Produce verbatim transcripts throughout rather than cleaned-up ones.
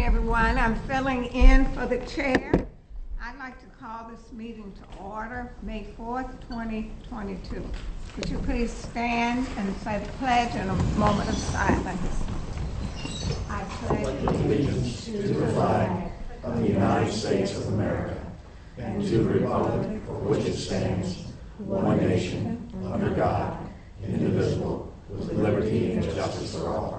everyone. I'm filling in for the chair. I'd like to call this meeting to order, May fourth, twenty twenty-two. Would you please stand and say the pledge in a moment of silence? I pledge allegiance to the flag of the United States of America and to the republic for which it stands, one nation, under God, indivisible, with liberty and justice for all.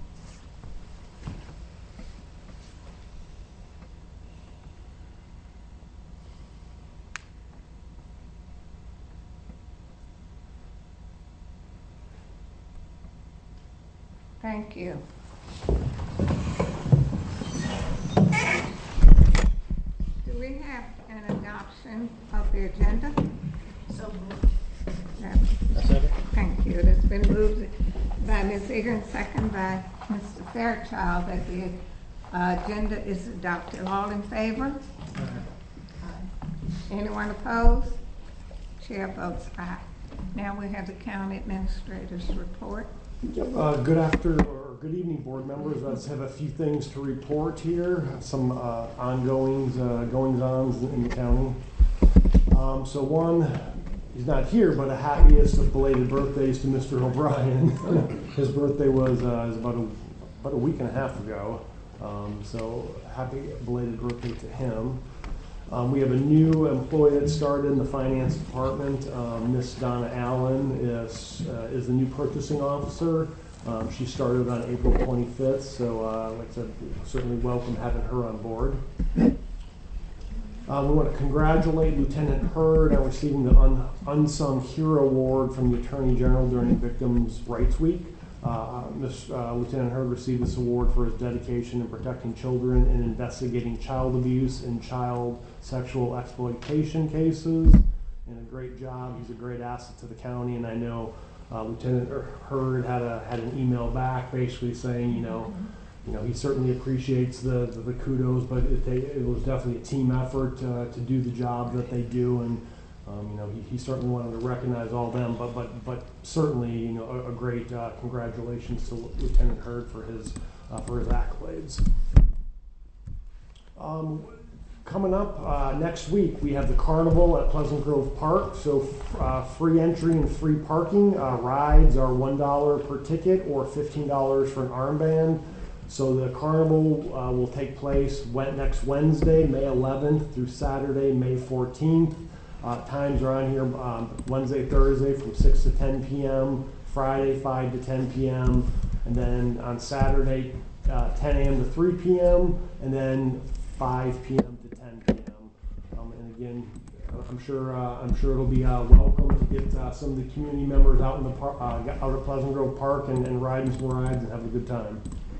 Thank you. Do we have an adoption of the agenda? So moved. Thank you. It's been moved by Miz Egan, second by Mister Fairchild, that the uh, agenda is adopted. All in favor? Aye. Anyone opposed? Chair votes aye. Now we have the county administrator's report. Uh, good after or good evening, board members. I just have a few things to report here. Some uh, ongoings, uh, goings-ons in the county. Um, so one, he's not here, but a happiest of belated birthdays to Mister O'Brien. His birthday was, uh, was about a about a week and a half ago. Um, so happy belated birthday to him. Um, we have a new employee that started in the finance department. Um, Miss Donna Allen is, uh, is the new purchasing officer. Um, she started on April twenty-fifth, so uh, like I said, certainly welcome having her on board. Uh, we want to congratulate Lieutenant Hurd on receiving the Un Unsung Hero Award from the Attorney General during Victims' Rights Week. Uh, Miz Uh, Lieutenant Hurd received this award for his dedication in protecting children and investigating child abuse and child sexual exploitation cases. And a great job. He's a great asset to the county, and I know uh, Lieutenant Hurd had a had an email back basically saying, you know, you know, he certainly appreciates the the, the kudos, but it, they, it was definitely a team effort uh, to do the job that they do, and Um, you know, he, he certainly wanted to recognize all them, but but but certainly, you know, a, a great uh, congratulations to Lieutenant Hurd for his uh, for his accolades. Um, coming up uh, next week, we have the carnival at Pleasant Grove Park. So uh, free entry and free parking. Uh, rides are one dollar per ticket or fifteen dollars for an armband. So the carnival uh, will take place next Wednesday, May eleventh, through Saturday, May fourteenth. Uh, times are on here, um, Wednesday, Thursday from six to ten p m, Friday five to ten p m, and then on Saturday uh, ten a m to three p m, and then five p m to ten p m Um, and again, I'm sure uh, I'm sure it'll be uh, welcome to get uh, some of the community members out in the par uh, out at Pleasant Grove Park and, and riding some rides and have a good time.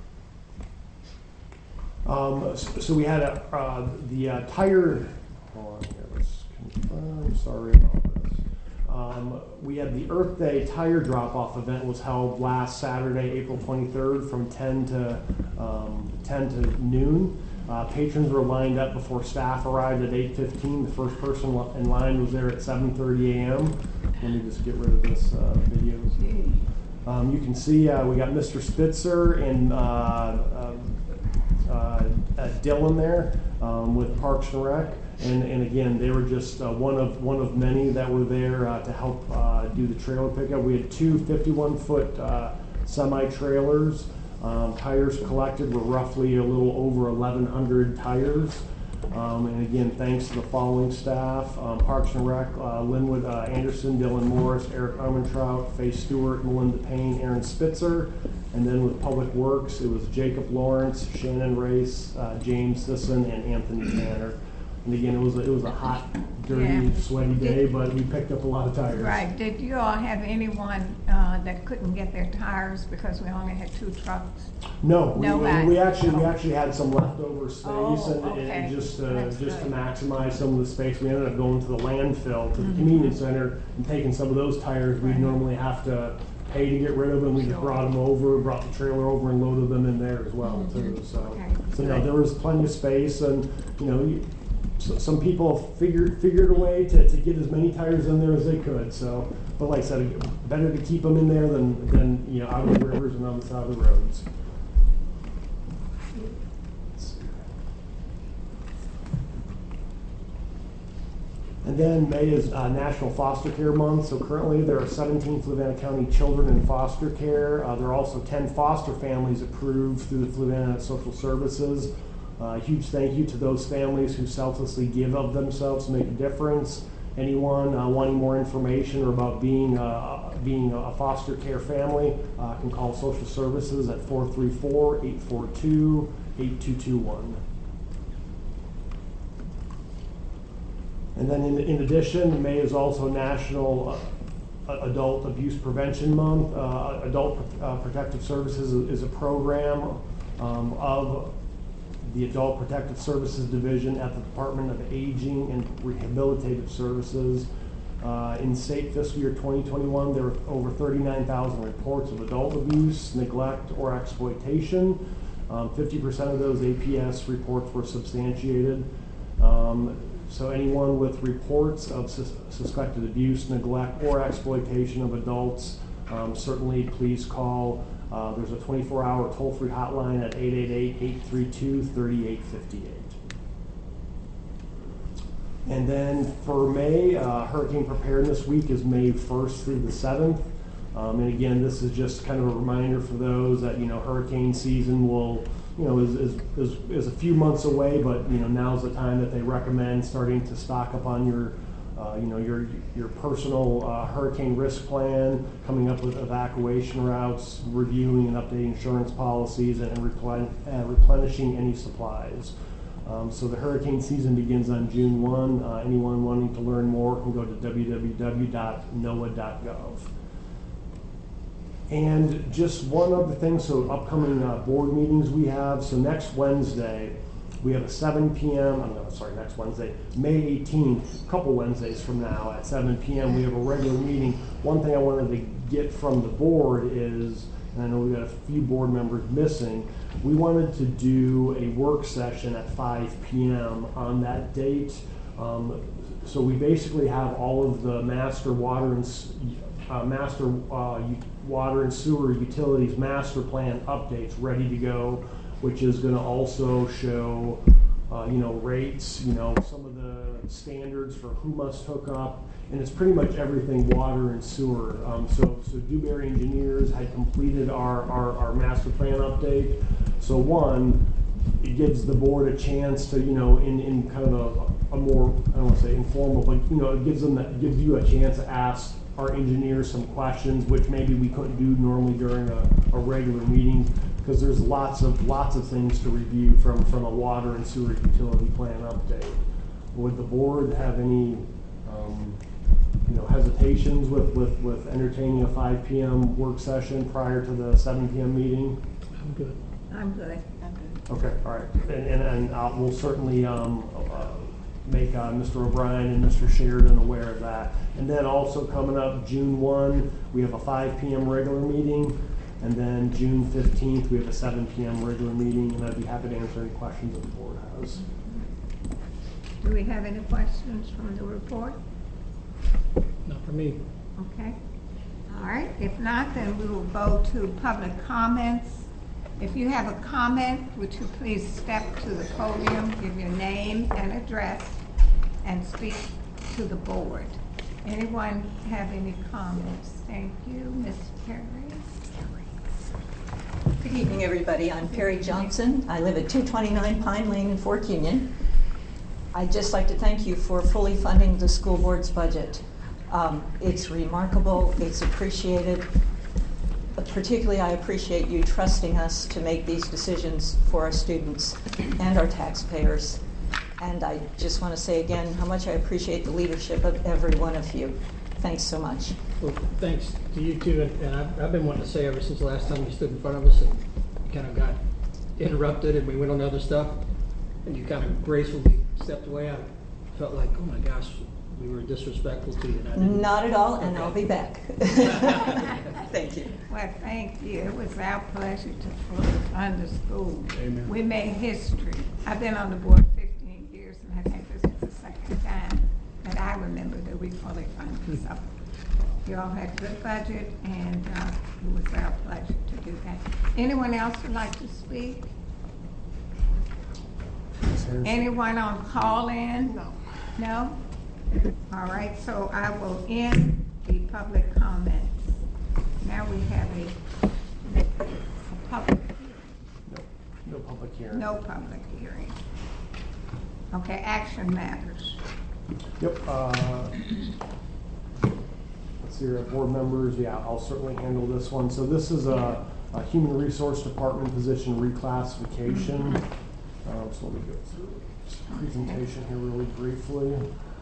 Um, so, so we had a uh, the uh, tire. Hold on here, let's I'm sorry about this. Um, we had the Earth Day tire drop-off event was held last Saturday, April twenty-third, from ten to um, ten to noon. Uh, patrons were lined up before staff arrived at eight fifteen. The first person in line was there at seven thirty a m Let me just get rid of this uh, video. Um, you can see uh, we got Mister Spitzer and uh, uh, uh, Dylan there um, with Parks and Rec. And, and again, they were just uh, one of one of many that were there uh, to help uh, do the trailer pickup. We had two fifty-one foot uh, semi-trailers. Um, tires collected were roughly a little over eleven hundred tires. Um, and again, thanks to the following staff: um, Parks and Rec, uh, Linwood uh, Anderson, Dylan Morris, Eric Armentrout, Faye Stewart, Melinda Payne, Aaron Spitzer. And then with Public Works, it was Jacob Lawrence, Shannon Race, uh, James Sisson, and Anthony Tanner. And again, it was a, it was a hot, dirty, yeah. sweaty day, Did, but we picked up a lot of tires. Right. Did you all have anyone uh, that couldn't get their tires because we only had two trucks? No, no we, we, we actually we actually had some leftover space, oh, and, okay. and just uh, just good. to maximize some of the space, we ended up going to the landfill to the mm-hmm. community center and taking some of those tires. We'd right. normally have to pay to get rid of them. We sure. just brought them over, brought the trailer over, and loaded them in there as well mm-hmm. too. So, okay. so no, there was plenty of space, and you know. You, So some people figured figured a way to, to get as many tires in there as they could. So, but like I said, better to keep them in there than than you know out of the rivers and on the side of the roads. And then May is uh, National Foster Care Month. So currently there are seventeen Fluvanna County children in foster care. Uh, there are also ten foster families approved through the Fluvanna Social Services. A uh, huge thank you to those families who selflessly give of themselves to make a difference. Anyone uh, wanting more information or about being uh, being a foster care family uh, can call Social Services at four three four, eight four two, eight two two one. And then in, in addition, May is also National uh, Adult Abuse Prevention Month. Uh, Adult uh, Protective Services is, is a program um, of the Adult Protective Services Division at the Department of Aging and Rehabilitative Services. Uh, in state fiscal year twenty twenty-one, there were over thirty-nine thousand reports of adult abuse, neglect, or exploitation. Um, fifty percent of those A P S reports were substantiated. Um, so anyone with reports of sus suspected abuse, neglect, or exploitation of adults, um, certainly please call. Uh, there's a twenty-four hour toll-free hotline at eight eight eight, eight three two, three eight five eight. And then for May, uh, Hurricane Preparedness Week is May first through the seventh. Um, and again, this is just kind of a reminder for those that, you know, hurricane season will, you know, is, is, is, is a few months away, but, you know, now's the time that they recommend starting to stock up on your Uh, you know, your your personal uh, hurricane risk plan, coming up with evacuation routes, reviewing and updating insurance policies, and, and replen uh, replenishing any supplies. Um, so the hurricane season begins on June first. Uh, anyone wanting to learn more can go to w w w dot n o a dot gov. And just one other thing, so upcoming uh, board meetings we have. So next Wednesday, we have a seven p m I'm no, sorry, next Wednesday, May eighteenth, a couple Wednesdays from now at seven p m we have a regular meeting. One thing I wanted to get from the board is, and I know we've got a few board members missing, we wanted to do a work session at five p m on that date. Um, so we basically have all of the master water and uh, master uh, water and sewer utilities master plan updates ready to go, which is going to also show, uh, you know, rates, you know, some of the standards for who must hook up, and it's pretty much everything water and sewer. Um, so, so Dewberry Engineers had completed our, our, our master plan update. So one, it gives the board a chance to, you know, in, in kind of a, a more, I don't want to say informal, but, you know, it gives them that, gives you a chance to ask our engineers some questions, which maybe we couldn't do normally during a, a regular meeting, because there's lots of lots of things to review from from a water and sewer utility plan update. Would the board have any um, you know hesitations with, with with entertaining a five p m work session prior to the seven p m meeting? I'm good. I'm good. I'm good. Okay, all right, and and, and uh, we'll certainly um, uh, make uh, Mister O'Brien and Mister Sheridan aware of that. And then also coming up June first, we have a five p m regular meeting. And then June fifteenth, we have a seven p m regular meeting, and I'd be happy to answer any questions that the board has. Do we have any questions from the report? Not for me. Okay. All right. If not, then we will go to public comments. If you have a comment, would you please step to the podium, give your name and address, and speak to the board. Anyone have any comments? Thank you. Miz Perry. Good evening, everybody. I'm Perry Johnson. I live at two twenty-nine Pine Lane in Fort Union. I'd just like to thank you for fully funding the school board's budget. Um, it's remarkable. It's appreciated. But particularly, I appreciate you trusting us to make these decisions for our students and our taxpayers. And I just want to say again how much I appreciate the leadership of every one of you. Thanks so much. Well, thanks to you too, and, and I've, I've been wanting to say ever since the last time you stood in front of us and kind of got interrupted and we went on to other stuff, and you kind of gracefully stepped away. I felt like, oh my gosh, we were disrespectful to you. And I didn't. Not at all, and Okay. I'll be back. Thank you. Well, thank you. It was our pleasure to fully fund the school. Amen. We made history. I've been on the board fifteen years, and I think this is the second time that I remember that we fully funded. So you all had a good budget, and uh, it was our pleasure to do that. Anyone else would like to speak? Anyone on call-in? No. No? All right, so I will end the public comments. Now we have a, a public, No, no public hearing. no public hearing. Okay, action matters. Yep, uh, let's see, our board members, yeah, I'll certainly handle this one. So this is a, a Human Resource Department position reclassification. Um, so let me go through this presentation here really briefly.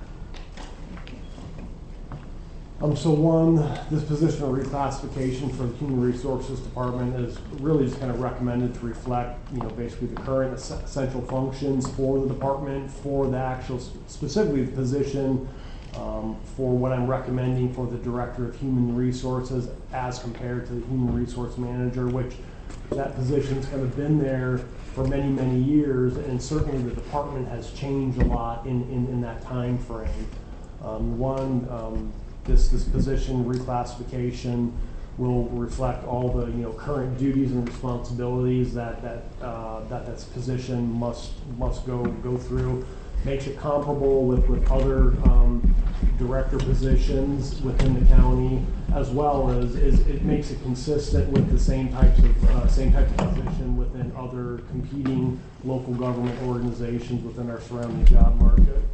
Um, so one, this position of reclassification for the Human Resources Department is really just kind of recommended to reflect, you know, basically the current es- essential functions for the department, for the actual, specifically the position, um, for what I'm recommending for the Director of Human Resources as compared to the Human Resource Manager, which that position's kind of been there for many, many years, and certainly the department has changed a lot in, in, in that time frame. Um, one, um, This, this position reclassification will reflect all the, you know, current duties and responsibilities that, that, uh, that this position must, must go, go through. Makes it comparable with, with other, um, director positions within the county, as well as, is, it makes it consistent with the same types of, uh, same type of position within other competing local government organizations within our surrounding job market.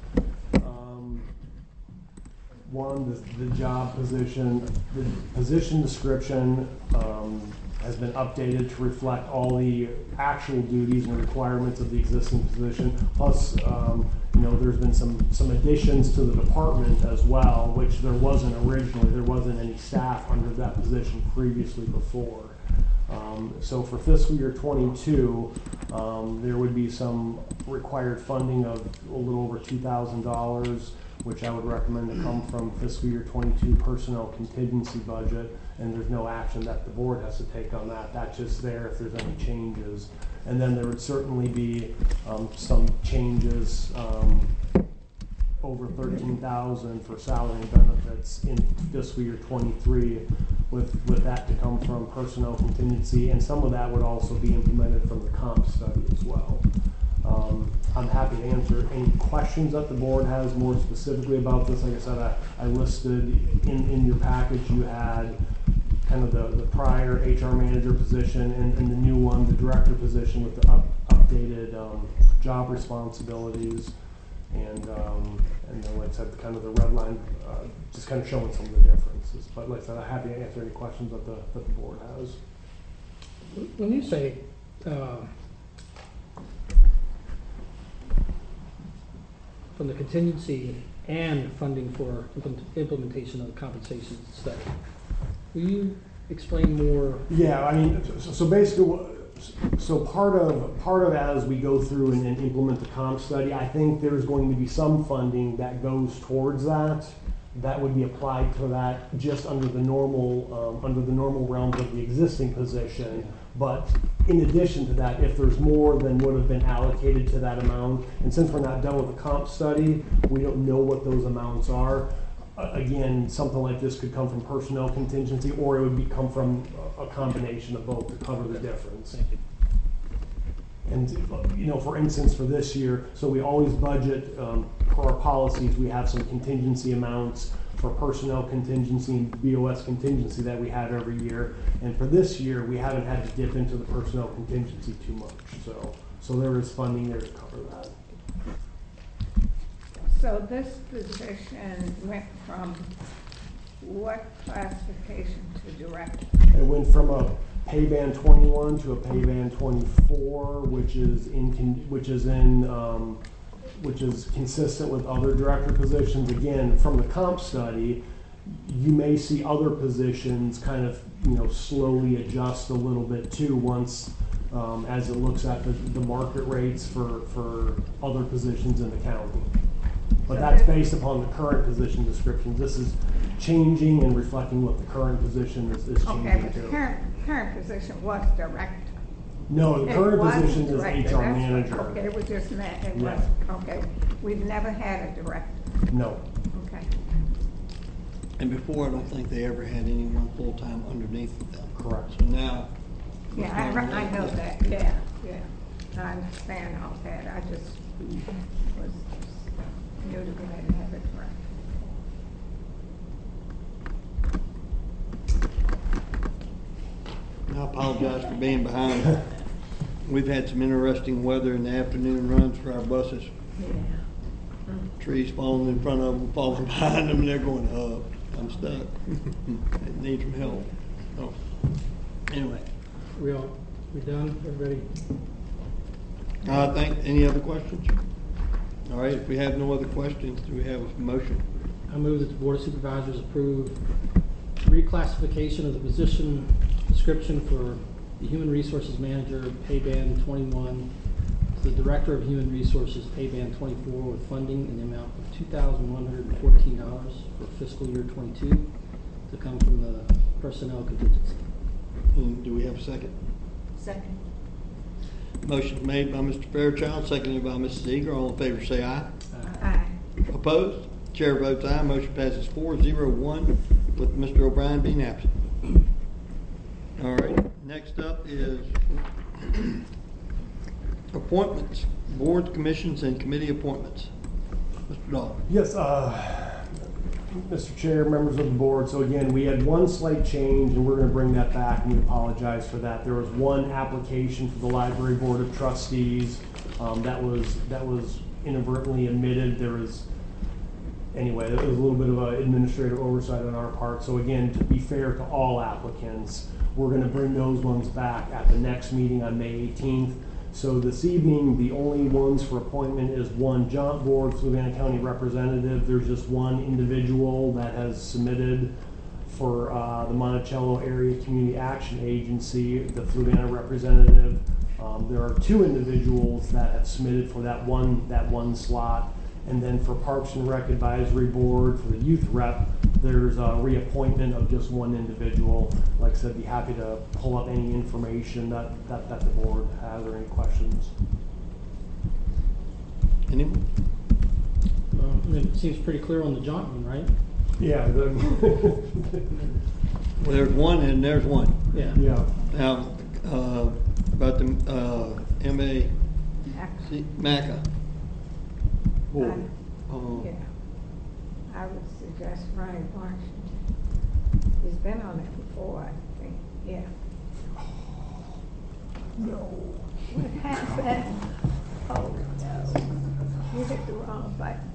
One, the, the job position, the position description um, has been updated to reflect all the actual duties and requirements of the existing position. Plus, um, you know, there's been some, some additions to the department as well, which there wasn't originally. There wasn't any staff under that position previously before. Um, so for fiscal year twenty-two, um, there would be some required funding of a little over two thousand dollars, which I would recommend to come from fiscal year twenty-two personnel contingency budget, and there's no action that the board has to take on that. That's just there if there's any changes. And then there would certainly be um, some changes, um, over thirteen thousand for salary and benefits in fiscal year twenty-three, with, with that to come from personnel contingency, and some of that would also be implemented from the comp study as well. Um, I'm happy to answer any questions that the board has more specifically about this. Like I said, I, I listed in, in your package, you had kind of the, the prior H R manager position and, and the new one, the director position, with the up, updated um, job responsibilities. And, um, and then like I said, kind of the red line, uh, just kind of showing some of the differences. But like I said, I'm happy to answer any questions that the, that the board has. When you say, uh, from the contingency and funding for implement- implementation of the compensation study, will you explain more? Yeah, I mean, so, so basically, what- so part of part of as we go through and, and implement the comp study, I think there's going to be some funding that goes towards that. That would be applied to that just under the normal um, under the normal realms of the existing position. But in addition to that, if there's more than would have been allocated to that amount, and since we're not done with the comp study, we don't know what those amounts are. Uh, again, something like this could come from personnel contingency, or it would be come from a, a combination of both to cover the difference. Thank you. And, you know, for instance, for this year, so we always budget, um, per our policies, we have some contingency amounts for personnel contingency and B O S contingency that we have every year. And for this year, we haven't had to dip into the personnel contingency too much. So, so there is funding there to cover that. So this position went from what classification to director? It went from a pay band twenty-one to a pay band twenty-four, which is in, con- which is in, um, which is consistent with other director positions. Again, from the comp study, you may see other positions kind of, you know, slowly adjust a little bit too once, um, as it looks at the, the market rates for, for other positions in the county. But that's based upon the current position descriptions. This is changing and reflecting what the current position is, is changing Okay, but the to. current, current position was director. No, the It current wasn't position is director, H R that's what- manager. Okay, it was just that, it Yeah. was, okay. We've never had a director, No. okay. And before, I don't think they ever had anyone full-time underneath them. Correct. So now. Yeah, I, re- I know that, yeah, yeah. I understand all that, I just was, Knew to go ahead and have it right. I apologize for being behind. We've had some interesting weather in the afternoon runs for our buses. Yeah. Trees falling in front of them, falling behind them, and they're going up. I'm stuck. I need some help. So, anyway, We all, we done, everybody? I think, any other questions? All right, if we have no other questions, do we have a motion? I move that the Board of Supervisors approve reclassification of the position description for the Human Resources Manager, pay band twenty-one, to the Director of Human Resources, pay band twenty-four, with funding in the amount of two thousand one hundred fourteen dollars for fiscal year twenty-two to come from the personnel contingency. And do we have a second? Second. Motion made by Mister Fairchild, seconded by Missus Eager. All in favor say aye. Aye. Opposed? Chair votes aye. Motion passes four zero one with Mister O'Brien being absent. All right, next up is appointments, boards, commissions, and committee appointments. Mister Dahl. Yes, uh, Mister Chair, members of the board, so again, we had one slight change, and we're gonna bring that back, and we apologize for that. There was one application for the Library Board of Trustees, um, that was, that was inadvertently omitted. There was, anyway, there was a little bit of a administrative oversight on our part. So again, to be fair to all applicants, we're gonna bring those ones back at the next meeting on May eighteenth. So this evening, the only ones for appointment is one Jaunt Board, Fluvanna County representative. There's just one individual that has submitted for uh, the Monticello Area Community Action Agency, the Fluvanna representative. Um, there are two individuals that have submitted for that one, that one slot. And then for Parks and Rec Advisory Board, for the youth rep, there's a reappointment of just one individual. Like I said, be happy to pull up any information that, that, that the board has or any questions. Anyone? Uh, I mean, it seems pretty clear on the Jaunt one, right? Yeah. The Well, there's one and there's one. Yeah. yeah. Now, uh, about the uh, M A C MACA board. Uh, Yeah. I would suggest Ryan Washington. He's been on it before, I think, yeah. No. What happened? Oh, no. You hit the wrong button.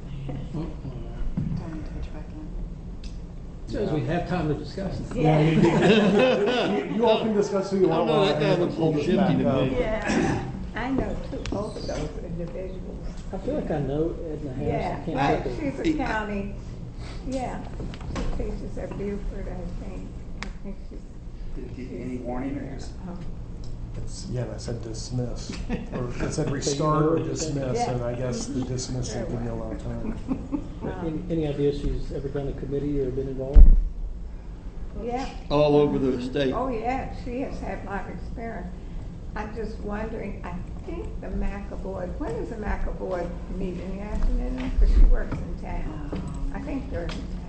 Says we have time to discuss it. Yeah, you, Yeah. you, you all can discuss who you I want. don't know, while that I guy looks a little pull this shifty back to up. me. Yeah. I know two, both of those individuals. I feel like I know Edna Harris. Yeah, I can't right, think of- she's a county, yeah, she teaches at Buford, I think, I think she's. Did it give you any warning or just? um, It's, yeah, I said dismiss, or it said restart or dismiss, Yeah. and I guess the dismiss didn't give me a lot of time. Any, any idea if she's ever done a committee or been involved? Yeah, All over the state. oh yeah, she has had a lot of experience. I'm just wondering, I think the MACA board, when does the MACA board meet, in the afternoon? Because she works in town. I think they're in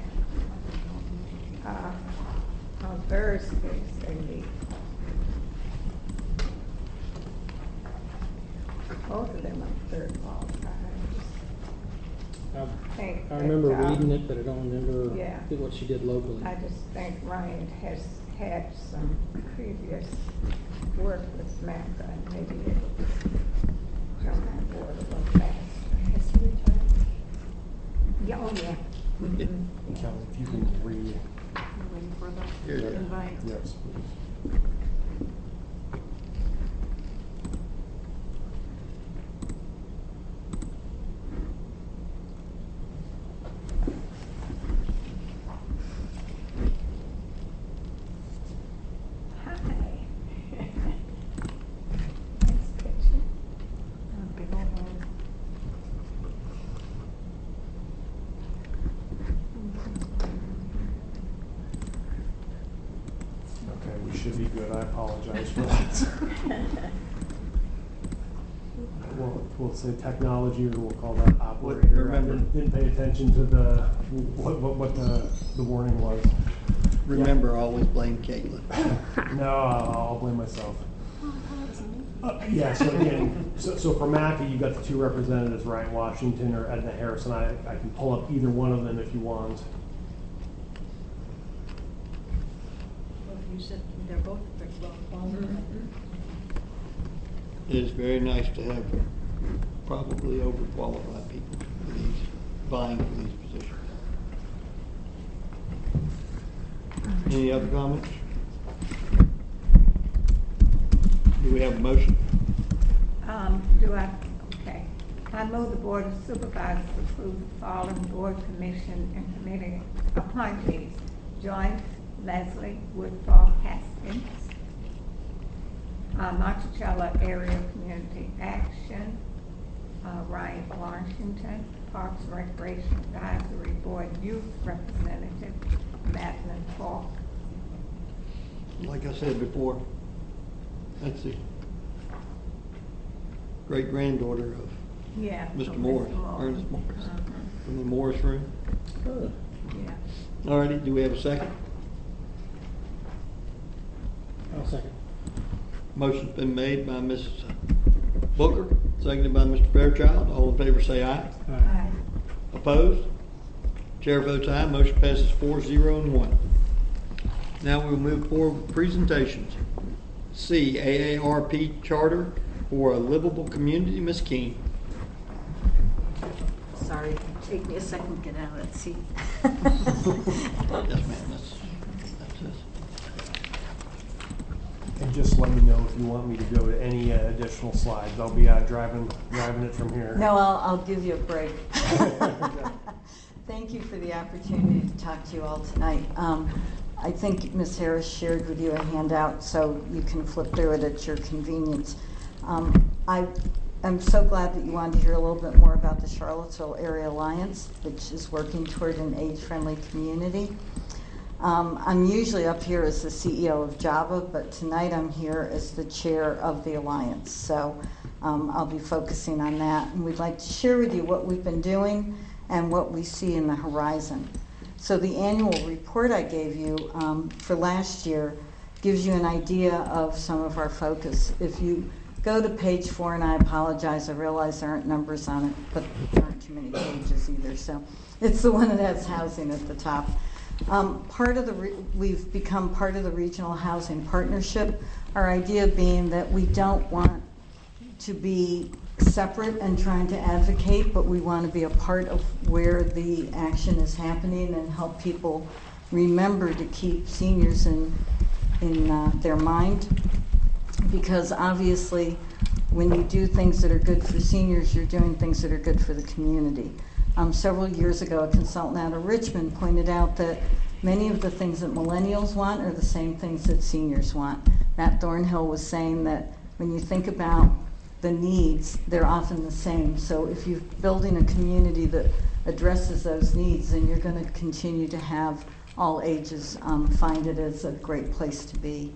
town. Uh, on Thursdays they meet. Both of them are third qualified. I, Think I remember that, uh, reading it, but I don't remember Yeah. what she did locally. I just think Ryan has had some previous work with MACA and maybe able to jump on board a little faster. Has he retired? Yeah, oh yeah. Mhm. Kelly, if you can read. Here it is. Yes, please. Hi. Nice picture. Big old one. Okay, we should be good. I apologize for that. We'll, we'll say technology, or we'll call that operator. Remember- I didn't, didn't pay attention to the, what, what, what the, the warning was. Remember, always blame Caitlin. No, I'll, I'll blame myself. Uh, Yeah, so again, so, so for Mackey, you've got the two representatives, Ryan Washington or Edna Harrison. I, I can pull up either one of them if you want. Well, you said they're both pretty well qualified. It is very nice to have probably overqualified people for these, vying for these positions. Any other comments? Do we have a motion? Um, do I, okay. I move the Board of Supervisors approve the following board, commission, and committee appointees. Joyce Leslie Woodfall Haskins, uh, Monticello Area Community Action, uh, Ryan Washington, Parks and Recreation Advisory Board Youth Representative, Madeline Falk. Like I said before, that's the great granddaughter of Yeah. Mister from Morris, Mister Morris. Ernest Morris, Uh-huh. from the Morris room. Yeah. All righty, do we have a second? I'll second. Motion's been made by Missus Booker, seconded by Mister Fairchild. All in favor say aye. Aye. Opposed? Chair votes aye. Motion passes four, zero, and one. Now we'll move forward with presentations. C, A A R P Charter for a Livable Community. Miz King. Sorry, take me a second to get out of that seat. Yes, ma'am. That's, that's this. And just let me know if you want me to go to any uh, additional slides. I'll be uh, driving driving it from here. No, I'll, I'll give you a break. Thank you for the opportunity to talk to you all tonight. Um, I think Miz Harris shared with you a handout, so you can flip through it at your convenience. Um, I am so glad that you wanted to hear a little bit more about the Charlottesville Area Alliance, which is working toward an age-friendly community. Um, I'm usually up here as the C E O of JAVA, but tonight I'm here as the chair of the Alliance. So um, I'll be focusing on that. And we'd like to share with you what we've been doing and what we see in the horizon. So the annual report I gave you um, for last year gives you an idea of some of our focus. If you go to page four, and I apologize, I realize there aren't numbers on it, but there aren't too many pages either. So it's the one that has housing at the top. Um, part of the re we've become part of the Regional Housing Partnership. Our idea being that we don't want to be separate and trying to advocate, but we want to be a part of where the action is happening and help people remember to keep seniors in in uh, their mind. Because obviously, when you do things that are good for seniors, you're doing things that are good for the community. Um, several years ago, a consultant out of Richmond pointed out that many of the things that millennials want are the same things that seniors want. Matt Thornhill was saying that when you think about the needs, they're often the same. So if you're building a community that addresses those needs, then you're going to continue to have all ages um, find it as a great place to be.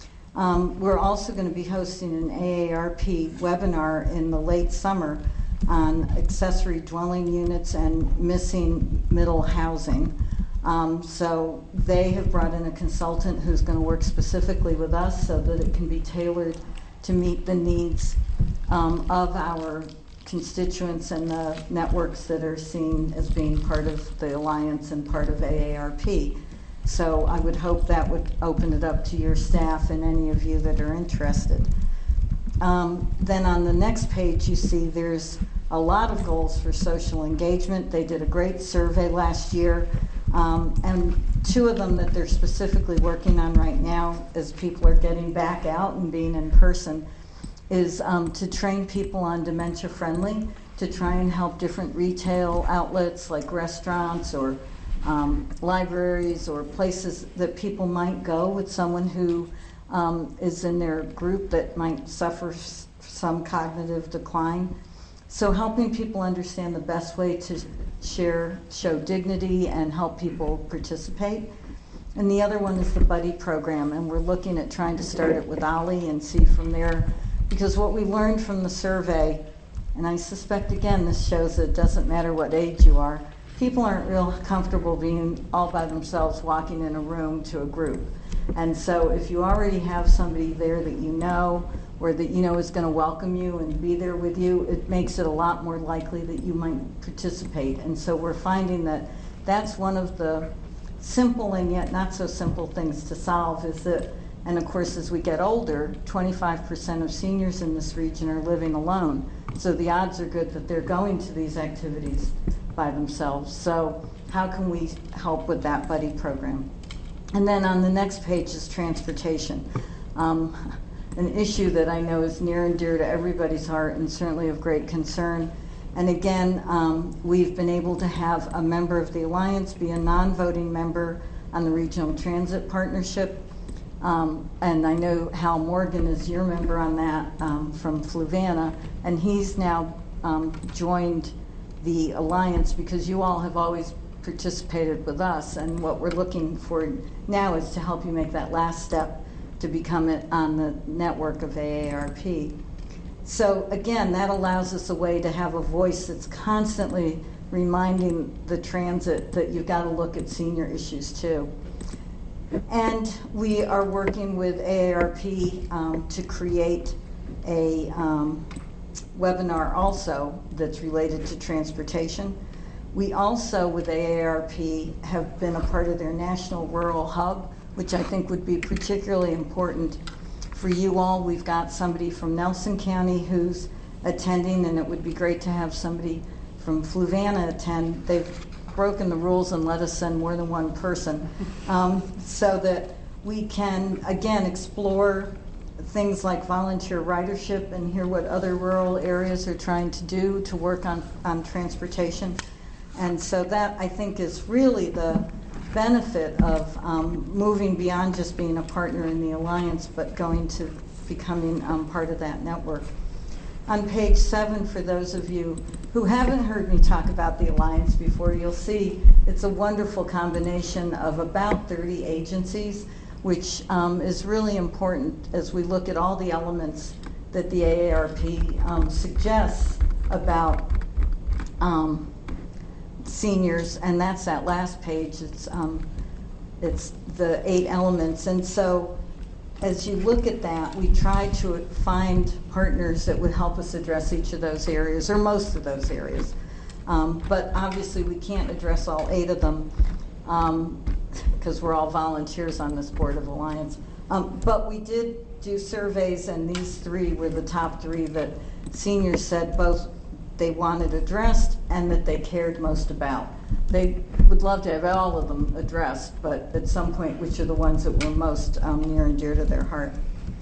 Um, we're also going to be hosting an A A R P webinar in the late summer on accessory dwelling units and missing middle housing. Um, so they have brought in a consultant who's going to work specifically with us so that it can be tailored to meet the needs um, of our constituents and the networks that are seen as being part of the Alliance and part of A A R P. So I would hope that would open it up to your staff and any of you that are interested. Um, then on the next page you see there's a lot of goals for social engagement. They did a great survey last year, um, and two of them that they're specifically working on right now as people are getting back out and being in person is um, to train people on dementia friendly, to try and help different retail outlets like restaurants or um, libraries or places that people might go with someone who um, is in their group that might suffer s some cognitive decline. So helping people understand the best way to share, show dignity and help people participate. And the other one is the Buddy program, and we're looking at trying to start it with Ollie and see from there, because what we learned from the survey, and I suspect again this shows that it doesn't matter what age you are, people aren't real comfortable being all by themselves walking in a room to a group. And so if you already have somebody there that you know, or that you know is going to welcome you and be there with you, it makes it a lot more likely that you might participate. And so we're finding that that's one of the simple and yet not so simple things to solve is that, and of course as we get older, twenty-five percent of seniors in this region are living alone. So the odds are good that they're going to these activities by themselves. So how can we help with that buddy program? And then on the next page is transportation. Um, an issue that I know is near and dear to everybody's heart and certainly of great concern. And again, um, we've been able to have a member of the Alliance be a non-voting member on the Regional Transit Partnership. Um, and I know Hal Morgan is your member on that um, from Fluvanna, and he's now um, joined the Alliance because you all have always participated with us, and what we're looking for now is to help you make that last step to become it on the network of A A R P. So again, that allows us a way to have a voice that's constantly reminding the transit that you've got to look at senior issues too. And we are working with A A R P um, to create a um, webinar also that's related to transportation. We also, with A A R P, have been a part of their National Rural Hub, which I think would be particularly important for you all. We've got somebody from Nelson County who's attending, and it would be great to have somebody from Fluvanna attend. They've broken the rules and let us send more than one person um, so that we can, again, explore things like volunteer ridership and hear what other rural areas are trying to do to work on, on transportation. And so that, I think, is really the benefit of um, moving beyond just being a partner in the Alliance, but going to becoming um, part of that network. On page seven, for those of you who haven't heard me talk about the Alliance before, you'll see it's a wonderful combination of about thirty agencies, which um, is really important as we look at all the elements that the A A R P um, suggests about um, seniors, and that's that last page. It's um, it's the eight elements, and so as you look at that, we try to find partners that would help us address each of those areas, or most of those areas. Um, but obviously we can't address all eight of them because um, we're all volunteers on this Board of Alliance. Um, but we did do surveys, and these three were the top three that seniors said both they wanted addressed and that they cared most about. They would love to have all of them addressed, but at some point, which are the ones that were most um, near and dear to their heart.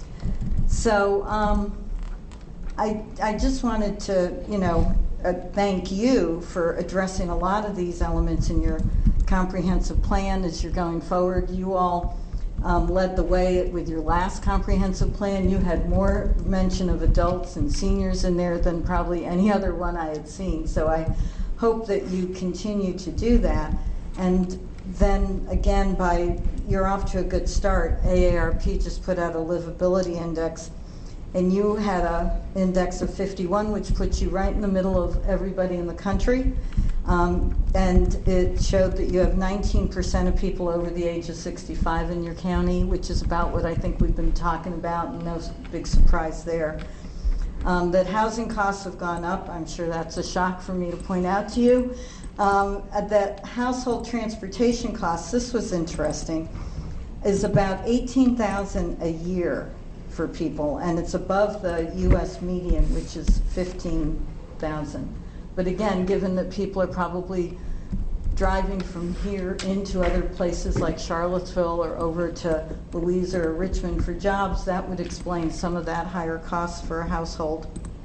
So um, I, I just wanted to, you know, uh, thank you for addressing a lot of these elements in your comprehensive plan as you're going forward. You all um, led the way with your last comprehensive plan. You had more mention of adults and seniors in there than probably any other one I had seen. So I hope that you continue to do that. And then again, by you're off to a good start. A A R P just put out a livability index, and you had a index of fifty-one, which puts you right in the middle of everybody in the country. Um, and it showed that you have nineteen percent of people over the age of sixty-five in your county, which is about what I think we've been talking about, and no big surprise there. Um, that housing costs have gone up. I'm sure that's a shock for me to point out to you. Um, that household transportation costs, this was interesting, is about eighteen thousand dollars a year for people, and it's above the U S median, which is fifteen thousand dollars. But again, given that people are probably driving from here into other places like Charlottesville or over to Louisa or Richmond for jobs, that would explain some of that higher costs for a household.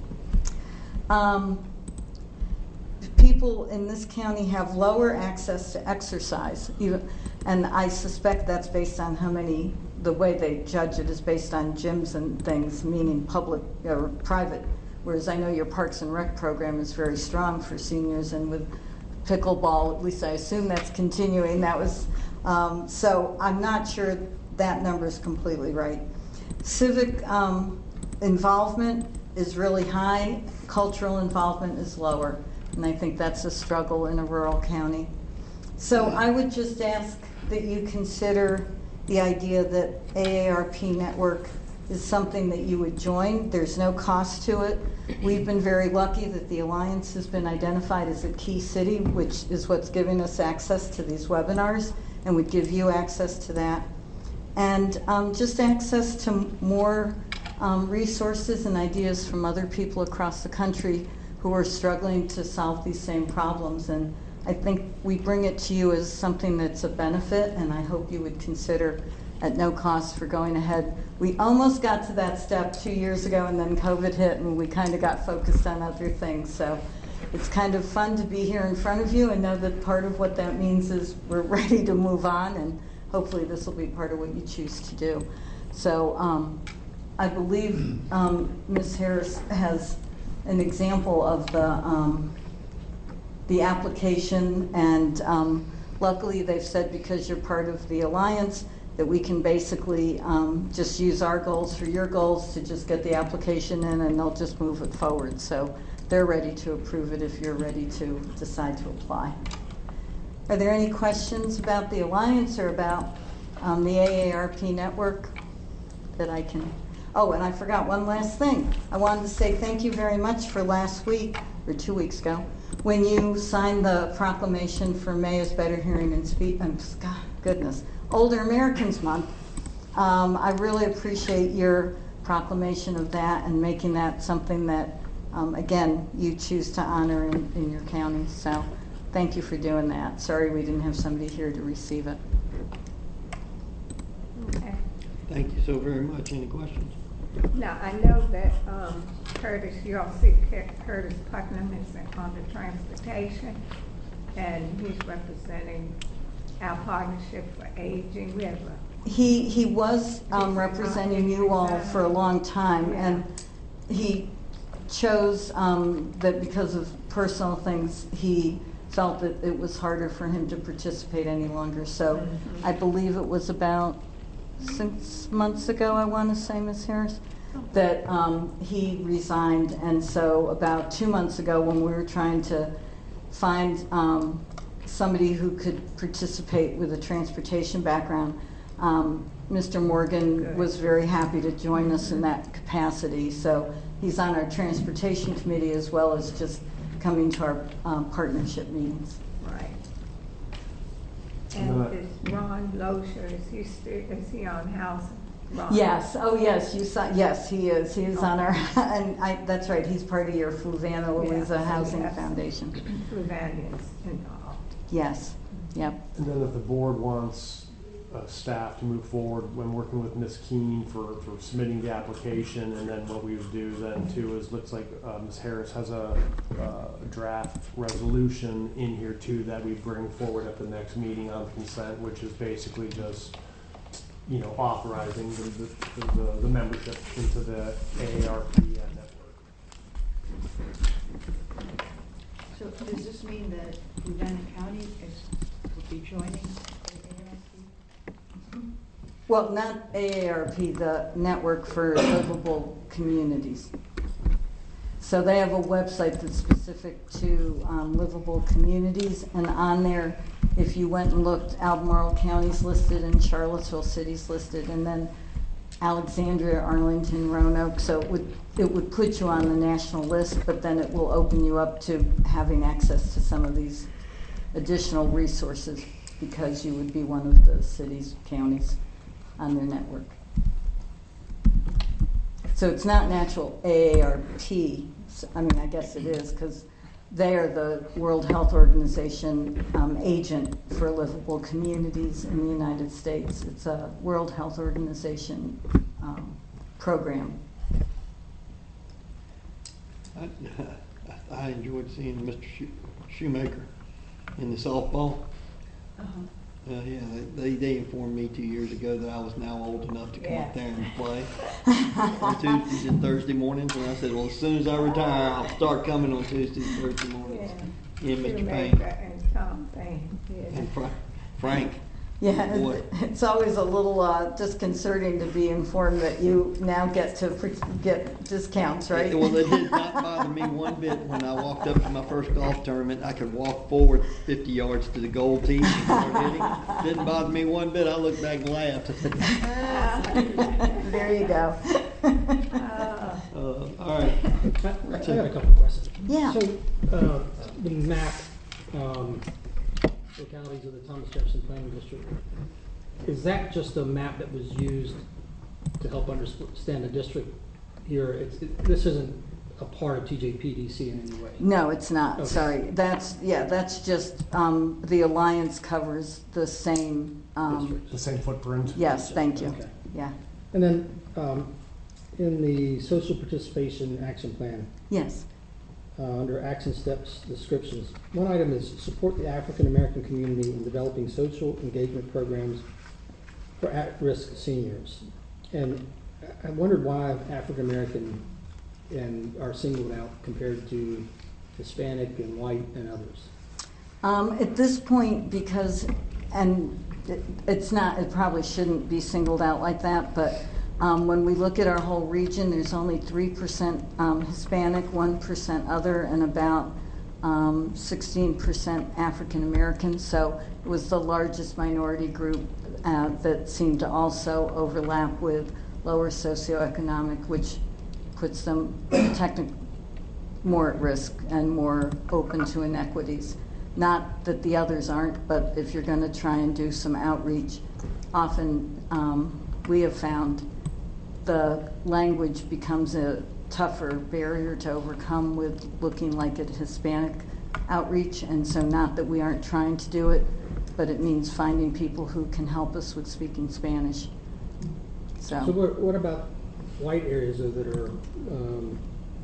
Um, people in this county have lower access to exercise, even, and I suspect that's based on how many, the way they judge it is based on gyms and things, meaning public or private, whereas I know your Parks and Rec program is very strong for seniors, and with pickleball, at least I assume that's continuing. That was, um, so I'm not sure that number is completely right. Civic um, involvement is really high, cultural involvement is lower, and I think that's a struggle in a rural county. So I would just ask that you consider the idea that A A R P network is something that you would join. There's no cost to it. We've been very lucky that the Alliance has been identified as a key city, which is what's giving us access to these webinars, and would give you access to that. And um, just access to more um, resources and ideas from other people across the country who are struggling to solve these same problems. And I think we bring it to you as something that's a benefit, and I hope you would consider at no cost for going ahead. We almost got to that step two years ago, and then COVID hit, and we kind of got focused on other things. So it's kind of fun to be here in front of you and know that part of what that means is we're ready to move on, and hopefully this will be part of what you choose to do. So um, I believe um, Miz Harris has an example of the um, the application, and um, luckily they've said because you're part of the Alliance that we can basically um, just use our goals for your goals to just get the application in, and they'll just move it forward. So they're ready to approve it if you're ready to decide to apply. Are there any questions about the Alliance or about um, the A A R P network that I can? Oh, and I forgot one last thing. I wanted to say thank you very much for last week, or two weeks ago, when you signed the proclamation for May is Better Hearing and Speech, um, God, goodness, Older Americans Month. Um, I really appreciate your proclamation of that and making that something that, um, again, you choose to honor in, in your county. So thank you for doing that. Sorry we didn't have somebody here to receive it. Okay. Thank you so very much. Any questions? Now, I know that um, Curtis, you all see Curtis Putnam is on the transportation, and he's representing our partnership for aging. We have a He he was um, representing you all for a long time, and he chose um, that because of personal things, he felt that it was harder for him to participate any longer. So mm-hmm. I believe it was about six months ago, I want to say, Miz Harris, that um, he resigned. And so about two months ago, when we were trying to find um, somebody who could participate with a transportation background, um, Mister Morgan Good. was very happy to join us in that capacity. So he's on our transportation committee as well as just coming to our um, partnership meetings. Right. And is Ron Lozier, is he still, is he on housing? Ron? Yes. Oh, yes. You saw. Yes, he is. He is okay. on our. And I, that's right. He's part of your Fluvanna Louisa yes, Housing yes. Foundation. Fluvanna is involved. Yes. Yep. And then if the board wants uh, staff to move forward when working with Miz Keene for, for submitting the application, and then what we would do then too is looks like uh, Miz Harris has a, uh, draft resolution in here too that we bring forward at the next meeting on consent, which is basically just, you know, authorizing the, the, the, the membership into the A A R P network. So does this mean that Fluvanna County is, will be joining A A R P? Well, not A A R P, the Network for Livable Communities. So they have a website that's specific to um, livable communities, and on there, if you went and looked, Albemarle County's listed and Charlottesville City's listed, and then Alexandria, Arlington, Roanoke. So it would it would put you on the national list, but then it will open you up to having access to some of these additional resources because you would be one of the cities, counties on their network. So it's not an actual A A R P. I mean, I guess it is because they are the World Health Organization um, agent for livable communities in the United States. It's a World Health Organization um, program. I, I enjoyed seeing Mister Shoemaker in the softball. Uh-huh. Uh, yeah, they, they informed me two years ago that I was now old enough to come Yeah. up there and play on Tuesdays and Thursday mornings. And I said, well, as soon as I retire, I'll start coming on Tuesdays and Thursday mornings. Yeah. Yeah, Mister Shoemaker Payne and Tom Payne. Yeah. and Fra- Frank. Yeah, Boy. it, it's always a little uh, disconcerting to be informed that you now get to pre- get discounts, right? Well, it did not bother me one bit when I walked up to my first golf tournament. I could walk forward fifty yards to the goal tee and start hitting. Didn't bother me one bit. I looked back and laughed. There you go. Uh, Uh, all right. I I got a couple of questions. Yeah. So, uh, the map, um, localities of the Thomas Jefferson Planning District, is that just a map that was used to help understand the district here? It's, it, this isn't a part of T J P D C in any way? No, it's not, Okay. sorry. That's, yeah, that's just, um, the alliance covers the same, um, District. The same footprint. yes, thank you. Okay. Yeah, And then, um, in the social participation action plan, yes. uh, under action steps descriptions, one item is support the African American community in developing social engagement programs for at-risk seniors. And I wondered why African American and are singled out compared to Hispanic and white and others. Um, at this point, because, and it, it's not, it probably shouldn't be singled out like that, but um, when we look at our whole region, there's only three percent um, Hispanic, one percent other, and about um, sixteen percent African American. So it was the largest minority group uh, that seemed to also overlap with lower socioeconomic, which puts them technically more at risk and more open to inequities. Not that the others aren't, but if you're going to try and do some outreach, often um, we have found the language becomes a tougher barrier to overcome with looking like at Hispanic outreach. And so not that we aren't trying to do it, but it means finding people who can help us with speaking Spanish. So, So what, what about white areas though that are um,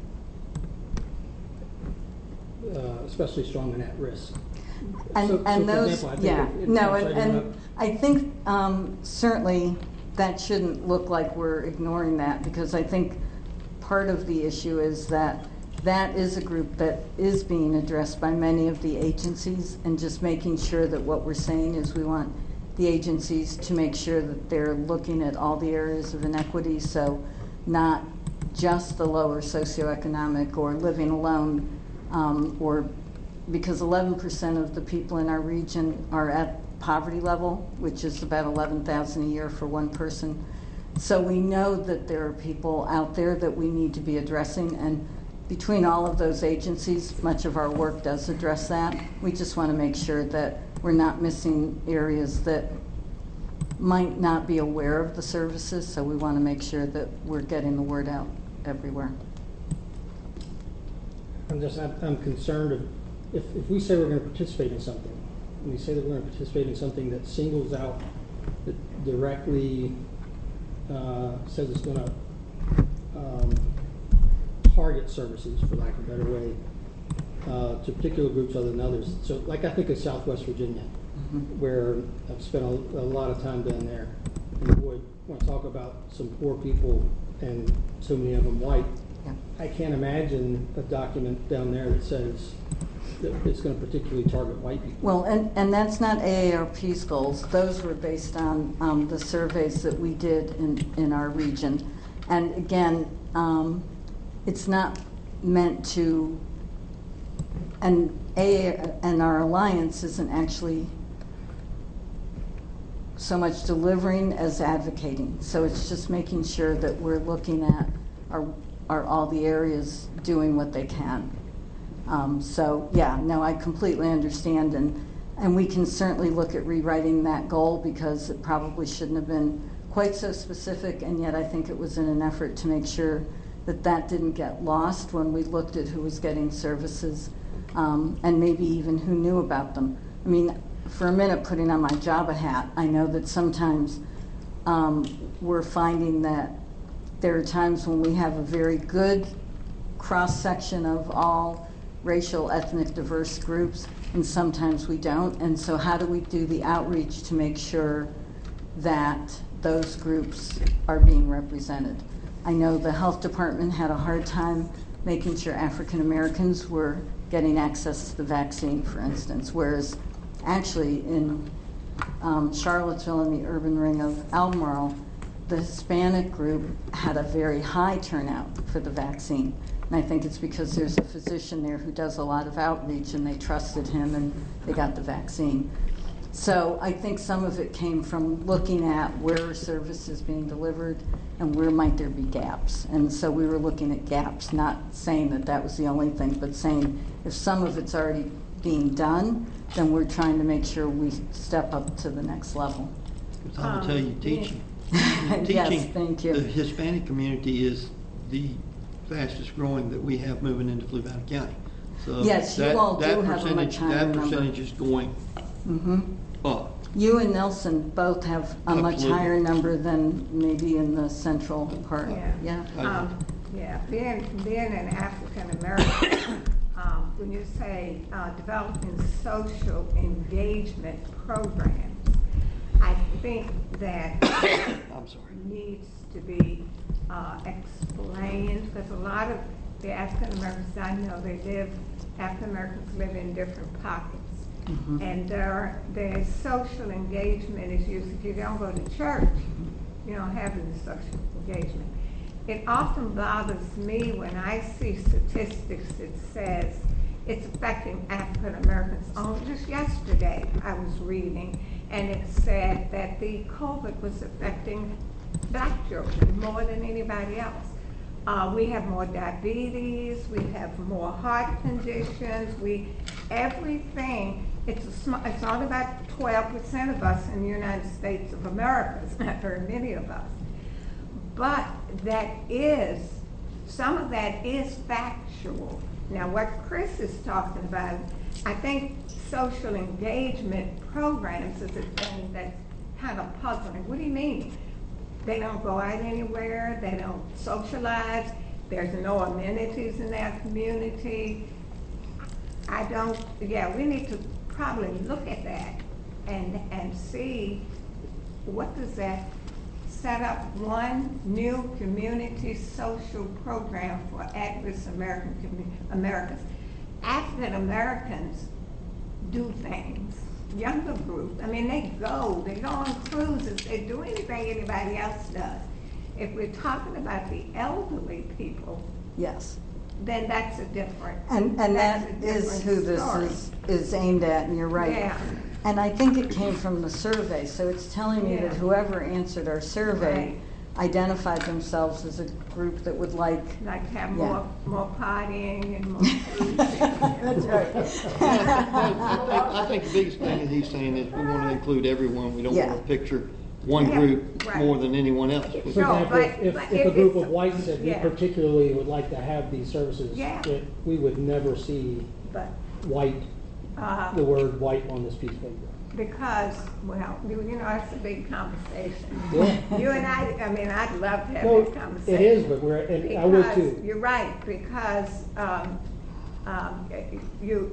uh, especially strong and at risk? And, So- so and for those, example, I think yeah, if- if no, I'm and, citing and I think um, certainly that shouldn't look like we're ignoring that, because I think part of the issue is that that is a group that is being addressed by many of the agencies, and just making sure that what we're saying is we want the agencies to make sure that they're looking at all the areas of inequity, so not just the lower socioeconomic or living alone, um, or because eleven percent of the people in our region are at poverty level, which is about eleven thousand a year for one person. So we know that there are people out there that we need to be addressing, and between all of those agencies, much of our work does address that. We just want to make sure that we're not missing areas that might not be aware of the services, so we want to make sure that we're getting the word out everywhere. I'm just, I'm, I'm concerned of, if, if we say we're gonna participate in something, and we say that we're gonna participate in something that singles out, that directly, uh, says it's gonna, um, target services, for lack of a better way, uh, to particular groups other than others. So, like I think of Southwest Virginia, Mm-hmm. where I've spent a, a lot of time down there, and boy, when I talk about some poor people, and so many of them white, Yeah. I can't imagine a document down there that says that it's going to particularly target white people. Well, and, and that's not A A R P's goals. Those were based on um, the surveys that we did in, in our region. And again, um, it's not meant to, and A A and our alliance isn't actually so much delivering as advocating. So it's just making sure that we're looking at are, are all the areas doing what they can. Um, so yeah, no, I completely understand, and and we can certainly look at rewriting that goal, because it probably shouldn't have been quite so specific, and yet I think it was in an effort to make sure that that didn't get lost when we looked at who was getting services, um, and maybe even who knew about them. I mean, for a minute, putting on my Java hat, I know that sometimes um, we're finding that there are times when we have a very good cross-section of all racial, ethnic, diverse groups, and sometimes we don't. And so how do we do the outreach to make sure that those groups are being represented? I know the health department had a hard time making sure African Americans were getting access to the vaccine, for instance, whereas actually in um, Charlottesville, in the urban ring of Albemarle, the Hispanic group had a very high turnout for the vaccine. And I think it's because there's a physician there who does a lot of outreach, and they trusted him and they got the vaccine. So I think some of it came from looking at where are services being delivered and where might there be gaps. And so we were looking at gaps, not saying that that was the only thing, but saying if some of it's already being done, then we're trying to make sure we step up to the next level. Because I will Um, tell you, teaching, Yes, teaching, thank you. the Hispanic community is the fastest growing that we have moving into Fluvanna County. So Yes, you that- all do that have a percentage- much higher That number. percentage is going hmm up. You and Nelson both have a much Absolutely. higher number than maybe in the central part. Yeah. Yeah. I do. Um, yeah, being, being an African American, um, when you say, uh, developing social engagement programs, I think that I'm sorry. needs to be, uh, explained, because a lot of the African Americans I know, they live, African Americans live in different pockets. Mhm. And their, their social engagement is usually, if you don't go to church, you don't have any social engagement. It often bothers me when I see statistics that says it's affecting African Americans. Only just yesterday, I was reading, and it said that the COVID was affecting black children more than anybody else. Uh, we have more diabetes, we have more heart conditions, we, everything, it's a sm- it's only about twelve percent of us in the United States of America, it's not very many of us. But that is, some of that is factual. Now, what Chris is talking about, I think social engagement programs is a thing that's kind of puzzling. What do you mean? They don't go out anywhere, they don't socialize, there's no amenities in their community. I don't, yeah, we need to probably look at that and, and see what does that set up one new community social program for at-risk American commu- Americans. African Americans do things. Younger groups, I mean, they go, they go on cruises, they do anything anybody else does. If we're talking about the elderly people, Yes. then that's a different, And, and that's that a is different who this story. is, is aimed at, and you're right. Yeah. And I think it came from the survey, so it's telling me that Yeah. whoever answered our survey Right. identified themselves as a group that would like. Like have Yeah. more, more partying and more cruising. That's right. I think, I think the biggest thing that he's saying is we want to include everyone. We don't Yeah. want to picture one Yeah, group right. more than anyone else. For No, example, but- if, but if if a group it's- of whites said we yeah. particularly would like to have these services, Yeah. that we would never see But, white, uh, the word white on this piece of paper. because, well, you, you know, it's a big conversation. Yeah. You and I, I mean, I'd love to have No, this conversation. it is, but we're, and I would Because, too. you're right, because, um, um, you,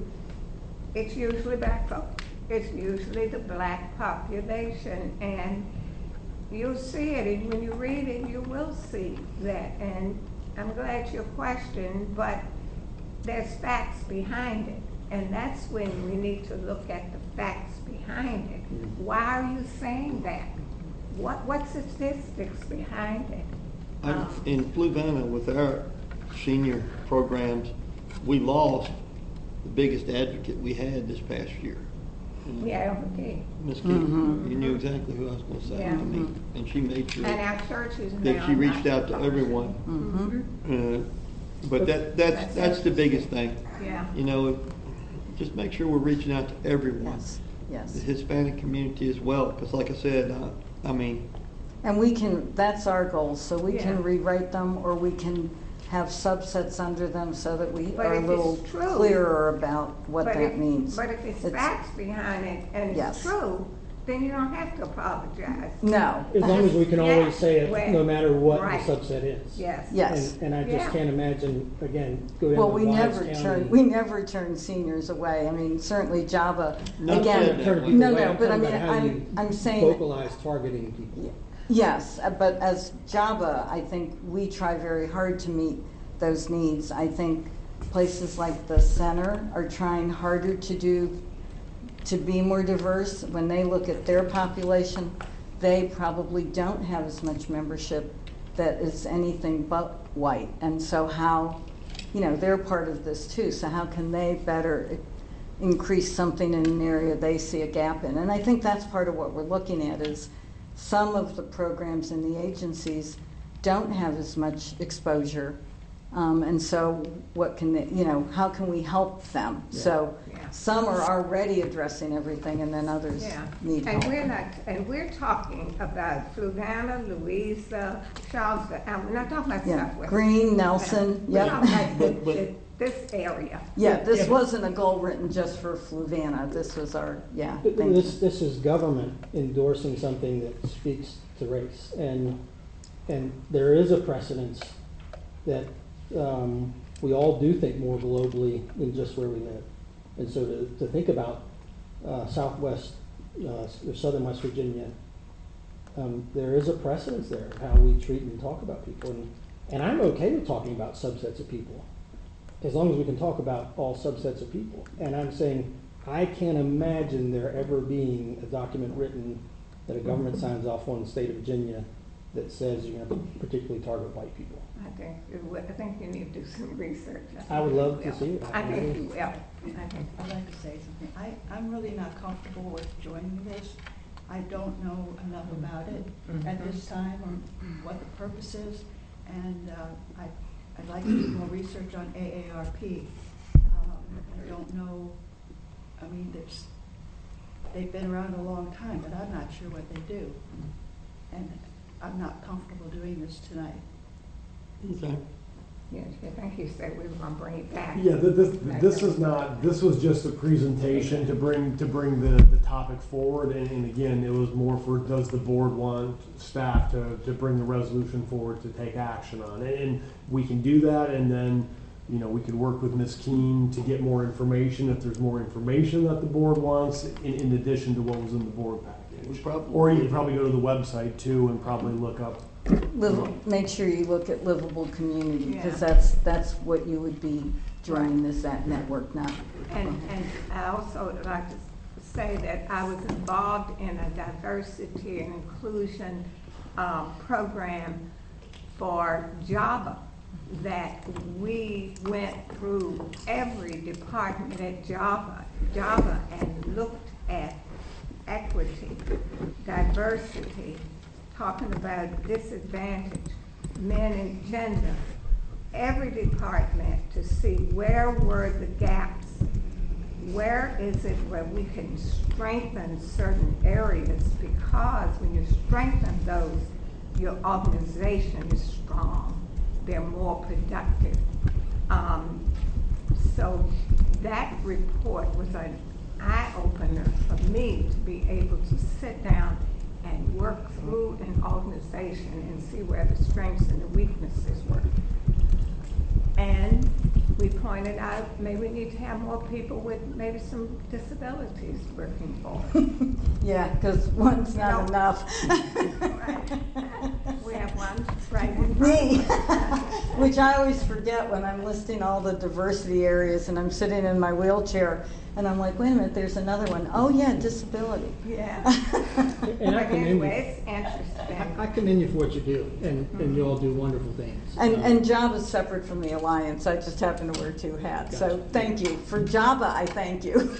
it's usually black folk. It's usually the black population, and you'll see it, and when you read it, you will see that. And I'm glad you questioned, but there's facts behind it. And that's when we need to look at the facts behind it. Why are you saying that? What, what statistics behind it? I- Um, In Fluvanna, with our senior programs, we lost the biggest advocate we had this past year. Yeah, okay. Miss Key, Mhm. you knew exactly who I was going to say. I Yeah. mean, and she made sure And our churches now. that she reached not out to supposed everyone. Mhm. Uh, But that, that's, that's the biggest thing. Yeah. You know, just make sure we're reaching out to everyone. Yes, The yes. Hispanic community as well, because like I said, I, I mean, And we can, that's our goal, so we Yeah. can rewrite them, or we can have subsets under them so that we But are a if it's little true- clearer about what But that if- means. But if it's It's- facts behind it and Yes. it's true, then you don't have to apologize. No. As long as we can Yeah, always say it, well, no matter what right. the subset is. Yes. Yes. And, and I Yeah. just can't imagine, again, go down Well, to we Wise never County. turn, we never turn seniors away. I mean, certainly Java, Not again. saying that Turn way. people No, away. no, I'm but I talking mean, about how I'm, you I'm saying. vocalize targeting people. Yes, uh, but as Java, I think we try very hard to meet those needs. I think places like the center are trying harder to do, to be more diverse. When they look at their population, they probably don't have as much membership that is anything but white. And so how, you know, they're part of this too. So how can they better increase something in an area they see a gap in. And I think that's part of what we're looking at is some of the programs in the agencies don't have as much exposure. Um, and so what can they, you know, how can we help them? Yeah. So Yeah. some are already addressing everything and then others Yeah, need and help. we're not, and we're talking about Fluvanna, Louisa, Charlottesville, and we're not talking about Yeah, Southwest. Green, Nelson, We're yep. talking about But- thi- but- thi- this area. Yeah, this Yeah. wasn't a goal written just for Fluvanna. This was our, yeah, Th- thank This, you. this is government endorsing something that speaks to race, and, and there is a precedence that, um, we all do think more globally than just where we live. And so to, to think about, uh, Southwest, uh, or Southern West Virginia, um, there is a precedence there of how we treat and talk about people, and, and I'm okay with talking about subsets of people, as long as we can talk about all subsets of people. And I'm saying, I can't imagine there ever being a document written that a government signs off on in the state of Virginia that says you're gonna particularly target white people. I think, it would- I think you need to do some research. I would love to you will. see it. I think you will. I think, I'd like to say something. I, I'm really not comfortable with joining this. I don't know enough about it at this time or what the purpose is. And uh, I, I'd like to do more research on A A R P. Um, I don't know, I mean, there's, they've been around a long time, but I'm not sure what they do. And I'm not comfortable doing this tonight. Okay. yes, I think you said we were gonna bring it back. Yeah, th- this, this is not, this was just a presentation to bring, to bring the, the topic forward, and, and again, it was more for, does the board want staff to, to bring the resolution forward to take action on it? And we can do that, and then, you know, we could work with Miz Keene to get more information, if there's more information that the board wants, in, in addition to what was in the board We package. probably- Or you could probably go to the website too, and probably look up. Liv- Make sure you look at livable community, because Yeah. that's, that's what you would be joining this at network now. And, and I also would like to say that I was involved in a diversity and inclusion um, program for Java, that we went through every department at Java, Java and looked at equity, diversity, talking about disadvantage, men and gender, every department to see where were the gaps, where is it where we can strengthen certain areas, because when you strengthen those, your organization is strong, they're more productive. Um, so that report was an eye-opener for me to be able to sit down and work through an organization and see where the strengths and the weaknesses were. And we pointed out, maybe we need to have more people with maybe some disabilities working for us. Yeah, because one's not No. enough. Right. We have one right in front Me, of us. which I always forget when I'm listing all the diversity areas and I'm sitting in my wheelchair and I'm like, wait a minute, there's another one. Oh yeah, disability. Yeah. And I But commend you, anyway, it's interesting. I I commend you for what you do, and, and you all do wonderful things. And, Um, and Java is separate from the Alliance. I just happen to wear two hats. So Gotcha. thank you. For Java, I thank you.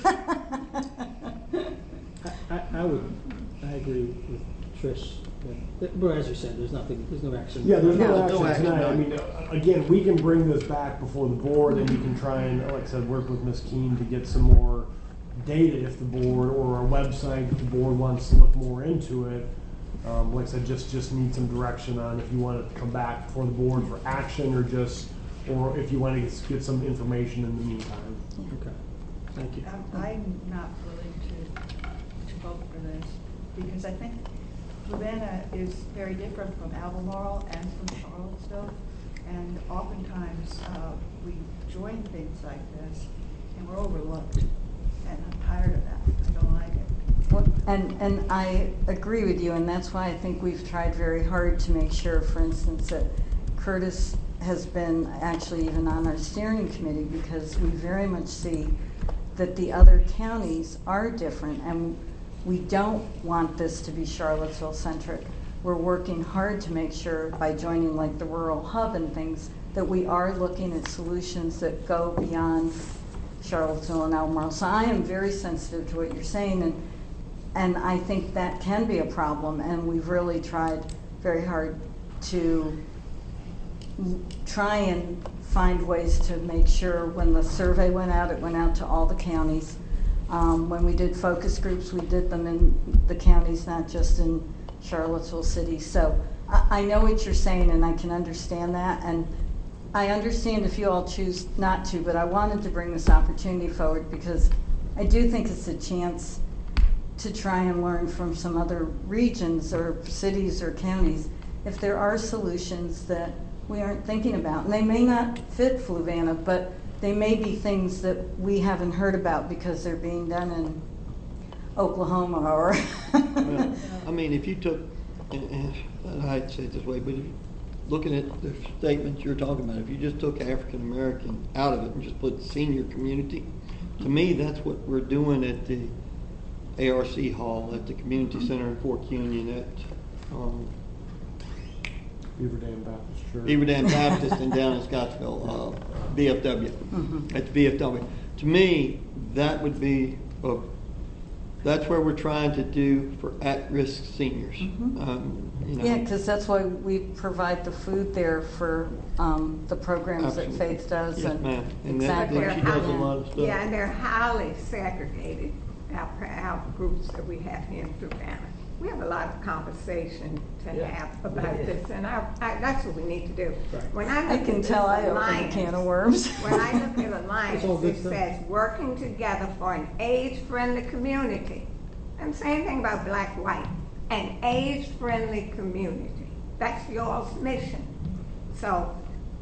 I, I would, I agree with Trish, that- but as you said, there's nothing, there's no action. Yeah, there's no No. action No action tonight. I tonight. mean, uh, again, we can bring this back before the board, and you can try and, like I said, work with Miz Keene to get some more data if the board, or our website, if the board wants to look more into it. Um, like I said, just, just need some direction on if you want to come back before the board for action, or just, or if you want to get, get some information in the meantime. Okay, thank you. I'm, I'm not willing to, to vote for this, because I think Fluvanna is very different from Albemarle and from Charlottesville. And oftentimes, uh, we join things like this, and we're overlooked. And I'm tired of that. I don't like it. Well, And, and I agree with you, and that's why I think we've tried very hard to make sure, for instance, that Curtis has been actually even on our steering committee, because we very much see that the other counties are different, and we don't want this to be Charlottesville centric. We're working hard to make sure, by joining like the rural hub and things, that we are looking at solutions that go beyond Charlottesville and Albemarle. So I am very sensitive to what you're saying, and and I think that can be a problem, and we've really tried very hard to try and find ways to make sure when the survey went out, it went out to all the counties. Um, when we did focus groups, we did them in the counties, not just in Charlottesville City. So I, I know what you're saying, and I can understand that, and I understand if you all choose not to, but I wanted to bring this opportunity forward because I do think it's a chance to try and learn from some other regions or cities or counties if there are solutions that we aren't thinking about. And they may not fit Fluvanna, but they may be things that we haven't heard about because they're being done in Oklahoma or... Well, I mean, if you took, and I hate to say it this way, but if, looking at the statements you're talking about, if you just took African American out of it and just put senior community, to me, that's what we're doing at the A R C Hall, at the Community Center in Fork Union, at um, Beaver Dam Baptist Church. Beaver Dam Baptist and down in Scottsville, uh, B F W. Mhm. At the B F W. To me, that would be, uh, that's where we're trying to do for at-risk seniors. Mhm. Um, you know. Yeah, because that's why we provide the food there for um, the programs that Absolutely. Faith does. Yes, and ma'am. And that- exactly. that she does a lot of stuff. Yeah, and they're highly segregated, our, our groups that we have here in Fluvanna. We have a lot of conversation to Yeah. have about Yeah. this, and I, I, that's what we need to do. Right. When I I look can at this tell I opened a alliance- can of worms. When I look at Alliance, It's all good it stuff. says, working together for an age-friendly community. And same thing about black, white, an age-friendly community. That's your mission. So,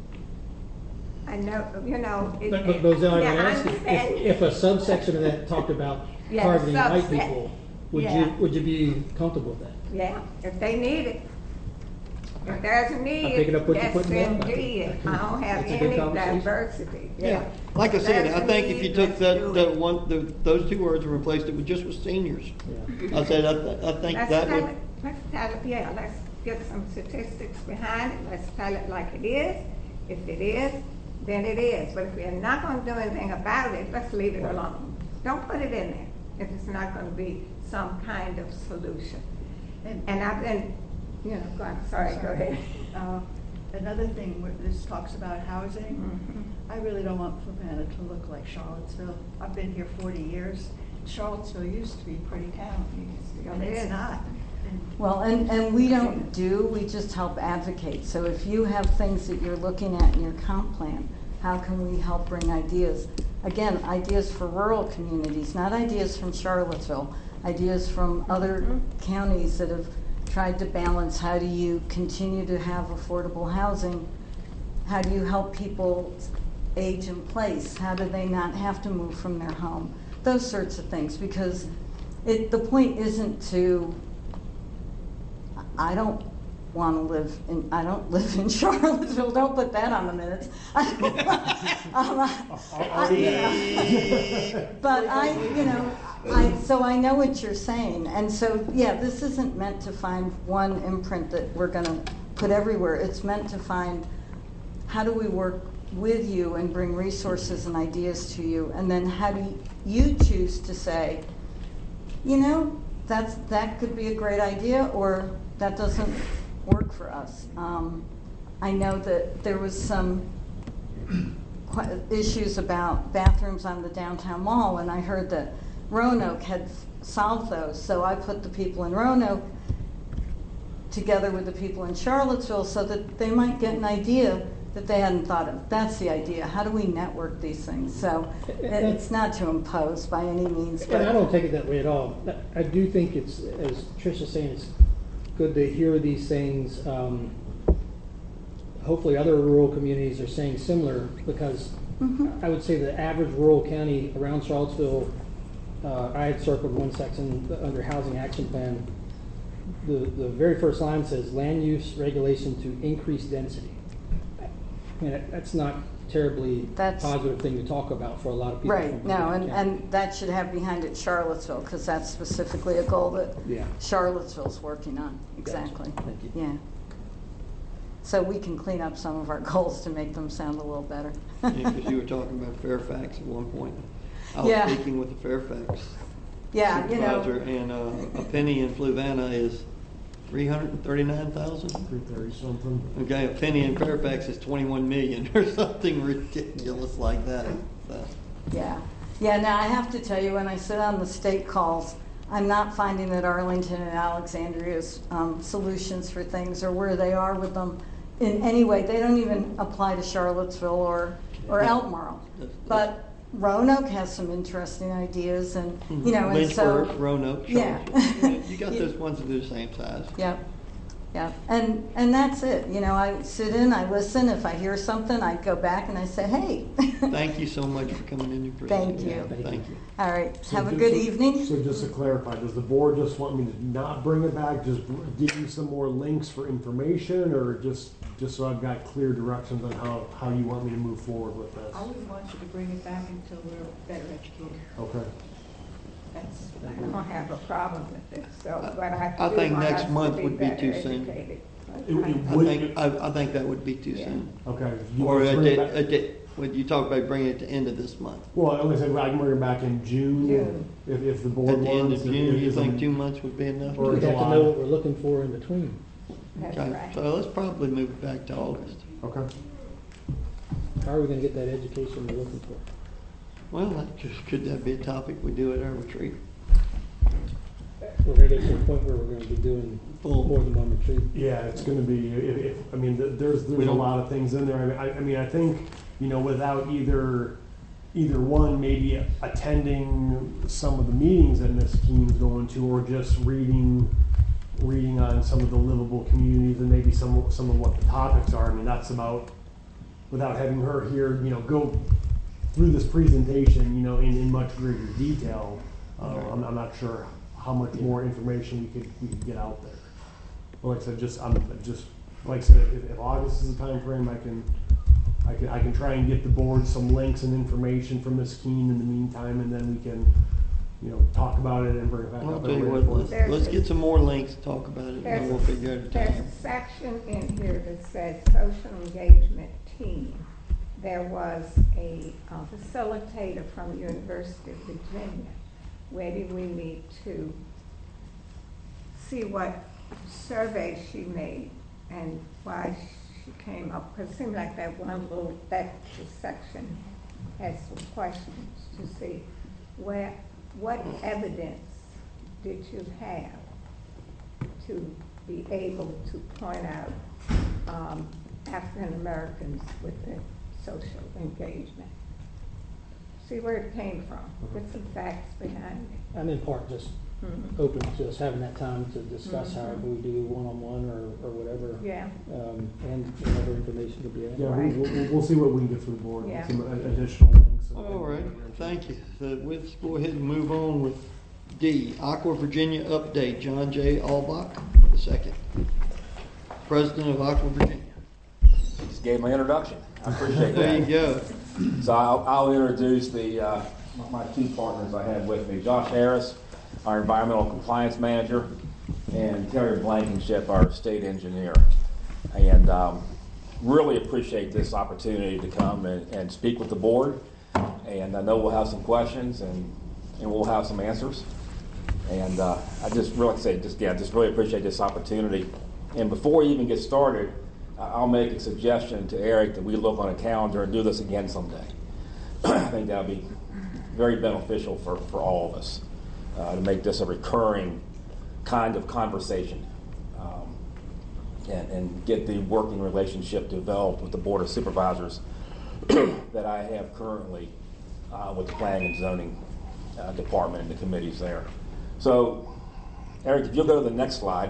I know, you know. it- But, but Mozelle, I yeah, can ask you, understand. if, if a subsection of that talked about Yeah, targeting white subset. people, would you, Yeah. would you be comfortable with that? Yeah, if they need it. If there's a need, picking up what you're yes putting down. indeed. I don't have It's a good any conversation. diversity, Yeah, yeah. like I said, There's I a think if you need, took let's that, do that it. one, the, those two words and replaced it with just with seniors, Yeah. I said, I, I think Let's that tell would, it, let's tell it, yeah, let's get some statistics behind it, let's tell it like it is. If it is, then it is, but if we're not gonna do anything about it, let's leave it alone. Don't put it in there if it's not gonna be some kind of solution. And- And I've been, you know, go on, sorry, go ahead. Uh, Another thing, where this talks about housing, Mhm. I really don't want Fluvanna to look like Charlottesville. I've been here forty years. Charlottesville used to be a pretty town, and It it's is. not. And Well, and, and we don't do, we just help advocate. So if you have things that you're looking at in your comp plan, how can we help bring ideas? Again, ideas for rural communities, not ideas from Charlottesville, ideas from other counties that have tried to balance how do you continue to have affordable housing? How do you help people age in place? How do they not have to move from their home? Those sorts of things, because it, the point isn't to, I don't want to live in, I don't live in Charlottesville, don't put that on the minutes. Um, I- you know, But I, you know, I, so I know what you're saying, and so, yeah, this isn't meant to find one imprint that we're gonna put everywhere. It's meant to find, how do we work with you and bring resources and ideas to you, and then how do you choose to say, you know, that's, that could be a great idea, or that doesn't work for us. Um, I know that there was some que- issues about bathrooms on the downtown mall, and I heard that Roanoke had f- solved those, so I put the people in Roanoke together with the people in Charlottesville so that they might get an idea that they hadn't thought of. That's the idea. How do we network these things? So it- it's not to impose by any means, And I but don't take it that way at all. I do think it's, as Tricia's saying, it's good to hear these things. Um, hopefully other rural communities are saying similar, because Mhm. I would say the average rural county around Charlottesville, uh, I had circled one section under housing action plan. The, the very first line says land use regulation to increase density. I mean, that- that's not terribly That's- positive thing to talk about for a lot of people. right, from no, Fayette and, County. and that should have behind it Charlottesville, because that's specifically a goal that Yeah. Charlottesville's working on. Exactly. Thank you. Yeah. so we can clean up some of our goals to make them sound a little better. Because you were talking about Fairfax at one point. I was Yeah. speaking with the Fairfax Yeah, you know. supervisor, and uh, a penny in Fluvanna is three hundred and thirty-nine thousand. Three thirty something. Okay, a penny in Fairfax is twenty-one million or something ridiculous like that. So, Yeah, yeah, now I have to tell you, when I sit on the state calls, I'm not finding that Arlington and Alexandria's um, solutions for things or where they are with them in any way. They don't even apply to Charlottesville or, or Albemarle. But Roanoke has some interesting ideas, and, you know, and so. Lynchburg, Roanoke, Yeah. Charlottesville. You got those ones that are the same size. Yep, yep, and, and that's it, you know, I sit in, I listen, if I hear something, I go back and I say, hey. Thank you so much for coming in and Thank presenting. you. Thank you. All right, So have a just- good so- evening. So just to clarify, does the board just want me to not bring it back, just br- give you some more links for information, or just, just so I've got clear directions on how, how you want me to move forward with this? I would want you to bring it back until we're better educated. Okay. That's, I don't have a problem with this, so, but I I do think want next us to month would be better too soon. educated. It- it I would- think, I, I think that would be too Yeah. soon. Okay. You Or want to a bring it day, back- a day, when you talk about bringing it to end of this month. Well, I only said I can bring it back in June, June. if, if the board At the end wants. of if- June, if- you if think I'm- two months would be enough? Or We have to July. know what we're looking for in between. That's Okay, right. so let's probably move it back to August. Okay. How are we gonna get that education we're looking for? Well, that just, could that be a topic we do at our retreat? We're gonna get to the point where we're gonna be doing Full. more than one retreat. Yeah, it's gonna be, if, if, I mean, th- there's, We there's a don't- lot of things in there. I mean, I, I mean, I think, you know, without either, either one, maybe attending some of the meetings that Miss Keene's going to, or just reading, reading on some of the livable communities and maybe some, some of what the topics are. I mean, that's about, without having her here, you know, go through this presentation, you know, in, in much greater detail. Uh, I'm, I'm not sure how much more information we could, we could get out there. But like I said, just, I'm just, like I said, if, if August is the time frame, I can, I can, I can try and get the board some links and information from Miss Keene in the meantime, and then we can, you know, talk about it and bring it back Well, I'll up. tell at a you later what, point. let's, let's get some more links, talk about it, and There's then a- we'll figure out a There's time. a section in here that says social engagement team. There was a uh, facilitator from University of Virginia. Where did we need to see what survey she made and why she came up? Because it seemed like that one little, that section has some questions to see where, what evidence did you have to be able to point out um, African Americans with the social engagement? See where it came from, with some facts behind it. I'm in part just Mhm. open to us having that time to discuss Mhm. however we do one-on-one or, or whatever. Yeah. Um, and whatever information could be added. Yeah, Right. we'll, we'll, we'll see what we can get from the board, Yeah. some a- additional links. and- All right, thank you. So let's go ahead and move on with D, Aqua Virginia update, John J. Albach, the second. President of Aqua Virginia. Just gave my introduction. I appreciate There you that. go. So I'll, I'll introduce the, uh, my two partners I had with me, Josh Harris, our environmental compliance manager, and Terry Blankenship, our state engineer. And um, really appreciate this opportunity to come and, and speak with the board. And I know we'll have some questions and, and we'll have some answers. And uh, I just really say, just yeah, just really appreciate this opportunity. And before we even get started, uh, I'll make a suggestion to Eric that we look on a calendar and do this again someday. I think that would be very beneficial for, for all of us uh, to make this a recurring kind of conversation um, and, and get the working relationship developed with the Board of Supervisors that I have currently uh, with the Planning and Zoning uh, Department and the committees there. So, Eric, if you'll go to the next slide,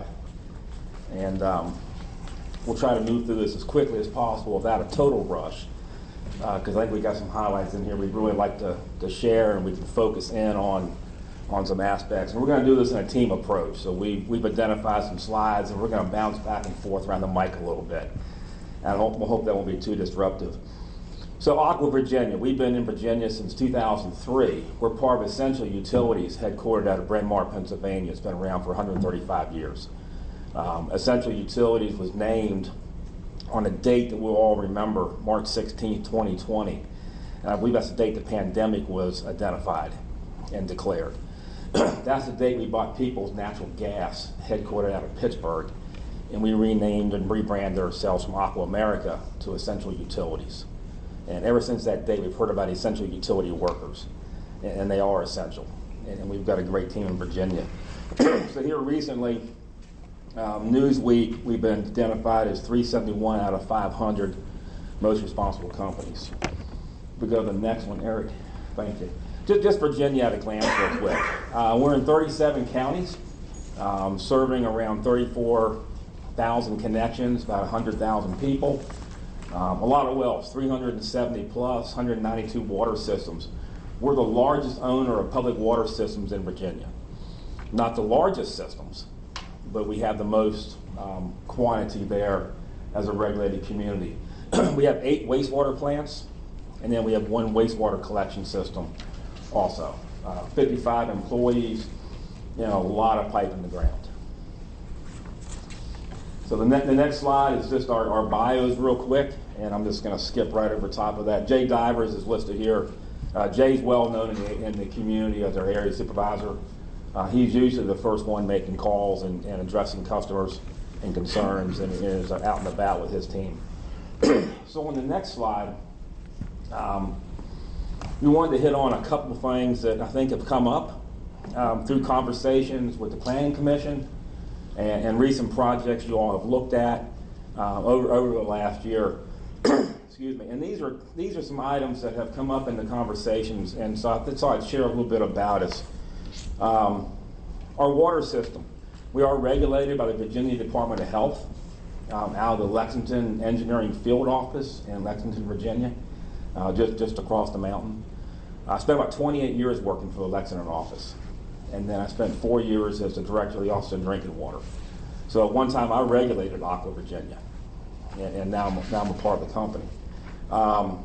and um, we'll try to move through this as quickly as possible without a total rush, because uh, I think we got some highlights in here we'd really like to, to share, and we can focus in on on some aspects. And we're going to do this in a team approach. So we, we've identified some slides, and we're going to bounce back and forth around the mic a little bit. And I hope, we'll hope that won't be too disruptive. So Aqua Virginia, we've been in Virginia since two thousand three. We're part of Essential Utilities, headquartered out of Bryn Mawr, Pennsylvania. It's been around for one hundred thirty-five years. Um, Essential Utilities was named on a date that we'll all remember, March sixteenth, twenty twenty. And I believe that's the date the pandemic was identified and declared. That's the date we bought Peoples Natural Gas, headquartered out of Pittsburgh, and we renamed and rebranded ourselves from Aqua America to Essential Utilities. And ever since that day, we've heard about essential utility workers, and they are essential. And we've got a great team in Virginia. So here recently, um, Newsweek, we've been identified as three seventy-one out of five hundred most responsible companies. We go to the next one, Eric. Thank you. Just, just Virginia at a glance real quick. Uh, we're in thirty-seven counties, um, serving around thirty-four thousand connections, about one hundred thousand people. Um, a lot of wells, three hundred seventy plus, one hundred ninety-two water systems. We're the largest owner of public water systems in Virginia. Not the largest systems, but we have the most um, quantity there as a regulated community. We have eight wastewater plants, and then we have one wastewater collection system also. Uh, fifty-five employees, you know, a lot of pipe in the ground. So the, ne- the next slide is just our, our bios real quick, and I'm just going to skip right over top of that. Jay Divers is listed here. Uh, Jay's well known in the, in the community as our area supervisor. Uh, he's usually the first one making calls and, and addressing customers and concerns, and is out and about with his team. So on the next slide, um, we wanted to hit on a couple of things that I think have come up um, through conversations with the Planning Commission and, and recent projects you all have looked at uh, over, over the last year. Excuse me. And these are these are some items that have come up in the conversations, and so I thought I'd share a little bit about us. Um, our water system. We are regulated by the Virginia Department of Health um, out of the Lexington Engineering Field Office in Lexington, Virginia, uh, just, just across the mountain. I spent about twenty-eight years working for the Lexington office, and then I spent four years as the director of the Office of Drinking Water. So at one time I regulated Aqua Virginia, and, and now, I'm, now I'm a part of the company. Um,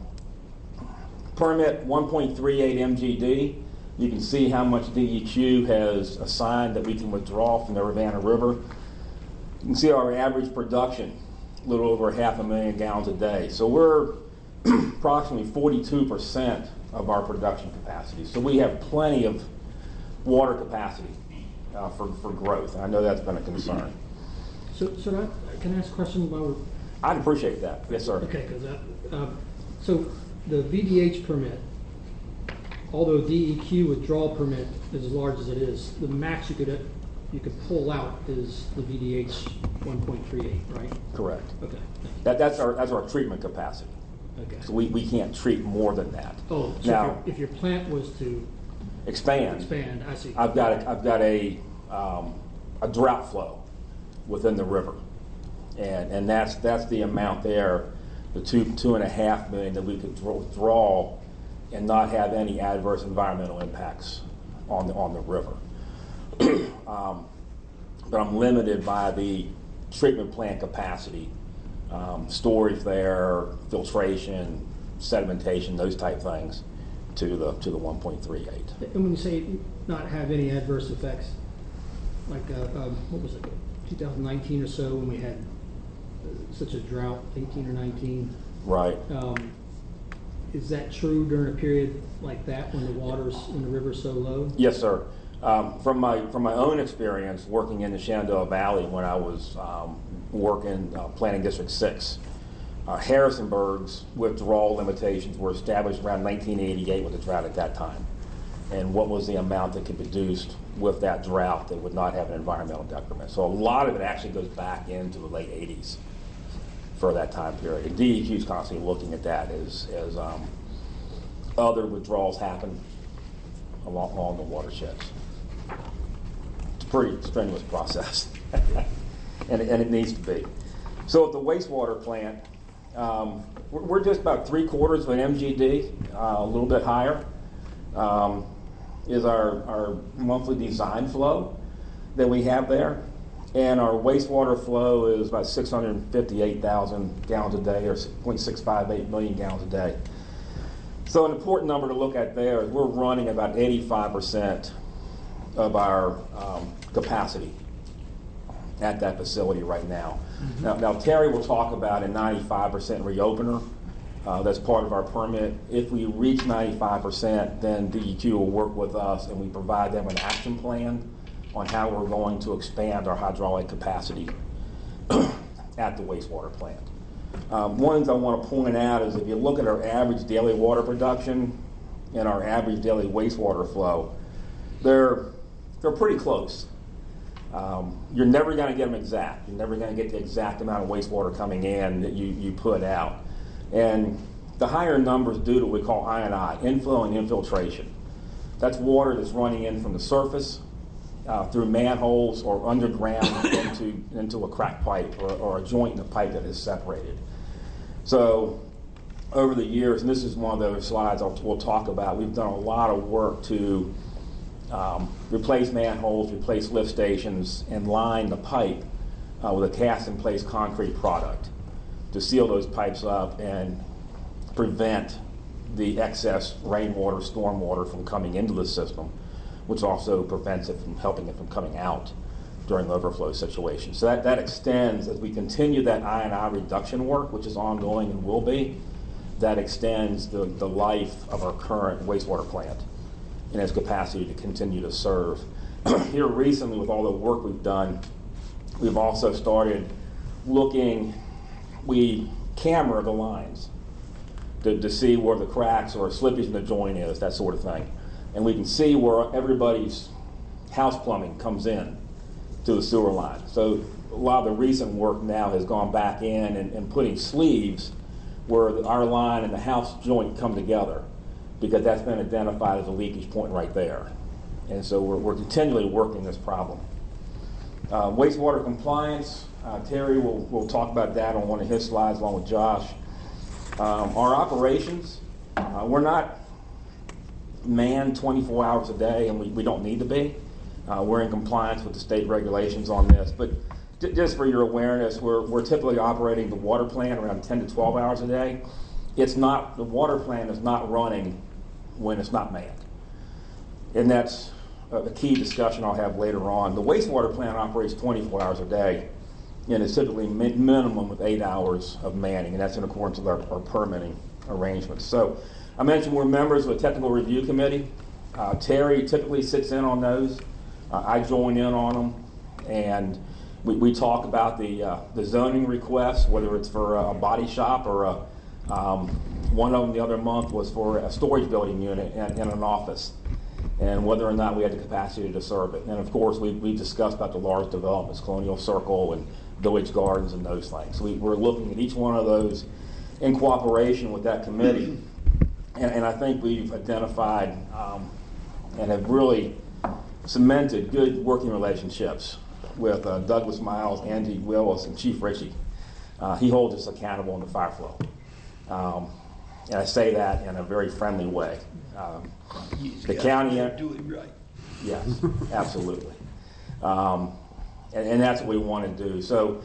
permit one point three eight M G D. You can see how much D E Q has assigned that we can withdraw from the Rivanna River. You can see our average production, a little over half a million gallons a day. So we're approximately forty-two percent of our production capacity. So we have plenty of water capacity uh, for, for growth. And I know that's been a concern. So, so that, can I ask a question while we're... I'd appreciate that. Yes, sir. Okay, because uh, so the V D H permit, although D E Q withdrawal permit is as large as it is, the max you could you could pull out is the V D H one point three eight, right? Correct. Okay. That, that's our that's our treatment capacity. Okay. So we, we can't treat more than that. Oh, so now, if, your, if your plant was to expand, expand, I see. I've got a, I've got a um, a drought flow within the river, and and that's that's the amount there, the two two and a half million that we could withdraw and not have any adverse environmental impacts on the on the river. um, but I'm limited by the treatment plant capacity, um, storage there, filtration, sedimentation, those type things, to the to the one point three eight. And when you say not have any adverse effects, like uh, um, what was it, two thousand nineteen or so, when we had uh, such a drought, eighteen or nineteen. Right. Um, is that true during a period like that when the water's in the river so low? Yes, sir. Um, from my from my own experience working in the Shenandoah Valley when I was um, working uh, Planning District Six, uh, Harrisonburg's withdrawal limitations were established around nineteen eighty-eight with the drought at that time, and what was the amount that could be produced with that drought that would not have an environmental decrement. So a lot of it actually goes back into the late eighties for that time period. And D E Q is constantly looking at that as as um, other withdrawals happen along, along the watersheds. It's a pretty strenuous process, and, and it needs to be. So at the wastewater plant, um, we're, we're just about three quarters of an M G D, uh, a little bit higher, um, is our, our monthly design flow that we have there. And our wastewater flow is about six hundred fifty-eight thousand gallons a day, or six point six five eight million gallons a day. So an important number to look at there is we're running about eighty-five percent of our um, capacity at that facility right now. Now, now Terry will talk about a ninety-five percent reopener. Uh, that's part of our permit. If we reach ninety-five percent, then D E Q will work with us and we provide them an action plan on how we're going to expand our hydraulic capacity at the wastewater plant. Um, one of the things I want to point out is if you look at our average daily water production and our average daily wastewater flow, they're, they're pretty close. Um, you're never going to get them exact. You're never going to get the exact amount of wastewater coming in that you, you put out. And the higher numbers due to what we call I and I, inflow and infiltration. That's water that's running in from the surface uh, through manholes or underground into, into a cracked pipe or, or a joint in the pipe that is separated. So over the years, and this is one of those slides I'll, we'll talk about, we've done a lot of work to um, replace manholes, replace lift stations, and line the pipe uh, with a cast-in-place concrete product to seal those pipes up and prevent the excess rainwater, stormwater from coming into the system, which also prevents it from helping it from coming out during overflow situations. So that, that extends, as we continue that I and I reduction work, which is ongoing and will be, that extends the, the life of our current wastewater plant and its capacity to continue to serve. Here recently, with all the work we've done, we've also started looking, we camera the lines to, to see where the cracks or slippage in the joint is, that sort of thing. And we can see where everybody's house plumbing comes in to the sewer line. So a lot of the recent work now has gone back in and, and putting sleeves where our line and the house joint come together, because that's been identified as a leakage point right there. And so we're, we're continually working this problem. Uh, wastewater compliance, uh, Terry will, will talk about that on one of his slides along with Josh. Um, our operations, uh, we're not manned twenty-four hours a day, and we, we don't need to be. Uh, we're in compliance with the state regulations on this, but j- just for your awareness, we're, we're typically operating the water plant around ten to twelve hours a day. It's not, the water plant is not running when it's not manned. And that's a key discussion I'll have later on. The wastewater plant operates twenty-four hours a day, and it's typically mi- minimum of eight hours of manning, and that's in accordance with our, our permitting arrangements. So I mentioned we're members of a technical review committee. Uh, Terry typically sits in on those. Uh, I join in on them, and we, we talk about the uh, the zoning requests, whether it's for a body shop or a, um, one of them the other month was for a storage building unit in, in an office, and whether or not we had the capacity to serve it. And of course, we, we discussed about the large developments, Colonial Circle and Village Gardens and those things. We, we're looking at each one of those in cooperation with that committee. And, and I think we've identified um, and have really cemented good working relationships with uh, Douglas Miles, Angie Willis, and Chief Ritchie. Uh, he holds us accountable in the fire flow. Um, and I say that in a very friendly way. Um, the county... Do it right. Yes, absolutely. Um, and, and that's what we want to do. So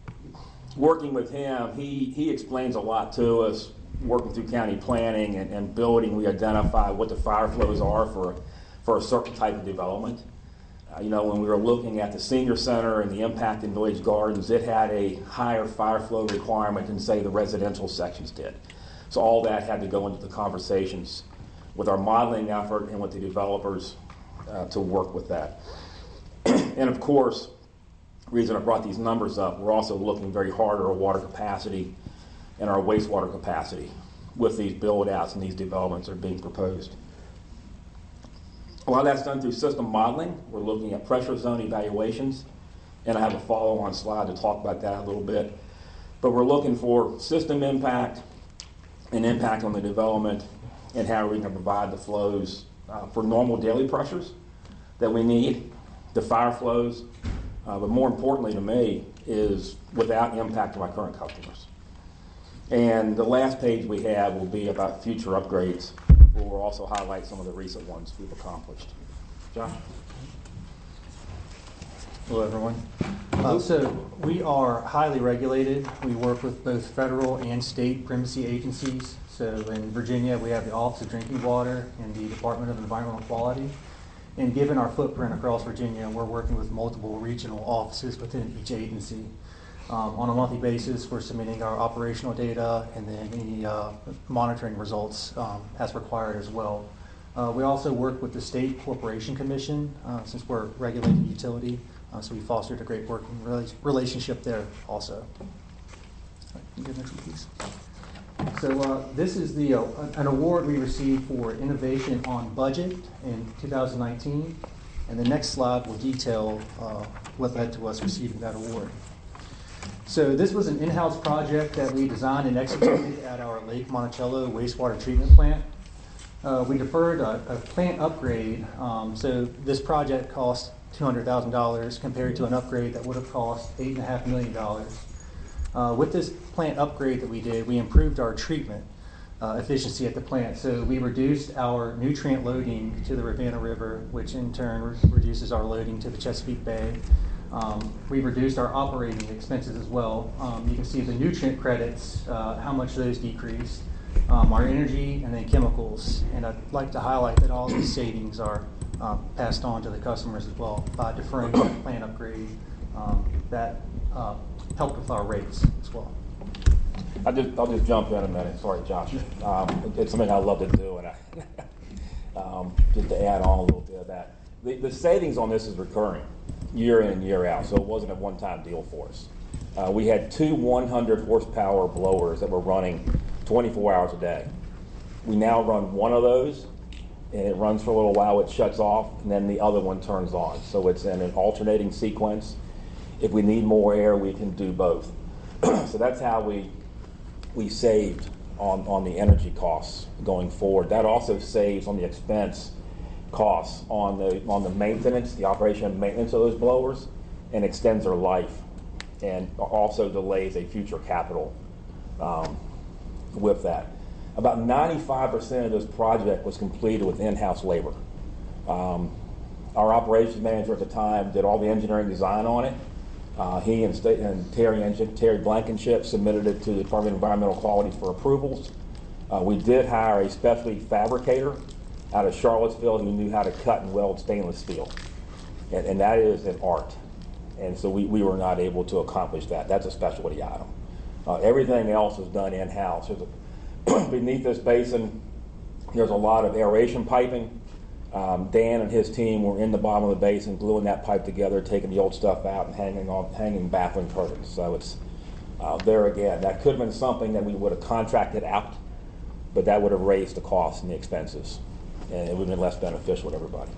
working with him, he, he explains a lot to us. Working through county planning and, and building, we identify what the fire flows are for, for a certain type of development. Uh, you know, when we were looking at the senior center and the impact in Village Gardens, it had a higher fire flow requirement than, say, the residential sections did. So all that had to go into the conversations with our modeling effort and with the developers uh, to work with that. And of course, the reason I brought these numbers up, we're also looking very hard at our water capacity and our wastewater capacity with these build-outs and these developments that are being proposed. A lot of that's done through system modeling. We're looking at pressure zone evaluations, and I have a follow-on slide to talk about that a little bit. But we're looking for system impact and impact on the development and how we can provide the flows uh, for normal daily pressures that we need, the fire flows, uh, but more importantly to me is without impact to my current customers. And the last page we have will be about future upgrades, where we'll also highlight some of the recent ones we've accomplished. John? Hello, everyone. Uh, so we are highly regulated. We work with both federal and state primacy agencies. So in Virginia, we have the Office of Drinking Water and the Department of Environmental Quality. And given our footprint across Virginia, we're working with multiple regional offices within each agency. Um, on a monthly basis, we're submitting our operational data and then any uh, monitoring results um, as required as well. Uh, we also work with the State Corporation Commission uh, since we're a regulated utility, uh, so we fostered a great working rela- relationship there also. Can you go next one, please? So uh, this is the uh, an award we received for innovation on budget in two thousand nineteen, and the next slide will detail uh, what led to us receiving that award. So this was an in-house project that we designed and executed at our Lake Monticello wastewater treatment plant. Uh, we deferred a, a plant upgrade, um, so this project cost two hundred thousand dollars compared to an upgrade that would have cost eight point five million dollars. Uh, with this plant upgrade that we did, we improved our treatment uh, efficiency at the plant. So we reduced our nutrient loading to the Ravenna River, which in turn re- reduces our loading to the Chesapeake Bay. Um, we reduced our operating expenses as well. Um, you can see the nutrient credits, uh, how much those decreased, um, our energy, and then chemicals. And I'd like to highlight that all these savings are uh, passed on to the customers as well by deferring the plant upgrade. Um, that uh, helped with our rates as well. I'll just, I'll just jump in a minute. Sorry, Josh. Um, it's something I love to do, and I, um, just to add on a little bit of that. The, the savings on this is recurring year in and year out, so it wasn't a one-time deal for us. Uh, we had two one hundred horsepower blowers that were running twenty-four hours a day. We now run one of those, and it runs for a little while, it shuts off, and then the other one turns on. So it's in an alternating sequence. If we need more air, we can do both. So that's how we we saved on, on the energy costs going forward. That also saves on the expense costs on the on the maintenance, the operation and maintenance of those blowers, and extends their life, and also delays a future capital um, with that. About ninety-five percent of this project was completed with in-house labor. Um, our operations manager at the time did all the engineering design on it. Uh, he and, State, and Terry, Terry Blankenship submitted it to the Department of Environmental Quality for approvals. Uh, we did hire a specialty fabricator out of Charlottesville who knew how to cut and weld stainless steel. And, and that is an art. And so we, we were not able to accomplish that. That's a specialty item. Uh, everything else is done in-house. There's a, beneath this basin, there's a lot of aeration piping. Um, Dan and his team were in the bottom of the basin, gluing that pipe together, taking the old stuff out, and hanging on, hanging baffling curtains. So it's uh, there again. That could have been something that we would have contracted out, but that would have raised the costs and the expenses, and it would have been less beneficial to everybody.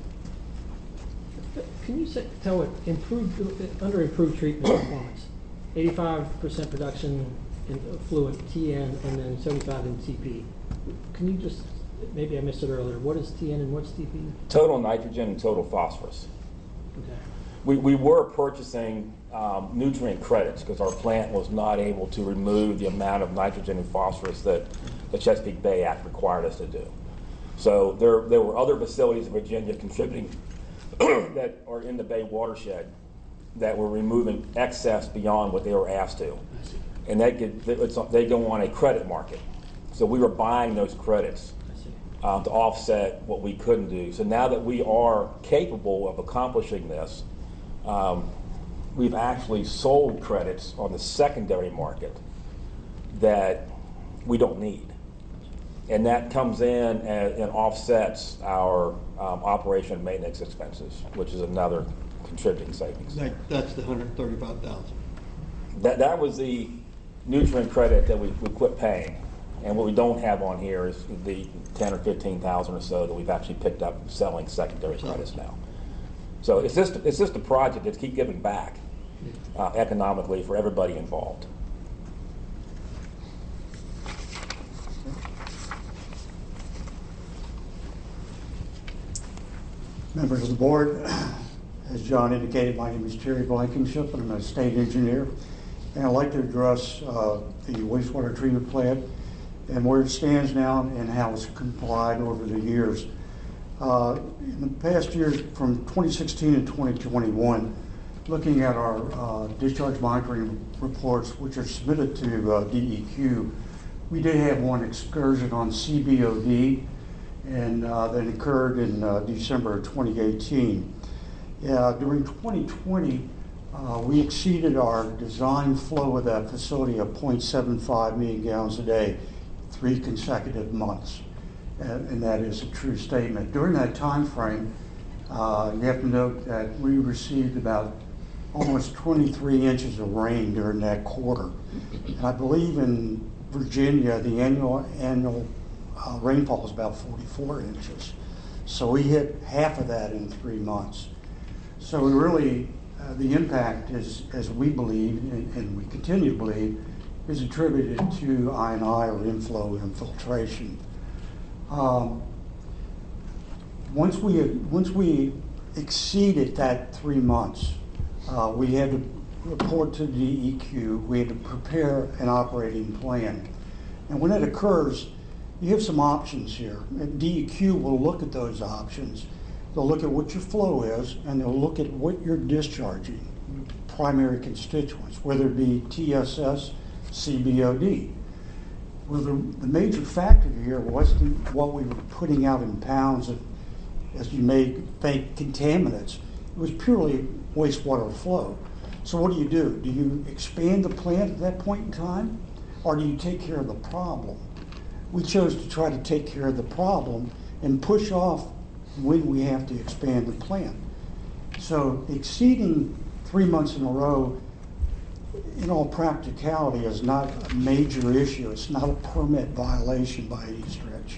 Can you say, tell what improved under improved treatment performance? eighty-five percent production in fluent T N and then seventy-five in T P. Can you just, maybe I missed it earlier, what is T N and what's T P? Total nitrogen and total phosphorus. Okay. We, we were purchasing um, nutrient credits because our plant was not able to remove the amount of nitrogen and phosphorus that the Chesapeake Bay Act required us to do. So there, there were other facilities in Virginia contributing that are in the Bay watershed that were removing excess beyond what they were asked to. And they, could, they go on a credit market. So we were buying those credits uh, to offset what we couldn't do. So now that we are capable of accomplishing this, um, we've actually sold credits on the secondary market that we don't need. And that comes in and, and offsets our um, operation and maintenance expenses, which is another contributing savings. That, that's the one hundred thirty-five thousand. That that was the nutrient credit that we, we quit paying. And what we don't have on here is the ten or fifteen thousand or so that we've actually picked up selling secondary credits now. So it's just it's just a project that keep giving back uh, economically for everybody involved. Members of the board, as John indicated, my name is Terry Blankenship, and I'm a state engineer. And I'd like to address uh, the wastewater treatment plant and where it stands now and how it's complied over the years. Uh, in the past years, from twenty sixteen and twenty twenty-one, looking at our uh, discharge monitoring reports, which are submitted to uh, D E Q, we did have one excursion on C B O D, and uh, that occurred in uh, December of twenty eighteen. Uh, during twenty twenty, uh, we exceeded our design flow of that facility of zero point seven five million gallons a day, three consecutive months, and, and that is a true statement. During that time frame, uh, you have to note that we received about almost twenty-three inches of rain during that quarter. And I believe in Virginia, the annual annual uh, rainfall is about forty-four inches. So we hit half of that in three months. So we really, uh, the impact is, as we believe, and, and we continue to believe, is attributed to I and I, or inflow infiltration. Um, once we once we exceeded that three months, uh, we had to report to D E Q. We had to prepare an operating plan, and when it occurs, you have some options here. And D E Q will look at those options. They'll look at what your flow is, and they'll look at what you're discharging, primary constituents, whether it be T S S, C B O D. Well, the, the major factor here wasn't what we were putting out in pounds of, as you may think, contaminants. It was purely wastewater flow. So what do you do? Do you expand the plant at that point in time, or do you take care of the problem? We chose to try to take care of the problem and push off when we have to expand the plant. So exceeding three months in a row, in all practicality, is not a major issue. It's not a permit violation by any stretch.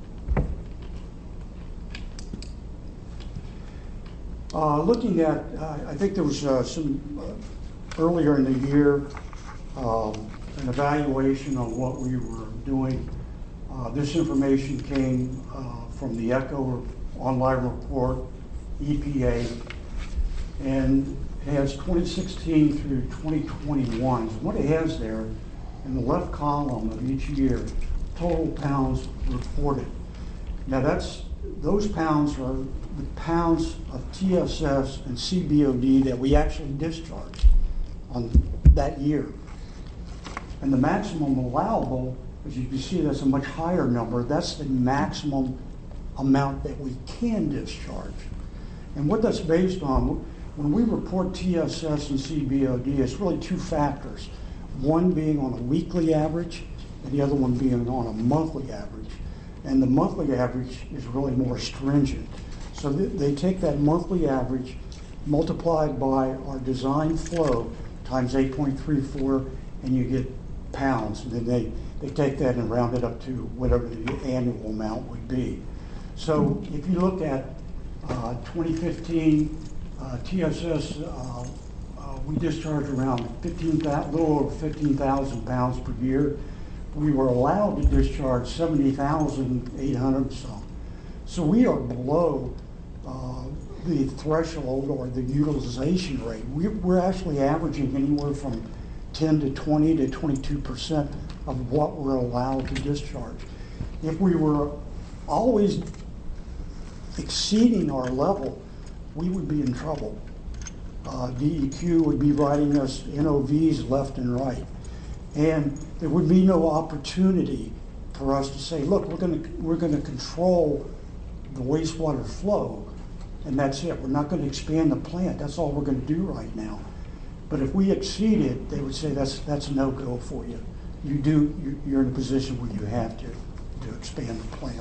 Uh, looking at, uh, I think there was uh, some, uh, earlier in the year, um, an evaluation on what we were doing. Uh, this information came uh, from the ECHO online report, E P A, and it has twenty sixteen through twenty twenty-one. So what it has there, in the left column of each year, total pounds reported. Now that's, those pounds are the pounds of T S S and C B O D that we actually discharged on that year. And the maximum allowable, as you can see, that's a much higher number. That's the maximum amount that we can discharge. And what that's based on, when we report T S S and C B O D, it's really two factors. One being on a weekly average, and the other one being on a monthly average. And the monthly average is really more stringent. So th they take that monthly average multiplied by our design flow times eight point three four, and you get pounds. And then they, they take that and round it up to whatever the annual amount would be. So if you look at uh, twenty fifteen, uh, T S S, uh, uh, we discharged around fifteen, a little over fifteen thousand pounds per year. We were allowed to discharge seventy thousand eight hundred some. So we are below uh, the threshold or the utilization rate. We, we're actually averaging anywhere from ten to twenty to twenty-two percent of what we're allowed to discharge. If we were always exceeding our level, we would be in trouble. Uh, D E Q would be writing us N O Vs left and right. And there would be no opportunity for us to say, look, we're going to we're going to control the wastewater flow, and that's it. We're not going to expand the plant. That's all we're going to do right now. But if we exceed it, they would say that's that's a no-go for you. You do you, you're in a position where you have to to expand the plant.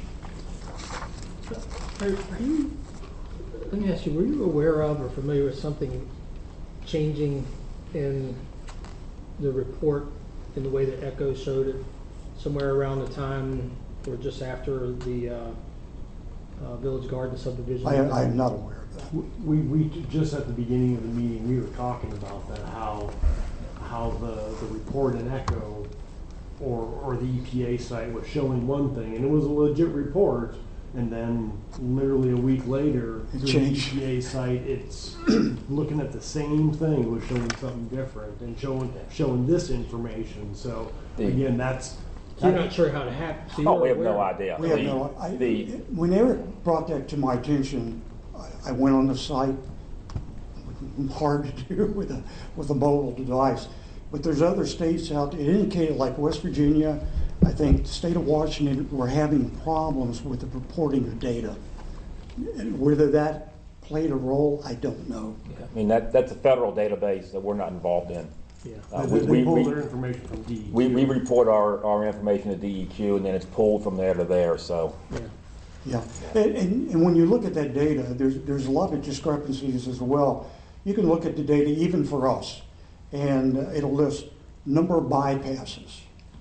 Are, are you, let me ask you, were you aware of or familiar with something changing in the report in the way that ECHO showed it somewhere around the time or just after the uh, uh, Village Garden subdivision? I, I am not aware of that. We, we, just at the beginning of the meeting, we were talking about that, how, how the, the report in ECHO or, or the E P A site was showing one thing, and it was a legit report, and then literally a week later, It through changed. the E P A site, it's looking at the same thing, it was showing something different, and showing, showing this information, so, The- again, that's, So you're not sure how to happen? So Oh, you're we have aware. no idea. We have The- no, I, the- when Eric brought that to my attention, I, I went on the site. Hard to do with a with a mobile device, but there's other states out there. It indicated like West Virginia, I think the state of Washington, we're having problems with the reporting of data. And whether that played a role, I don't know. I mean, that, that's a federal database that we're not involved in. Yeah. Uh, They, we, they we, pull we, their information from D E Q. we, we report our, our information to D E Q, and then it's pulled from there to there, so. Yeah. Yeah, and, and, and when you look at that data, there's, there's a lot of discrepancies as well. You can look at the data even for us, and uh, it'll list number of bypasses,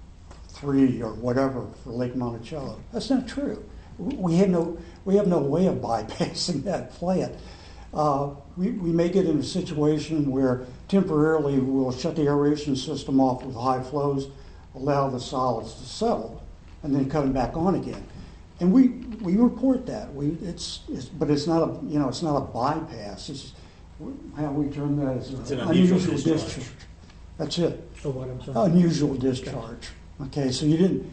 three or whatever for Lake Monticello. That's not true. We have no, we have no way of bypassing that plant. Uh, we, we may get in a situation where temporarily we'll shut the aeration system off with high flows, allow the solids to settle, and then cut them back on again. And we, we report that. We, it's, it's, but it's not a, you know, it's not a bypass. It's, how we term that is It's an unusual discharge. That's it. Oh, what, I'm sorry? Unusual discharge. Okay, so you didn't,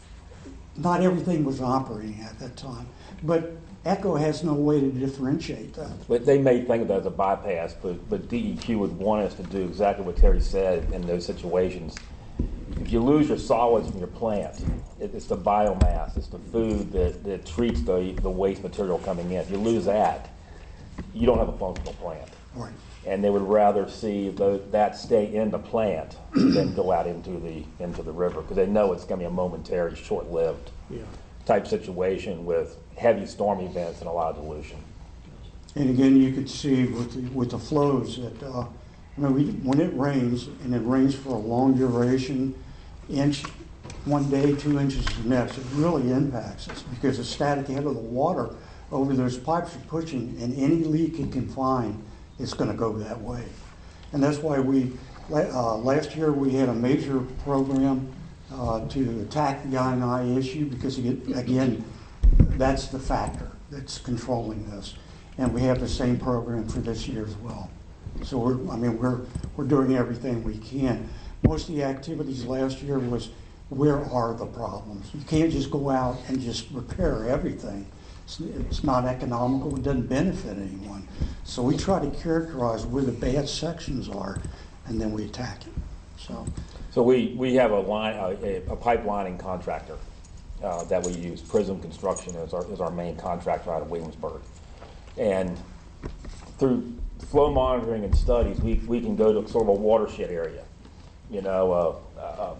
not everything was operating at that time. But ECHO has no way to differentiate that. But they may think of that as a bypass, but, but D E Q would want us to do exactly what Terry said in those situations. If you lose your solids from your plant, it, it's the biomass, it's the food that, that treats the, the waste material coming in. If you lose that, you don't have a functional plant. Right. And they would rather see the, that stay in the plant than go out into the into the river, because they know it's going to be a momentary, short-lived Yeah. type situation with heavy storm events and a lot of dilution. And again, you could see with the, with the flows that, uh, I mean, we, when it rains, and it rains for a long duration, inch one day, two inches the next, it really impacts us because the static head of the water over those pipes are pushing, and any leak it can find is going to go that way. And that's why we, uh, last year we had a major program uh, to attack the I and I issue because, again, that's the factor that's controlling this. And we have the same program for this year as well. So we're, I mean, we're, we're doing everything we can. Most of the activities last year was, where are the problems? You can't just go out and just repair everything. It's, it's not economical, it doesn't benefit anyone. So we try to characterize where the bad sections are, and then we attack it. So, So we, we have a line, a, a pipelining contractor uh, that we use. Prism Construction is our, is our main contractor out of Williamsburg. And through flow monitoring and studies, we, we can go to sort of a watershed area, you know, a, a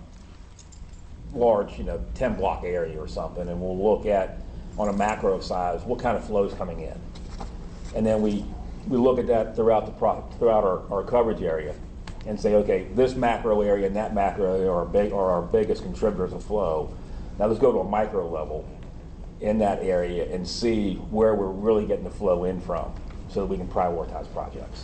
large, you know, ten block area or something, and we'll look at, on a macro size, what kind of flow is coming in. And then we, we look at that throughout the pro, throughout our, our coverage area and say, okay, this macro area and that macro area are, big, are our biggest contributors of flow. Now let's go to a micro level in that area and see where we're really getting the flow in from so that we can prioritize projects.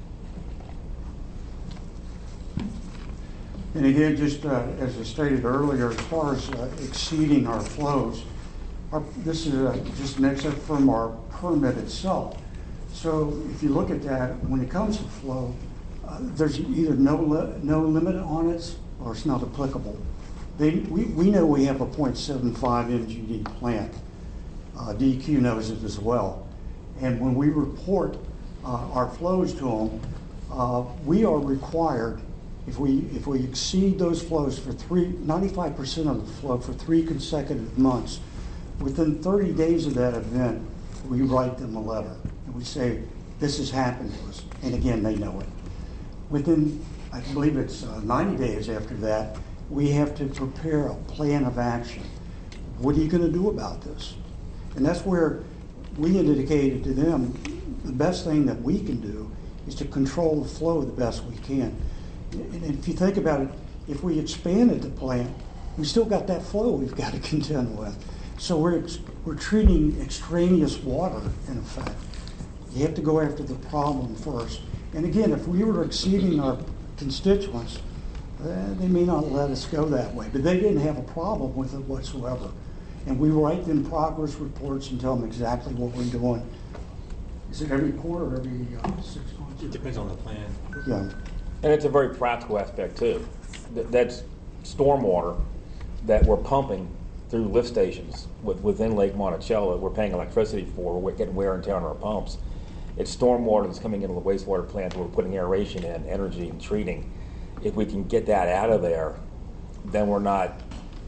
and again, just uh, as I stated earlier, as far as uh, exceeding our flows, our, this is uh, just an excerpt from our permit itself. So if you look at that, when it comes to flow, uh, there's either no li no limit on it or it's not applicable. They, we, we know we have a point seven five M G D plant. Uh, D E Q knows it as well. And when we report uh, our flows to them, uh, we are required, if we, if we exceed those flows for three, ninety-five percent of the flow for three consecutive months, within thirty days of that event, we write them a letter. And we say, this has happened to us. And again, they know it. Within, I believe it's uh, ninety days after that, we have to prepare a plan of action. What are you going to do about this? And that's where we indicated to them the best thing that we can do is to control the flow the best we can. And if you think about it, if we expanded the plant, we still got that flow we've got to contend with. So we're, we're treating extraneous water, in effect. You have to go after the problem first. And again, if we were exceeding our constituents, uh, they may not let us go that way. But they didn't have a problem with it whatsoever. And we write them progress reports and tell them exactly what we're doing. Is it every quarter or every uh, six months? It depends on the plan. Yeah. And it's a very practical aspect too. Th- That's stormwater that we're pumping through lift stations with, within Lake Monticello. We're paying electricity for. We're getting wear and tear on our pumps. It's stormwater that's coming into the wastewater plant. We're putting aeration in, energy and treating. If we can get that out of there, then we're not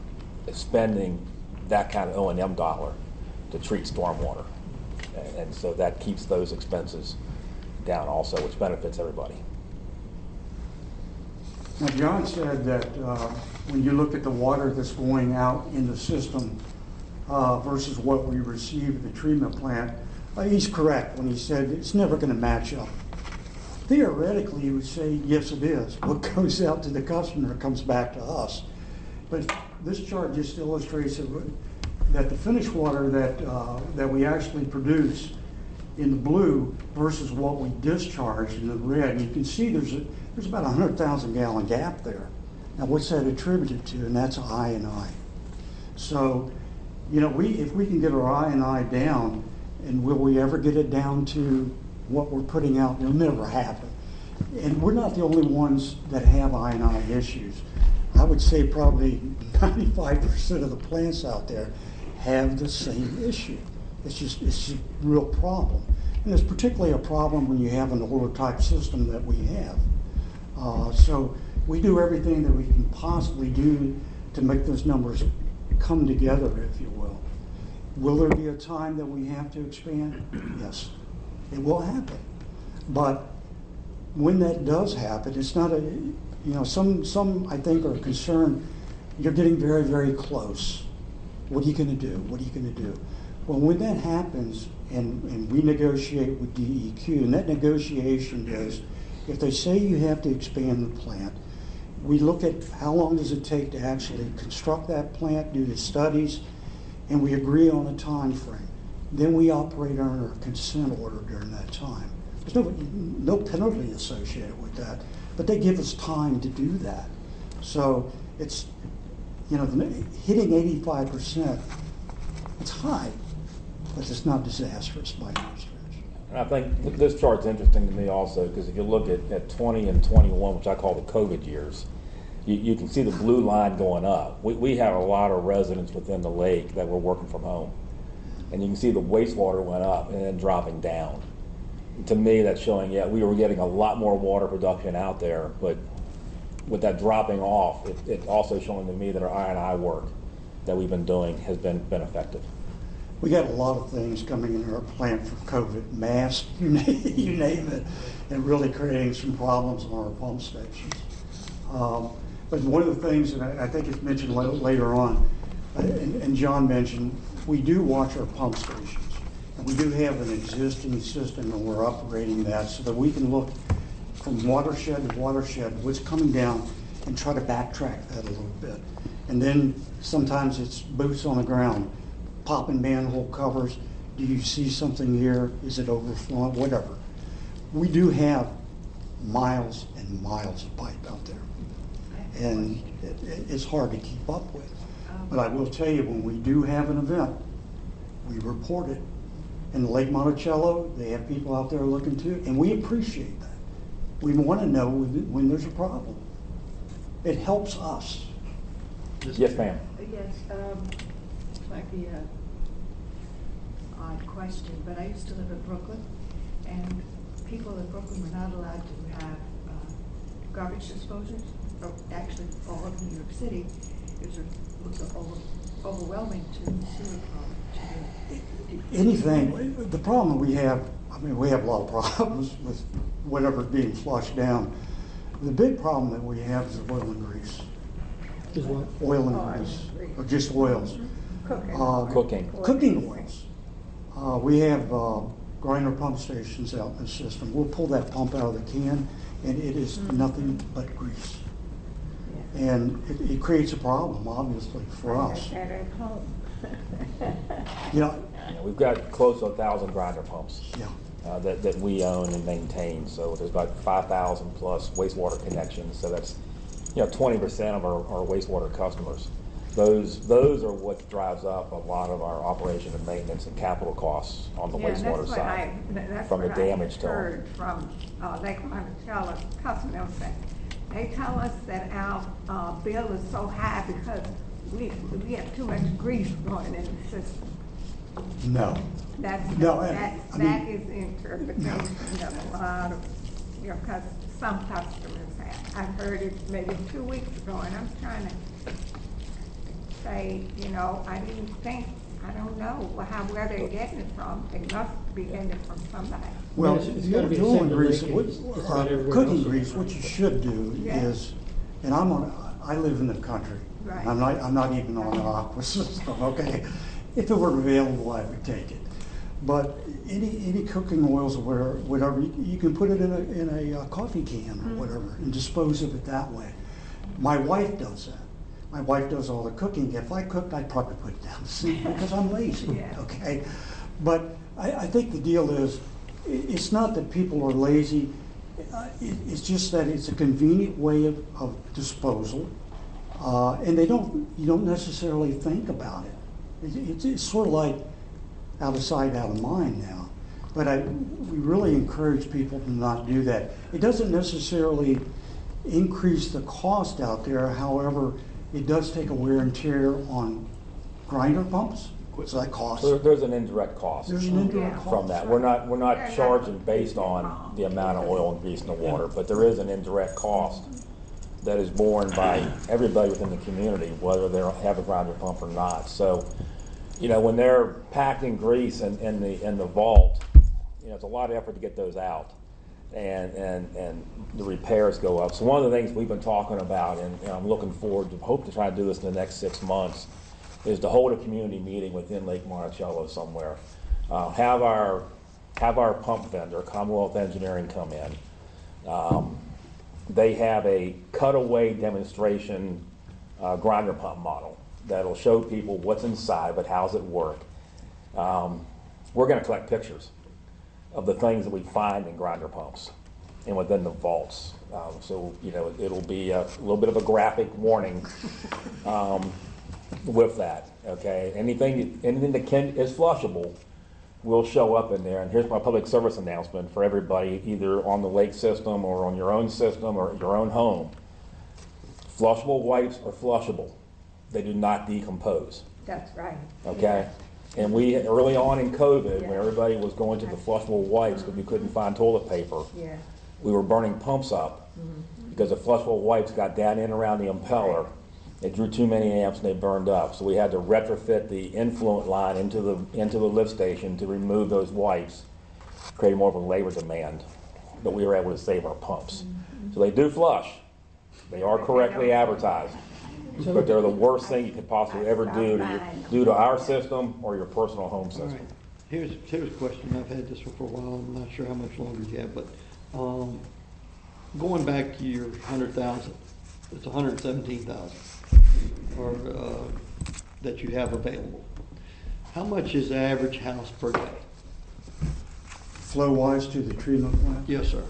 spending that kind of O and M dollar to treat stormwater. And, and so that keeps those expenses down also, which benefits everybody. Now, John said that uh, when you look at the water that's going out in the system uh, versus what we receive at the treatment plant, uh, he's correct when he said it's never going to match up. Theoretically, you would say, yes, it is. What goes out to the customer comes back to us. But this chart just illustrates that, that the finished water that, uh, that we actually produce in the blue versus what we discharge in the red, you can see there's a, there's about a one hundred thousand gallon gap there. Now, what's that attributed to? And that's I and I. So, you know, we if we can get our I and I down, and will we ever get it down to what we're putting out? It'll never happen. And we're not the only ones that have I and I issues. I would say probably ninety-five percent of the plants out there have the same issue. It's just it's a real problem. And it's particularly a problem when you have an older type system that we have. Uh, so we do everything that we can possibly do to make those numbers come together, if you will. Will there be a time that we have to expand? Yes, it will happen. But when that does happen, it's not a, you know, some, some I think are concerned, you're getting very, very close. What are you going to do? What are you going to do? Well, when that happens and, and we negotiate with D E Q, and that negotiation is, if they say you have to expand the plant, we look at how long does it take to actually construct that plant, do the studies, and we agree on a time frame. Then we operate under a consent order during that time. There's no, no penalty associated with that, but they give us time to do that. So it's, you know, hitting eighty-five percent, it's high, but it's not disastrous by any stretch. And I think this chart's interesting to me also, because if you look at, at twenty and twenty-one, which I call the COVID years, you, you can see the blue line going up. We, we have a lot of residents within the lake that were working from home. And you can see the wastewater went up and then dropping down. To me, that's showing, yeah, we were getting a lot more water production out there, but with that dropping off, it, it's also showing to me that our I and I work that we've been doing has been, been effective. We got a lot of things coming in our plant for COVID, masks, you name, you name it, and really creating some problems on our pump stations. Um, but one of the things, and I, I think it's mentioned la- later on, uh, and, and John mentioned, we do watch our pump stations. And we do have an existing system, and we're operating that so that we can look from watershed to watershed, what's coming down, and try to backtrack that a little bit. And then sometimes it's boots on the ground. Popping manhole covers. Do you see something here? Is it overflowing? Whatever. We do have miles and miles of pipe out there, and it, it's hard to keep up with. But I will tell you, when we do have an event, we report it. In Lake Monticello, they have people out there looking too, and we appreciate that. We want to know when, when there's a problem. It helps us. Yes, ma'am. Yes, um, this might be a odd question, but I used to live in Brooklyn, and people in Brooklyn were not allowed to have uh, garbage disposers. Or actually, all of New York City, it was, it was over, overwhelming to the sewer problem. Anything, the problem we have, I mean, we have a lot of problems with whatever's being flushed down. The big problem that we have is oil and grease. Is what? Oil and Oil grease, and grease. or just oils. Cooking. Uh, Cooking. Cooking oils. Uh, we have uh, grinder pump stations out in the system. We'll pull that pump out of the can, and it is Mm-hmm. nothing but grease. And it, it creates a problem, obviously, for I us. had that at home. You know, Yeah, we've got close to a thousand grinder pumps yeah. uh, that, that we own and maintain. So there's about five thousand plus wastewater connections. So that's, you know, twenty percent of our, our wastewater customers. Those those are what drives up a lot of our operation and maintenance and capital costs on the Yeah, wastewater that's what side. I- that- that's from the what I damage to 'em. heard from uh, Lake Monticello customers. That they tell us that our uh, bill is so high because we we have too much grease going in the system. No. That's No, I- that's I that mean- is the interpretation of a lot of, you know, cause some customers have. I heard it maybe two weeks ago, and I'm trying to say, you know, I didn't think, I don't know, well, how, where they're getting it from. They must be getting it from somebody. Well, It's- it's the gotta be the oil same and as grease, Lincoln. what- It's- it's uh, about everywhere cooking else. grease, what you should do Yeah. is, and I'm on, I live in the country. Right. I'm not, I'm not even on an aqua system, okay? If it were available, I would take it. But any, any cooking oils or whatever, whatever, you, you can put it in a, in a uh, coffee can or whatever and dispose of it that way. My wife does that. My wife does all the cooking. If I cooked, I'd probably put it down the sink because I'm lazy, Yeah. okay? But I, I think the deal is, i- it's not that people are lazy, uh, it, it's just that it's a convenient way of, of disposal. Uh, and they don't, you don't necessarily think about it. It- It's, it's sort of like out of sight, out of mind now. But I, we really encourage people to not do that. It doesn't necessarily increase the cost out there. However, it does take a wear and tear on grinder pumps. What's that cost? So there- there's an indirect cost There's an indirect Yeah. cost. from that. We're not, we're not Yeah. charging based on the amount of oil and grease in the water, but there is an indirect cost that is borne by everybody within the community, whether they have a grinder pump or not. So, you know, when they're packing grease in, in the, in the vault, you know, it's a lot of effort to get those out. And, and, and the repairs go up. So one of the things we've been talking about, and, and I'm looking forward to, hope to try to do this in the next six months, is to hold a community meeting within Lake Monticello somewhere. Uh, have our, have our pump vendor, Commonwealth Engineering, come in. Um, they have a cutaway demonstration uh, grinder pump model that'll show people what's inside, but how's it work. Um, we're gonna collect pictures of the things that we find in grinder pumps and within the vaults. Um, so, you know, it'll be a little bit of a graphic warning um, with that, okay? Anything, anything that can, is flushable will show up in there. And here's my public service announcement for everybody, either on the lake system or on your own system or your own home. Flushable wipes are flushable. They do not decompose, That's right. okay? And we, early on in COVID, when everybody was going to the flushable wipes because we couldn't find toilet paper, Yeah. we were burning pumps up because the flushable wipes got down in around the impeller. They drew too many amps and they burned up. So we had to retrofit the influent line into the into the lift station to remove those wipes, creating more of a labor demand. But we were able to save our pumps. So they do flush. They are correctly advertised. But they're the worst thing you could possibly ever do to your, do to our system or your personal home All system. right. Here's, here's a question. I've had this one for a while. I'm not sure how much longer you have, but, um, going back to your hundred thousand, it's a hundred and seventeen thousand, or, uh, that you have available. How much is the average house per day? Flow wise to the treatment plant. Yes, sir.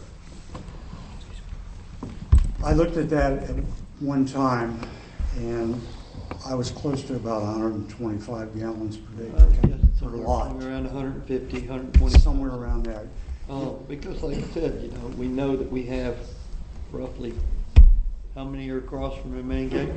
I looked at that at one time, and I was close to about one hundred twenty-five gallons per day. Uh, yes, For a somewhere- lot. somewhere around hundred fifty, hundred twenty. Somewhere around there. Uh, because like I said, you know, we know that we have roughly, how many are across from the main gate?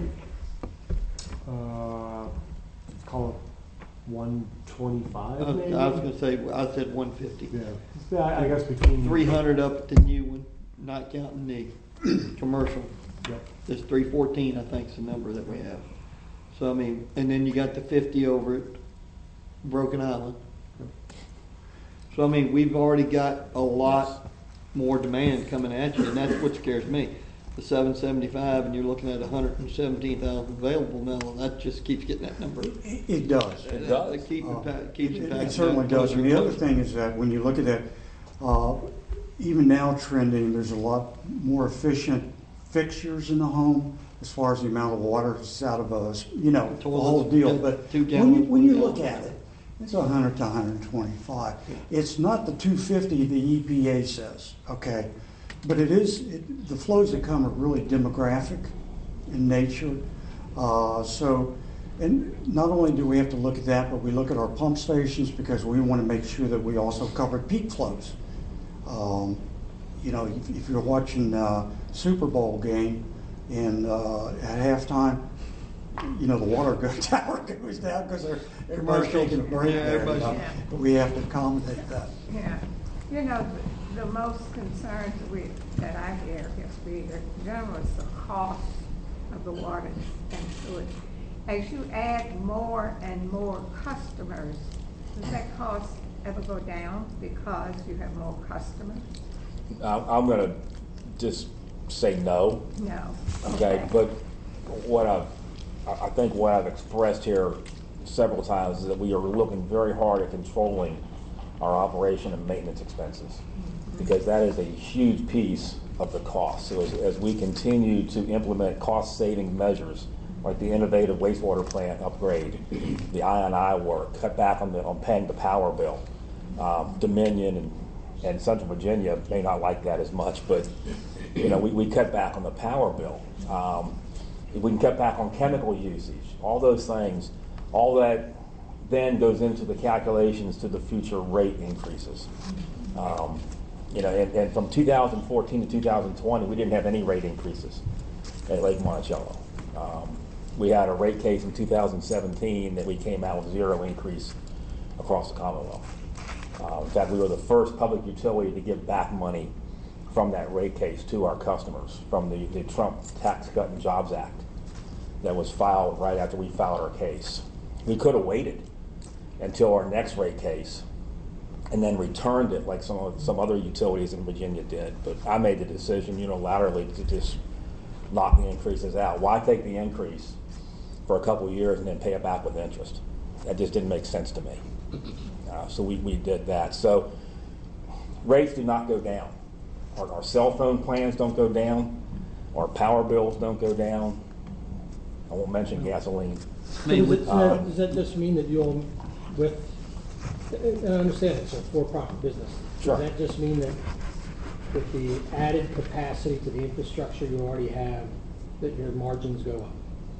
Uh, call it one twenty-five I maybe? I was gonna say, I said one fifty. Yeah, yeah, I I guess between. Three hundred up at the new one, not counting the commercial. Yep. There's three fourteen, I think, is the number that we have. So, I mean, and then you got the fifty over at Broken Island. So, I mean, we've already got a lot more demand coming at you, and that's what scares me. The seven seventy-five, and you're looking at a hundred and seventeen thousand available now, that just keeps getting that number. It, it does. It does. It keeps Uh, it, pa- keeps it It packing it certainly down does. closer And the other closer. thing is that when you look at that, uh, even now trending, there's a lot more efficient fixtures in the home as far as the amount of water that's out of us, you know, the whole Toilets, deal. yeah, But two when you, gallons, when one you look gallon. at it, it's a hundred to hundred and twenty-five. It's not the two fifty the E P A says, okay? But it is, it, the flows that come are really demographic in nature. Uh, so, and not only do we have to look at that, but we look at our pump stations because we want to make sure that we also cover peak flows. Um, you know, if, if you're watching uh, Super Bowl game and uh, at halftime, you know, the water go- tower goes down because everybody's Commercials. taking a break Yeah, there. everybody's- you know, Yeah. But we have to accommodate that. Yeah, you know, the, the most concerns we, that I hear, yes, we, in general, is the cost of the water and sewage. as you add more and more customers, does that cost ever go down because you have more customers? I'm, I'm going to just say no. No. Okay, but what I've, I I think what I've expressed here several times is that we are looking very hard at controlling our operation and maintenance expenses, because that is a huge piece of the cost. So as, as we continue to implement cost-saving measures, like the innovative wastewater plant upgrade, the I and I work, cut back on the on paying the power bill. Um, Dominion and, and Central Virginia may not like that as much, but you know we, we cut back on the power bill. Um, we can cut back on chemical usage. All those things, all that then goes into the calculations to the future rate increases. Um, you know, and, and from two thousand fourteen to two thousand twenty, we didn't have any rate increases at Lake Monticello. Um, we had a rate case in two thousand seventeen that we came out with zero increase across the Commonwealth. Uh, in fact, we were the first public utility to give back money from that rate case to our customers from the, the Trump Tax Cut and Jobs Act that was filed right after we filed our case. We could have waited until our next rate case and then returned it like some of, some other utilities in Virginia did. But I made the decision unilaterally to just knock the increases out. Why take the increase for a couple of years and then pay it back with interest? That just didn't make sense to me. Uh, so we, we did that. So rates do not go down. Our, our cell phone plans don't go down. Our power bills don't go down. I won't mention gasoline. So does, it, uh, does that just mean that you'll, with, and I understand it's a for-profit business. Sure. Does that just mean that with the added capacity to the infrastructure you already have, that your margins go up?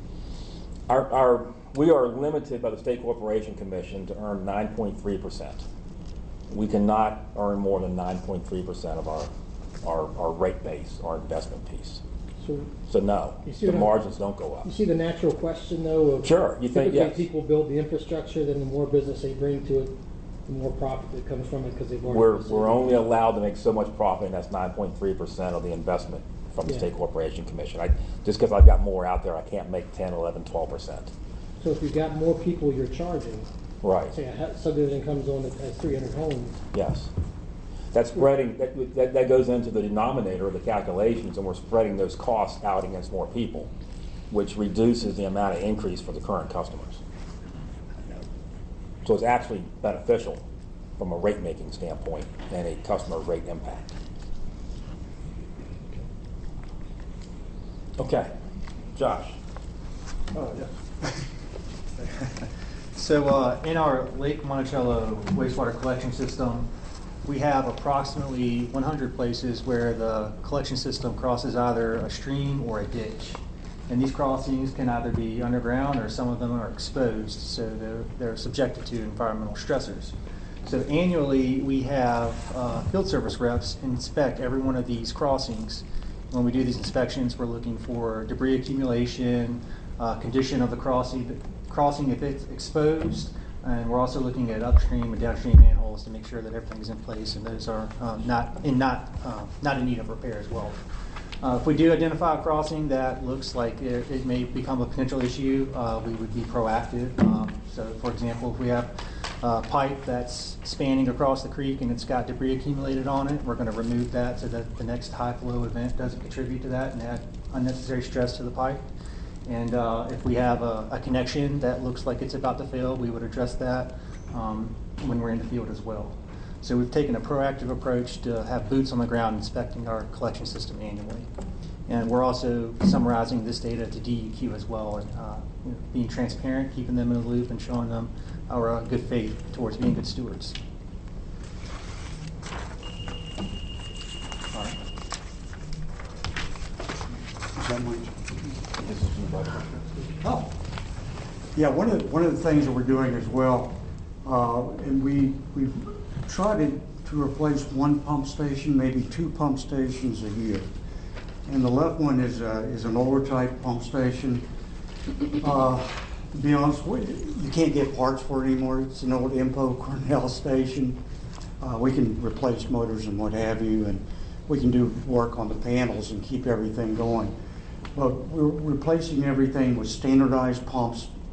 Our, our, we are limited by the State Corporation Commission to earn nine point three percent. We cannot earn more than nine point three percent of our, our, our rate base, our investment piece. So, so no, the margins don't go up. You see the natural question, though, of sure, you think, yes. people build the infrastructure, then the more business they bring to it, the more profit that comes from it because they've already... We're, we're only allowed to make so much profit, and that's nine point three percent of the investment from the yeah. State Corporation Commission. I, just because I've got more out there, I can't make ten, eleven, twelve percent. So if you've got more people you're charging, right? Say a subdivision comes on that has three hundred homes. Yes. That's spreading, that, that, that goes into the denominator of the calculations, and we're spreading those costs out against more people, which reduces the amount of increase for the current customers. So it's actually beneficial from a rate-making standpoint and a customer rate impact. Okay. Josh. Oh, yeah. So uh, in our Lake Monticello wastewater collection system, we have approximately one hundred places where the collection system crosses either a stream or a ditch. And these crossings can either be underground or some of them are exposed, so they're, they're subjected to environmental stressors. So annually, we have uh, field service reps inspect every one of these crossings. When we do these inspections, we're looking for debris accumulation, uh, condition of the crossing, crossing if it's exposed, and we're also looking at upstream and downstream manholes to make sure that everything's in place and those are um, not in not uh, not in need of repair as well. Uh, if we do identify a crossing that looks like it, it may become a potential issue, uh, we would be proactive. Um, so, for example, if we have a pipe that's spanning across the creek and it's got debris accumulated on it, we're going to remove that so that the next high flow event doesn't contribute to that and add unnecessary stress to the pipe. And uh, if we have a, a connection that looks like it's about to fail, we would address that um, when we're in the field as well. So we've taken a proactive approach to have boots on the ground inspecting our collection system annually. And we're also summarizing this data to D E Q as well, and uh, you know, being transparent, keeping them in the loop, and showing them our uh, good faith towards being good stewards. All right. Oh, yeah. One of the, one of the things that we're doing as well, uh, and we we've tried to, to replace one pump station, maybe two pump stations a year. And the left one is a, is an older type pump station. Uh, to be honest, we, you can't get parts for it anymore. It's an old Impo Cornell station. Uh, we can replace motors and what have you, and we can do work on the panels and keep everything going. But we're replacing everything with standardized pumps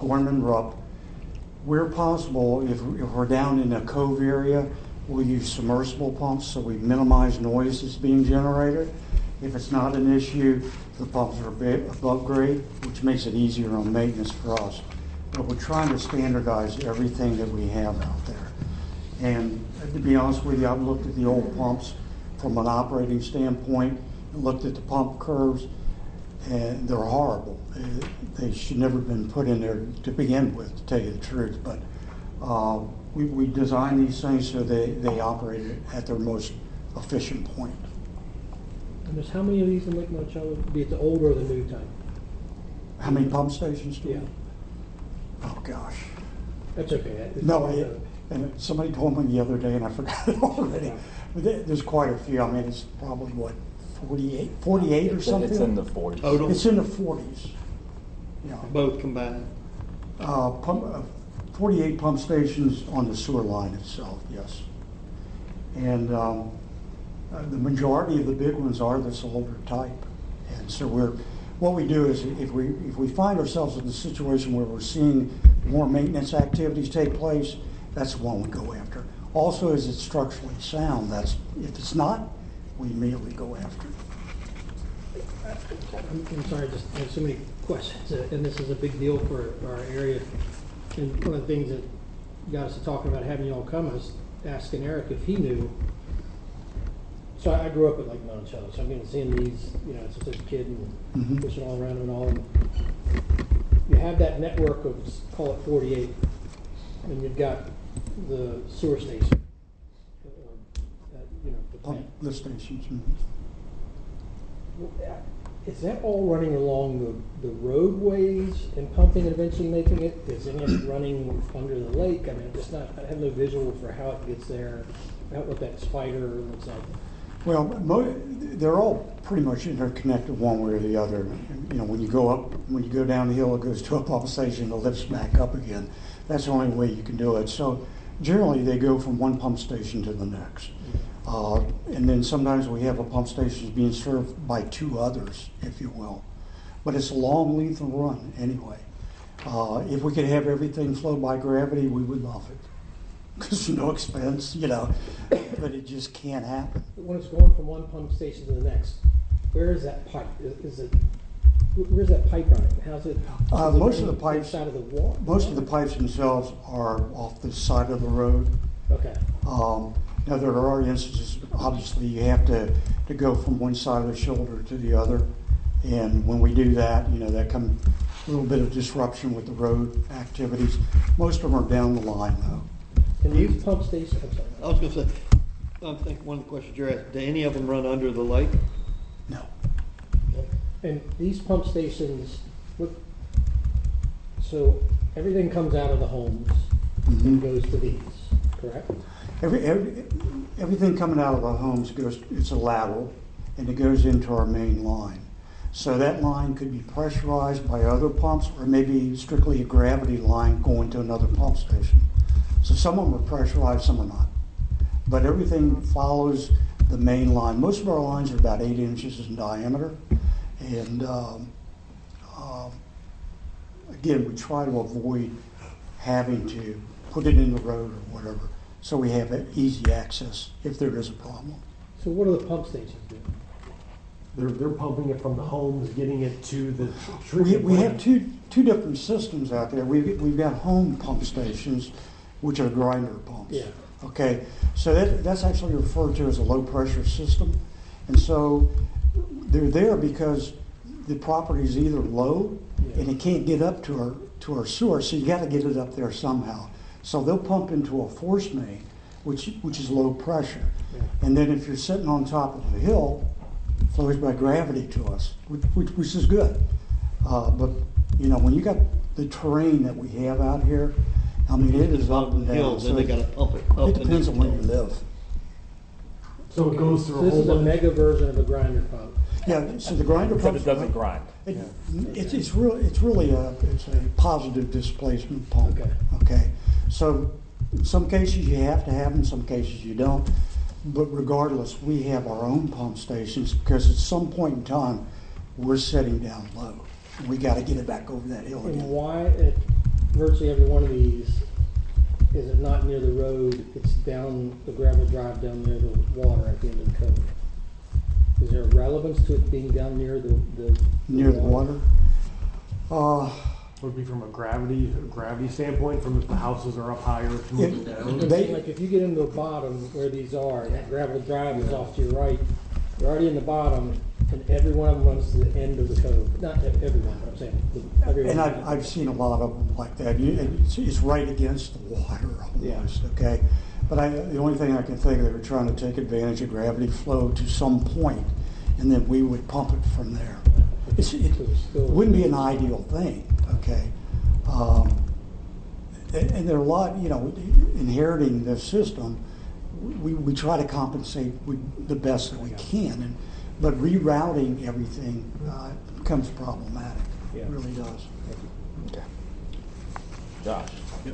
Gorman Rupp. Where possible, if, if we're down in a cove area, we'll use submersible pumps so we minimize noise that's being generated. If it's not an issue, the pumps are above grade, which makes it easier on maintenance for us. But we're trying to standardize everything that we have out there. And to be honest with you, I've looked at the old pumps from an operating standpoint, looked at the pump curves, and they're horrible. They should never have been put in there to begin with, to tell you the truth. But uh, we, we design these things so they, they operate at their most efficient point. And there's how many of these in Lake Monticello, be it the old or the new type? How many pump stations do we Yeah. have? Oh, gosh. That's okay. It's- No, it, and somebody told me the other day, and I forgot it already. But there- there's quite a few. I mean, it's probably, what, forty-eight, forty-eight or It's- something? It's in the forties. Total, It's in the forties. Yeah. both combined. Uh, pump, uh, forty-eight pump stations on the sewer line itself, yes. And um, uh, the majority of the big ones are this older type. And so we're, what we do is if we, if we find ourselves in a situation where we're seeing more maintenance activities take place, that's the one we go after. Also, is it structurally sound? That's, if it's not, we immediately go after it. I'm, I'm sorry, I just have so many questions, uh, and this is a big deal for our area. And one of the things that got us to talking about having you all come, I was asking Eric if he knew. So I, I grew up at Lake Monticello, so I've been seeing these, you know, since I was a kid and Mhm. fishing all around and all. And you have that network of, call it forty-eight, and you've got the sewer station, or, uh, you know, the Pump plant. lift stations. mhm. Is that all running along the, the roadways and pumping and eventually making it? Is any of it running under the lake? I mean, I'm just not, I have no visual for how it gets there, how, what that spider looks like. Well, mo- they're all pretty much interconnected one way or the other. You know, when you go up, when you go down the hill, it goes to a pump station, it lifts back up again. That's the only way you can do it. So generally, they go from one pump station to the next. Uh, and then sometimes we have a pump station being served by two others, if you will. But it's a long, length of run anyway. Uh, if we could have everything flow by gravity, we would love it. Because no expense, you know, but it just can't happen. When it's going from one pump station to the next, where is that pipe? Is, is it, where's that pipe running? How's it? Uh, is it most of the running pipes- Side of the wall? Most of the pipes themselves are off the side of the road. Okay. Um, now, there are instances, obviously, you have to, to go from one side of the shoulder to the other. And when we do that, you know, that comes a little bit of disruption with the road activities. Most of them are down the line, though. And these pump stations, I'm sorry. I was gonna say, I think one of the questions you're asking, do any of them run under the lake? No. And these pump stations, what, so everything comes out of the homes and Mhm. goes to these, correct? Every, every, everything coming out of the homes goes, it's a lateral, and it goes into our main line. So that line could be pressurized by other pumps, or maybe strictly a gravity line going to another pump station. So some of them are pressurized, some are not. But everything follows the main line. Most of our lines are about eight inches in diameter. And um, um, again, we try to avoid having to put it in the road or whatever, so we have easy access if there is a problem. So what do the pump stations do? They're, they're pumping it from the homes, getting it to the We, treatment we plant. have two, two different systems out there. We've, we've got home pump stations, which are grinder pumps. Yeah. Okay, so that, that's actually referred to as a low pressure system. And so they're there because the property is either low Yeah. and it can't get up to our, to our sewer, so you gotta get it up there somehow. So they'll pump into a force main, which, which is low pressure. Yeah. And then if you're sitting on top of the hill, it flows by gravity to us, which, which, which is good. Uh, but, you know, when you got the terrain that we have out here, I mean, it is up and down. Hills, then so they gotta pump it up It and depends on where you down. live. So it goes through So a this whole is a bunch. mega version of a grinder pump. Yeah, so the grinder Except pump. it doesn't grind. It, it's, it's really, it's really a, it's a positive displacement pump. Okay. Okay. So in some cases you have to have them, in some cases you don't. But regardless, we have our own pump stations because at some point in time, we're setting down low. We got to get it back over that hill And again. why, it, virtually every one of these, is it not near the road, it's down the gravel drive down near the water at the end of the cove? Is there relevance to it being down near the, the? Near the water? Uh, Would be from a gravity gravity standpoint, from if the houses are up higher to move it down. It They- seems like if you get into the bottom where these are, and that gravel drive is off to your right, you're already in the bottom, and every one of them runs to the end of the cove. Not ev- every one, but I'm saying, the- every one. And I've, I've seen a lot of them like that. You, it's, it's right against the water almost, okay? But I, the only thing I can think of, they were trying to take advantage of gravity flow to some point, and then we would pump it from there. It's, it wouldn't be an ideal thing, okay? Um, and, and there are a lot, you know, inheriting the system, we, we try to compensate with the best that we can, and but rerouting everything uh, becomes problematic. Yeah. It really does. Okay. Josh? Yep.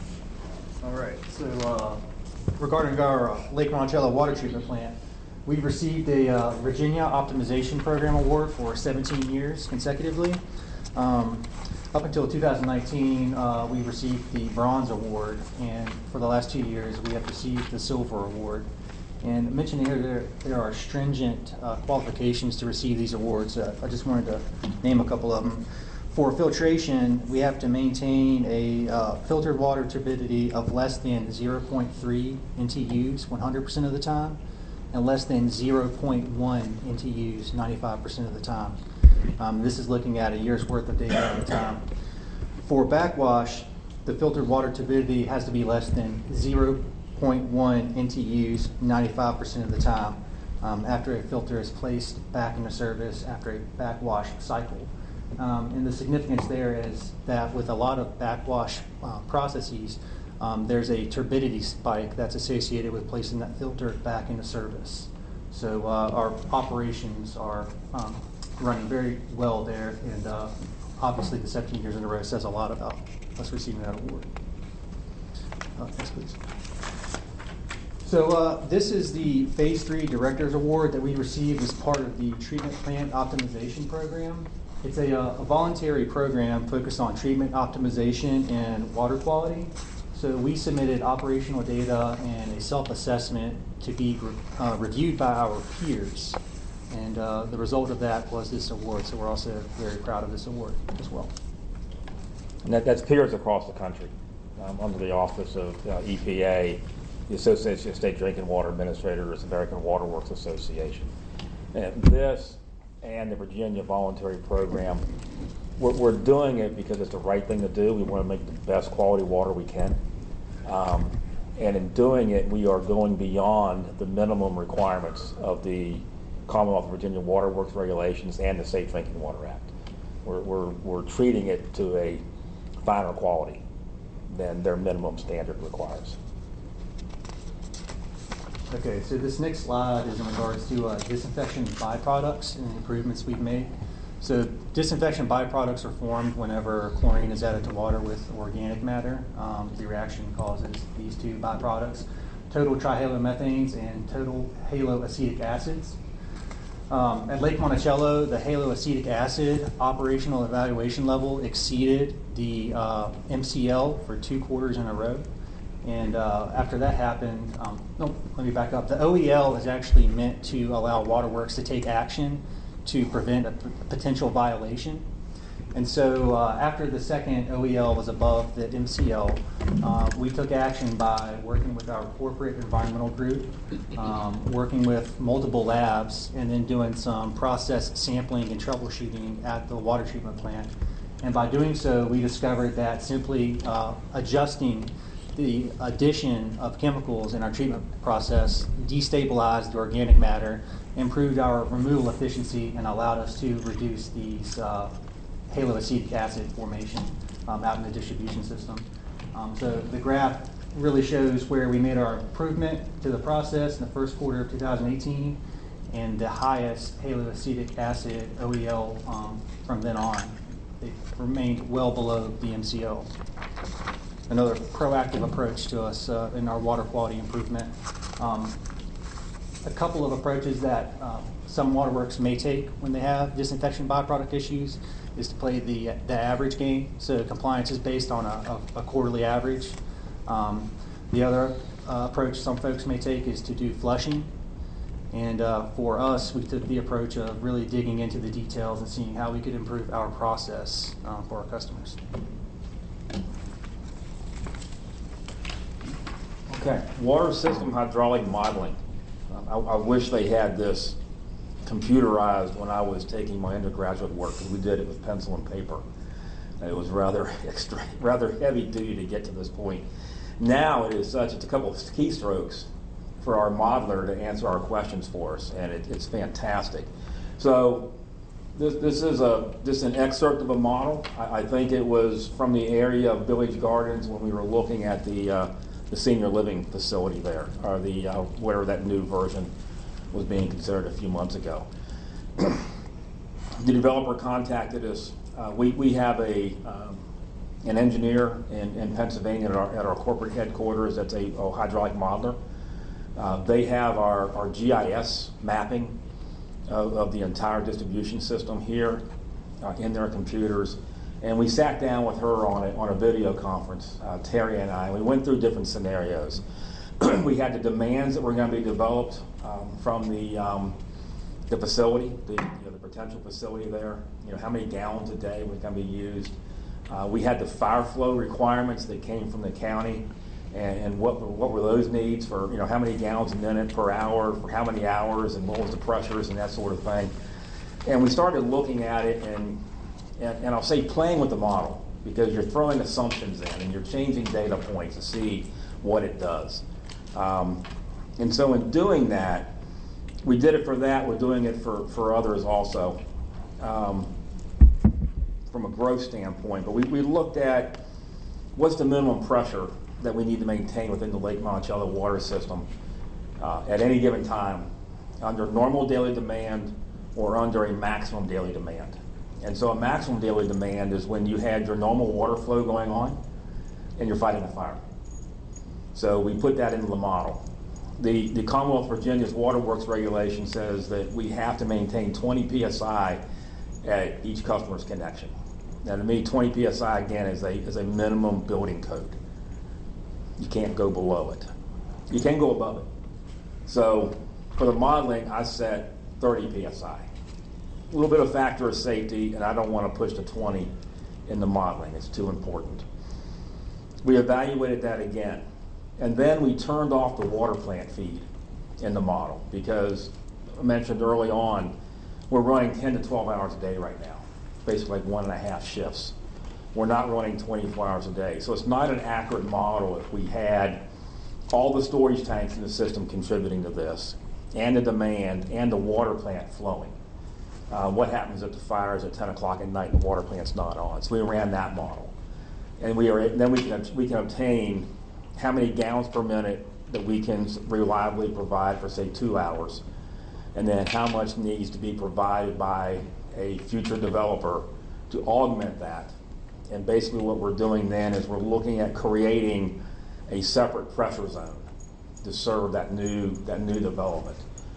All right, so uh, regarding our uh, Lake Monticello water treatment plant, we've received a uh, Virginia Optimization Program Award for seventeen years consecutively. Um, up until two thousand nineteen, uh, we received the Bronze Award, and for the last two years, we have received the Silver Award. And mentioning here, there, there are stringent uh, qualifications to receive these awards. Uh, I just wanted to name a couple of them. For filtration, we have to maintain a uh, filtered water turbidity of less than zero point three N T Us one hundred percent of the time, and less than zero point one N T Us ninety-five percent of the time. Um, this is looking at a year's worth of data at a time. For backwash, the filtered water turbidity has to be less than zero point one N T Us ninety-five percent of the time um, after a filter is placed back into service after a backwash cycle. Um, and the significance there is that with a lot of backwash uh, processes, um, there's a turbidity spike that's associated with placing that filter back into service. So uh, our operations are um, running very well there, and uh, obviously the seventeen years in a row says a lot about us receiving that award. Uh, next, please. So uh, this is the Phase three Director's Award that we received as part of the Treatment Plant Optimization Program. It's a, uh, a voluntary program focused on treatment optimization and water quality. So we submitted operational data and a self-assessment to be re- uh, reviewed by our peers. And uh, the result of that was this award. So we're also very proud of this award as well. And that, that's peers across the country, um, under the Office of uh, E P A, the Association of State Drinking Water Administrators, American Water Works Association. And this and the Virginia Voluntary Program, we're, we're doing it because it's the right thing to do. We want to make the best quality water we can. Um, and in doing it, we are going beyond the minimum requirements of the Commonwealth of Virginia Water Works regulations and the Safe Drinking Water Act. We're, we're, we're treating it to a finer quality than their minimum standard requires. Okay, so this next slide is in regards to uh, disinfection byproducts and the improvements we've made. So disinfection byproducts are formed whenever chlorine is added to water with organic matter. Um, the reaction causes these two byproducts, total trihalomethanes and total haloacetic acids. Um, at Lake Monticello, the haloacetic acid operational evaluation level exceeded the uh, M C L for two quarters in a row. And uh, after that happened, um, no, let me back up. The O E L is actually meant to allow waterworks to take action to prevent a p- potential violation. And so uh, after the second O E L was above the M C L, uh, we took action by working with our corporate environmental group, um, working with multiple labs, and then doing some process sampling and troubleshooting at the water treatment plant. And by doing so, we discovered that simply uh, adjusting the addition of chemicals in our treatment process destabilized the organic matter, improved our removal efficiency, and allowed us to reduce these uh, haloacetic acid formation um, out in the distribution system. Um, so the graph really shows where we made our improvement to the process in the first quarter of two thousand eighteen, and the highest haloacetic acid O E L um, from then on. It remained well below the M C L. Another proactive approach to us uh, in our water quality improvement. Um, a couple of approaches that um, some waterworks may take when they have disinfection byproduct issues is to play the, the average game. So compliance is based on a, a, a quarterly average. Um, the other uh, approach some folks may take is to do flushing. And uh, for us, we took the approach of really digging into the details and seeing how we could improve our process uh, for our customers. Okay, water system hydraulic modeling. Um, I, I wish they had this computerized when I was taking my undergraduate work, because we did it with pencil and paper. And it was rather extra, rather heavy duty to get to this point. Now it is such, it's a couple of keystrokes for our modeler to answer our questions for us, and it, it's fantastic. So this, this is a this is an excerpt of a model. I, I think it was from the area of Village Gardens when we were looking at the uh, the senior living facility there, or the uh, whatever that new version was being considered a few months ago. The developer contacted us. Uh, we we have a um, an engineer in, in Pennsylvania at our, at our corporate headquarters that's a, a hydraulic modeler. Uh, they have our, our G I S mapping of, of the entire distribution system here uh, in their computers. And we sat down with her on a, on a video conference, uh, Terry and I. We went through different scenarios. We had the demands that were going to be developed um, from the, um, the facility, the, you know, the potential facility there. You know, how many gallons a day were going to be used. Uh, we had the fire flow requirements that came from the county. And, and what what were those needs for, you know, how many gallons a minute per hour, for how many hours, and what was the pressures and that sort of thing. And we started looking at it, and, and, and I'll say playing with the model, because you're throwing assumptions in and you're changing data points to see what it does. Um, and so in doing that, we did it for that, we're doing it for, for others also, um, from a growth standpoint. But we, we looked at what's the minimum pressure that we need to maintain within the Lake Monticello water system uh, at any given time under normal daily demand or under a maximum daily demand. And so a maximum daily demand is when you had your normal water flow going on and you're fighting a fire. So we put that into the model. The, the Commonwealth of Virginia's Waterworks regulation says that we have to maintain twenty P S I at each customer's connection. Now to me, twenty P S I again is a, is a minimum building code. You can't go below it. You can go above it. So for the modeling, I set thirty P S I. A little bit of factor of safety, and I don't want to push to twenty in the modeling. It's too important. We evaluated that again. And then we turned off the water plant feed in the model, because I mentioned early on, we're running ten to twelve hours a day right now, basically like one and a half shifts. We're not running twenty-four hours a day. So it's not an accurate model if we had all the storage tanks in the system contributing to this, and the demand, and the water plant flowing. Uh, what happens if the fire is at ten o'clock at night and the water plant's not on? So we ran that model. And we are, then we can, we can obtain how many gallons per minute that we can reliably provide for, say, two hours. And then how much needs to be provided by a future developer to augment that. And basically what we're doing then is we're looking at creating a separate pressure zone to serve that new, that new development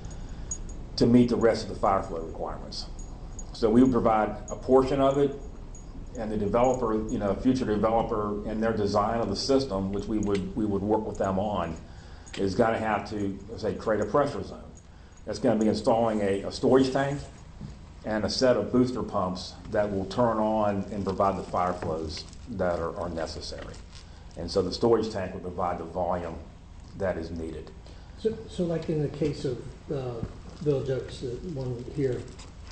to meet the rest of the fire flow requirements. So we would provide a portion of it, and the developer, you know, future developer in their design of the system, which we would, we would work with them on, is going to have to, say, create a pressure zone. That's going to be installing a, a storage tank and a set of booster pumps that will turn on and provide the fire flows that are, are necessary. And so the storage tank will provide the volume that is needed. So, so like in the case of uh, Village Oaks, the one here,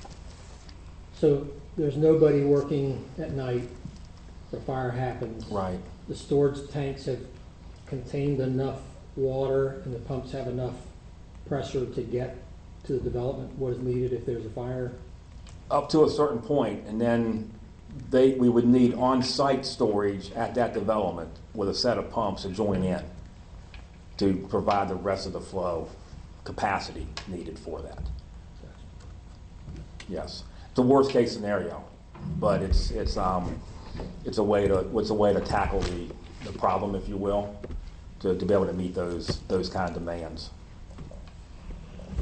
so there's nobody working at night, the fire happens. Right. The storage tanks have contained enough water and the pumps have enough pressure to get to the development, what is needed if there's a fire? Up to a certain point, and then they, we would need on-site storage at that development with a set of pumps to join in to provide the rest of the flow capacity needed for that. Yes, it's a worst case scenario, but it's it's um it's a way to it's a way to tackle the, the problem, if you will, to, to be able to meet those those kind of demands.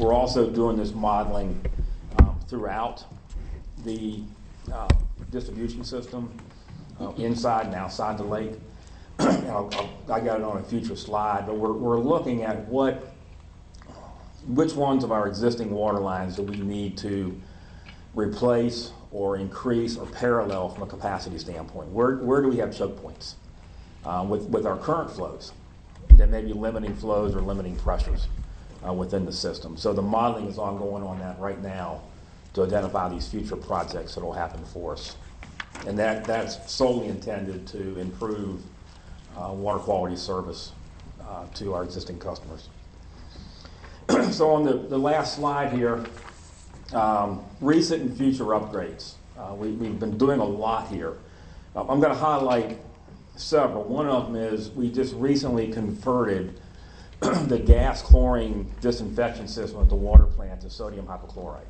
we're also doing this modeling um, throughout the uh, distribution system, uh, inside and outside the lake. I'll, I'll, I got it on a future slide, but we're, we're looking at what, which ones of our existing water lines do we need to replace or increase or parallel from a capacity standpoint. Where, where do we have choke points uh, with, with our current flows that may be limiting flows or limiting pressures uh, within the system. So the modeling is ongoing on that right now to identify these future projects that will happen for us. And that, that's solely intended to improve uh, water quality service uh, to our existing customers. So on the, the last slide here, um, recent and future upgrades. Uh, we, we've been doing a lot here. Uh, I'm going to highlight several. One of them is we just recently converted the gas chlorine disinfection system at the water plant to sodium hypochlorite.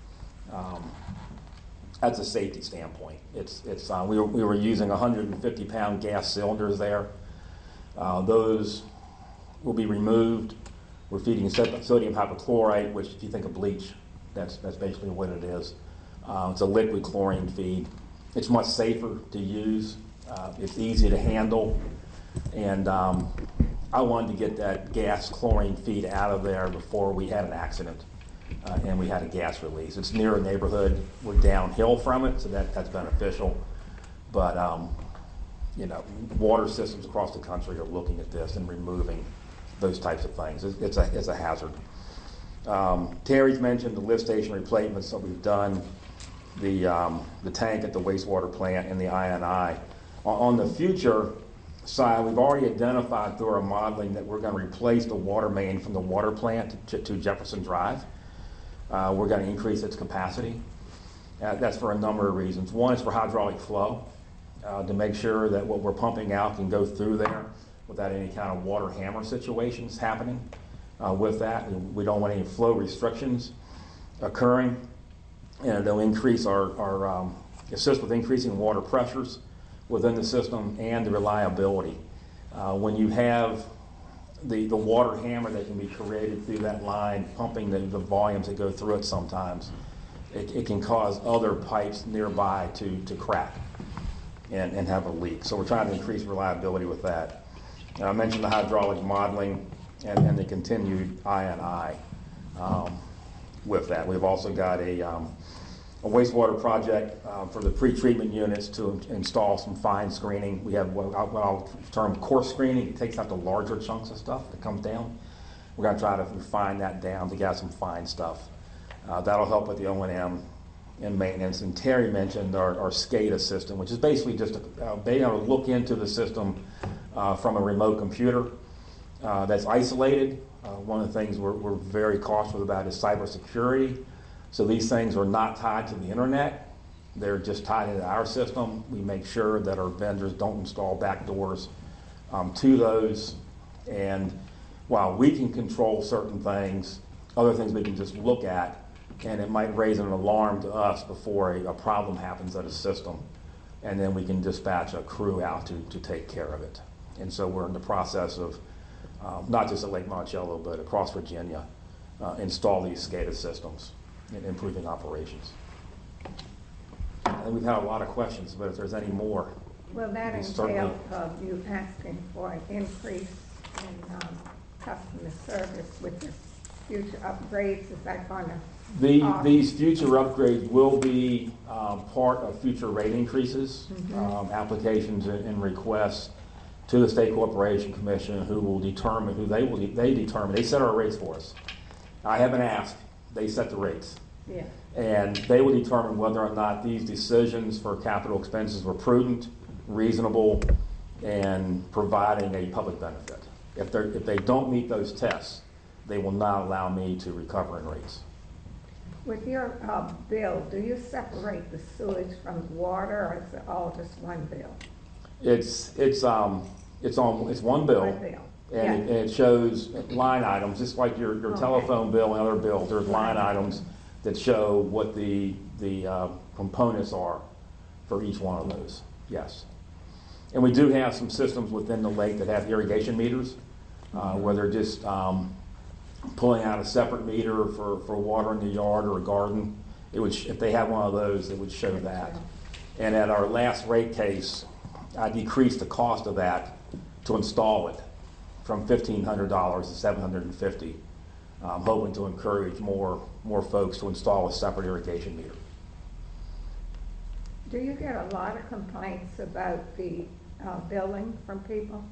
Um, that's a safety standpoint. It's, it's, uh, we, were, we were using one hundred fifty pound gas cylinders there. Uh, those will be removed. We're feeding sodium hypochlorite, which if you think of bleach, that's, that's basically what it is. Uh, it's a liquid chlorine feed. It's much safer to use. Uh, it's easy to handle. And um, I wanted to get that gas chlorine feed out of there before we had an accident uh, and we had a gas release. It's near a neighborhood. We're downhill from it, so that, that's beneficial. But, um, you know, water systems across the country are looking at this and removing those types of things. It's, it's, a, it's a hazard. Um, Terry's mentioned the lift station replacements that we've done, the, um, the tank at the wastewater plant, and the I N I. On, on the future side, we've already identified through our modeling that we're going to replace the water main from the water plant to, to Jefferson Drive. Uh, we're going to increase its capacity. Uh, that's for a number of reasons. One is for hydraulic flow, uh, to make sure that what we're pumping out can go through there without any kind of water hammer situations happening uh, with that. We don't want any flow restrictions occurring, and it'll increase our, our um, assist with increasing water pressures within the system and the reliability. Uh, when you have the, the water hammer that can be created through that line, pumping the, the volumes that go through it sometimes, it, it can cause other pipes nearby to, to crack and, and have a leak. So we're trying to increase reliability with that. And I mentioned the hydraulic modeling and, and the continued I N I um, with that. We've also got a, um, a wastewater project uh, for the pre-treatment units to install some fine screening. We have what I'll, what I'll term coarse screening. It takes out the larger chunks of stuff that comes down. We're going to try to refine that down to get some fine stuff. Uh, that'll help with the O and M and maintenance. And Terry mentioned our, our SCADA system, which is basically just a, uh, being able to look into the system uh, from a remote computer uh, that's isolated. Uh, one of the things we're, we're very cautious about is cybersecurity. So these things are not tied to the internet. They're just tied into our system. We make sure that our vendors don't install backdoors um, to those. And while we can control certain things, other things we can just look at, and it might raise an alarm to us before a, a problem happens at a system. And then we can dispatch a crew out to, to take care of it. And so we're in the process of, uh, not just at Lake Monticello, but across Virginia, uh, install these SCADA systems in improving operations. And we've had a lot of questions, but if there's any more. Well, that we certainly- entails uh, you asking for an increase in um, customer service with the future upgrades. Is that going to? The, these future upgrades will be um, part of future rate increases, mm-hmm. um, applications and, and requests to the State Corporation Commission, who will determine, who they will, they determine, they set our rates for us. I haven't asked, they set the rates. Yeah. And they will determine whether or not these decisions for capital expenses were prudent, reasonable, and providing a public benefit. If, they're, if they don't meet those tests, they will not allow me to recover in rates. With your uh, bill, do you separate the sewage from the water, or is it all just one bill? It's it's um it's on it's one bill, One bill. and, Yeah. it, and it shows line items, just like your, your Okay. telephone bill and other bills. There's line items that show what the the uh, components are for each one of those. Yes, and we do have some systems within the lake that have irrigation meters, uh, where they're just um, pulling out a separate meter for, for water in the yard or a garden. It would, sh- if they had one of those, it would show that. And at our last rate case, I decreased the cost of that to install it from fifteen hundred dollars to seven hundred fifty dollars. I'm hoping to encourage more, more folks to install a separate irrigation meter. Do you get a lot of complaints about the uh, billing from people?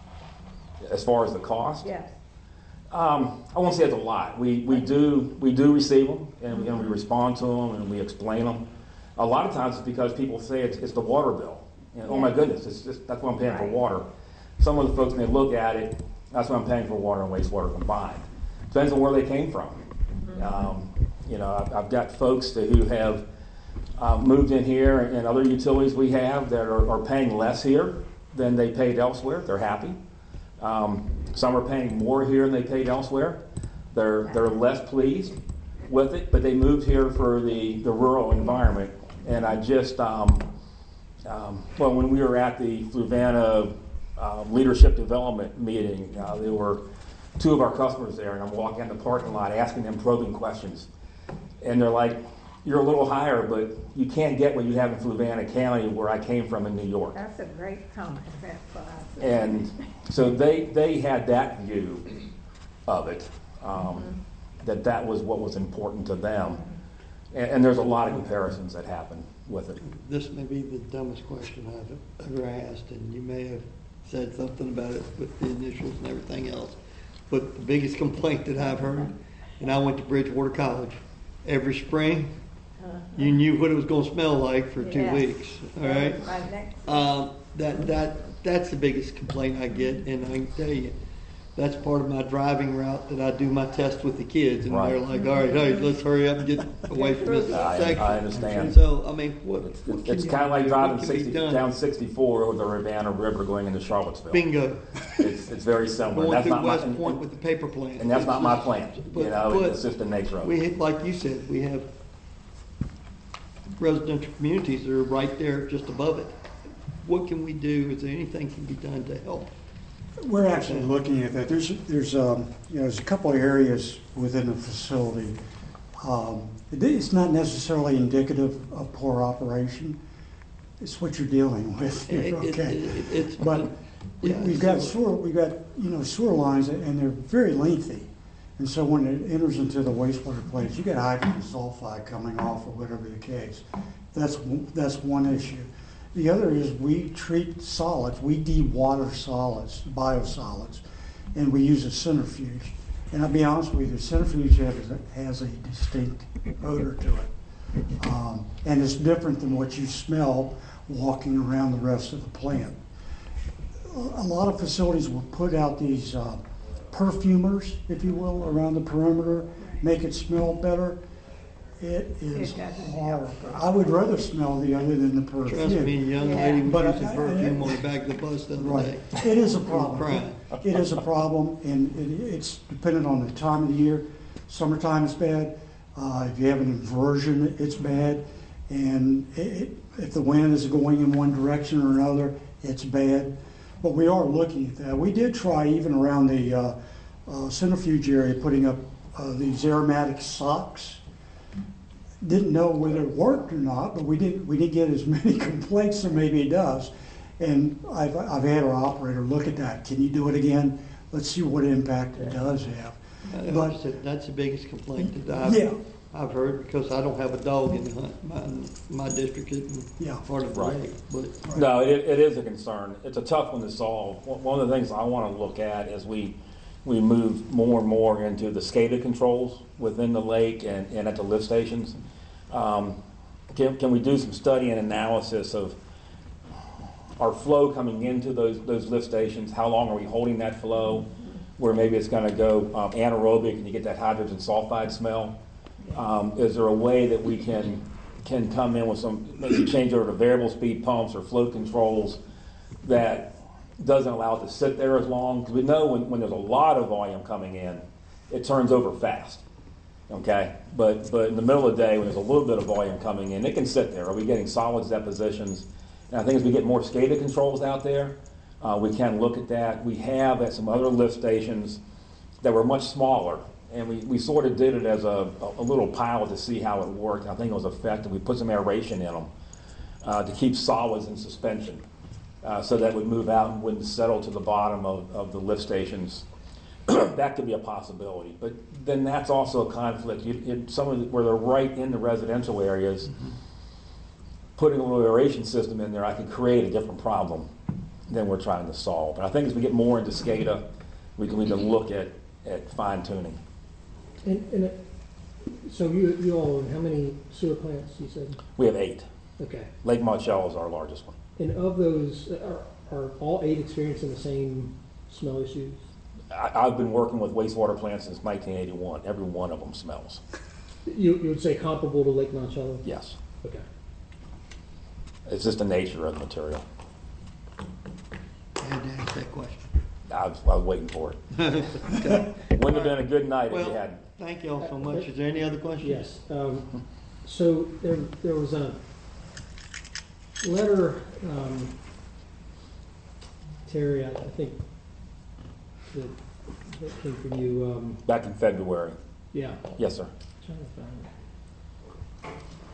As far as the cost? Yes. Um, I won't say it's a lot. We, we do we do receive them, and, and we respond to them, and we explain them. A lot of times it's because people say it's, it's the water bill. And, oh my goodness, it's just, that's what I'm paying for water. Some of the folks may look at it, that's what I'm paying for water and wastewater combined. Depends on where they came from. Um, you know, I've, I've got folks that, who have uh, moved in here, and other utilities we have that are, are paying less here than they paid elsewhere. They're happy. Um, some are paying more here than they paid elsewhere. They're they're less pleased with it, but they moved here for the, the rural environment. And I just, um, um, well, when we were at the Fluvanna uh, Leadership Development meeting, uh, there were two of our customers there, and I'm walking in the parking lot asking them probing questions. And they're like, you're a little higher, but you can't get what you have in Fluvanna County, where I came from in New York. That's a great comment. That's what I said. And so they they had that view of it, um, Mm-hmm. that that was what was important to them. And, and there's a lot of comparisons that happen with it. This may be the dumbest question I've ever asked, and you may have said something about it with the initials and everything else. But the biggest complaint that I've heard, and I went to Bridgewater College, every spring, you knew what it was going to smell like for two Yes. weeks. All right. Right next. Um, that that that's the biggest complaint I get, and I can tell you, that's part of my driving route that I do my test with the kids, and Right. they're like, "All right, hey, let's hurry up and get away from this I- section." I understand. So, I mean, what, It's, what can it's you kind of like do? driving What can be sixty, done? down sixty-four over the Rivanna River going into Charlottesville. Bingo. It's, it's very similar. Going That's through not my, West and, Point with the paper plant. and that's not my It's plan. just- You but- know, but it's just the nature of We, it. hit- like you said, we have residential communities that are right there just above it. What can we do? Is there anything can be done to help? We're actually looking at that. There's, there's, um, you know, there's a couple of areas within the facility. Um, it- it's not necessarily indicative of poor operation. It's what you're dealing with. It- it- Okay. it- It's. But we- yeah, we've got so- sewer, we've got, you know, sewer lines, and they're very lengthy. And so when it enters into the wastewater plants, you get hydrogen sulfide coming off, or whatever the case. That's, one- that's one issue. The other is we treat solids, we de-water solids, biosolids, and we use a centrifuge. And I'll be honest with you, the centrifuge has, has a distinct odor to it. Um, and it's different than what you smell walking around the rest of the plant. A lot of facilities will put out these uh, perfumers, if you will, around the perimeter, make it smell better. It is It doesn't horrible. help. I would rather smell the other than the perfume. Trust me, a young Yeah. lady was But I- using I- perfume on the back of the bus the other Right. day. It is a problem. Crying. It is a problem, and it- it's dependent on the time of the year. Summertime is bad. Uh, If you have an inversion, it's bad. And it- it- if the wind is going in one direction or another, it's bad. But we are looking at that. We did try even around the uh, uh, centrifuge area, putting up uh, these aromatic socks. Didn't know whether it worked or not, but we didn't, we didn't get as many complaints as maybe it does. And I've, I've had our operator look at that. Can you do it again? Let's see what impact it does have. Uh, But- That's the biggest complaint that Yeah. I've, I've heard, because I don't have a dog in the hunt. My, my district isn't Yeah. part of the Right. lake, but. No, it, it is a concern. It's a tough one to solve. One one of the things I want to look at as we, we move more and more into the SCADA controls within the lake and, and at the lift stations. Um, can, can we do some study and analysis of our flow coming into those, those lift stations? How long are we holding that flow? Where maybe it's going to go um, anaerobic and you get that hydrogen sulfide smell. Um, is there a way that we can can come in with some, maybe change over to variable speed pumps or flow controls that doesn't allow it to sit there as long? Because we know when, when there's a lot of volume coming in, it turns over fast. Okay, but but in the middle of the day when there's a little bit of volume coming in, it can sit there. Are we getting solids depositions? And I think as we get more SCADA controls out there, uh, we can look at that. We have at some other lift stations that were much smaller, and we, we sort of did it as a, a little pilot to see how it worked. I think it was effective. We put some aeration in them uh, to keep solids in suspension uh, so that would move out and wouldn't settle to the bottom of, of the lift stations. That could be a possibility. But then that's also a conflict. You, it, some of the, where they're right in the residential areas, mm-hmm. putting a little aeration system in there, I could create a different problem than we're trying to solve. And I think as we get more into SCADA, we can, we can look at, at fine tuning. And, and it, so you, you all own how many sewer plants, you said? We have eight. Okay. Lake Monticello is our largest one. And of those, are, are all eight experiencing the same smell issues? I, I've been working with wastewater plants since nineteen eighty-one. Every one of them smells. You, you would say comparable to Lake Monticello? Yes. Okay. It's just the nature of the material. I had to ask that question. I was, I was waiting for it. Okay. Wouldn't have been a good night if Well, you hadn't. thank you all so much. Is there any other questions? Yes. Um, so there, there was a letter, um, Terry, I, I think that, that came from you. Um, Back in February. yeah. Yes, sir. Trying to find it.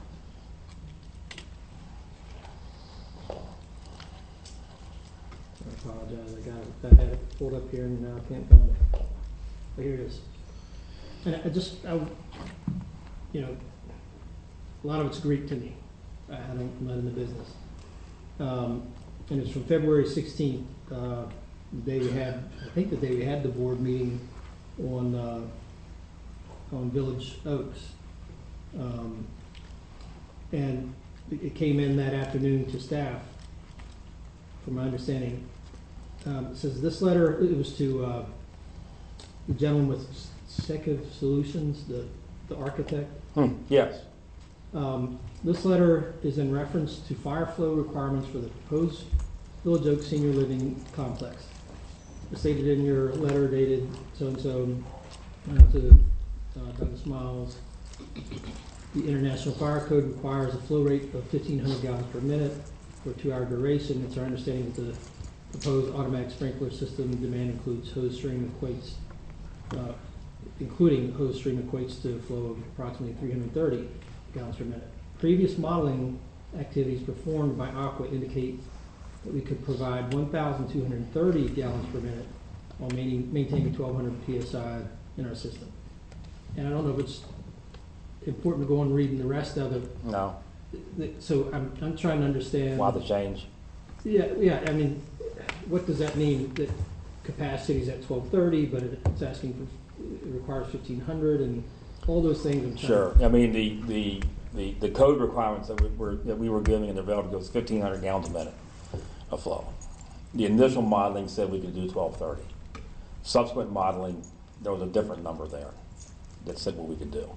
I apologize. I got it. I had it pulled up here and now I can't find it. But here it is. And I just, I, you know, a lot of it's Greek to me. I don't, I'm not in the business. Um, and it's from February sixteenth, uh, the day we had, I think the day we had the board meeting on, uh, on Village Oaks. Um, and it it came in that afternoon to staff, from my understanding. Um, it says this letter, it was to uh, the gentleman with Sekiv Solutions, the, the architect. Hmm. Yes. Um, this letter is in reference to fire flow requirements for the proposed Village Oaks Senior Living Complex. It's stated in your letter dated so-and-so uh, to uh, Douglas Miles. The International Fire Code requires a flow rate of fifteen hundred gallons per minute for a two-hour duration. It's our understanding that the proposed automatic sprinkler system demand includes hose stream equates, uh, including hose stream equates to a flow of approximately three hundred thirty gallons per minute. Previous modeling activities performed by Aqua indicate that we could provide one thousand two hundred thirty gallons per minute while maintaining, maintaining twelve hundred P S I in our system. And I don't know if it's important to go on reading the rest of it. No. So I'm, I'm trying to understand. Why the change? Yeah, yeah, I mean, what does that mean? That capacity is at twelve thirty, but it's asking for, it requires fifteen hundred and all those things. I'm Sure. I mean, the, the, the, the code requirements that we were, that we were giving in the development was fifteen hundred gallons a minute of flow. The initial modeling said we could do twelve thirty. Subsequent modeling, there was a different number there that said what we could do.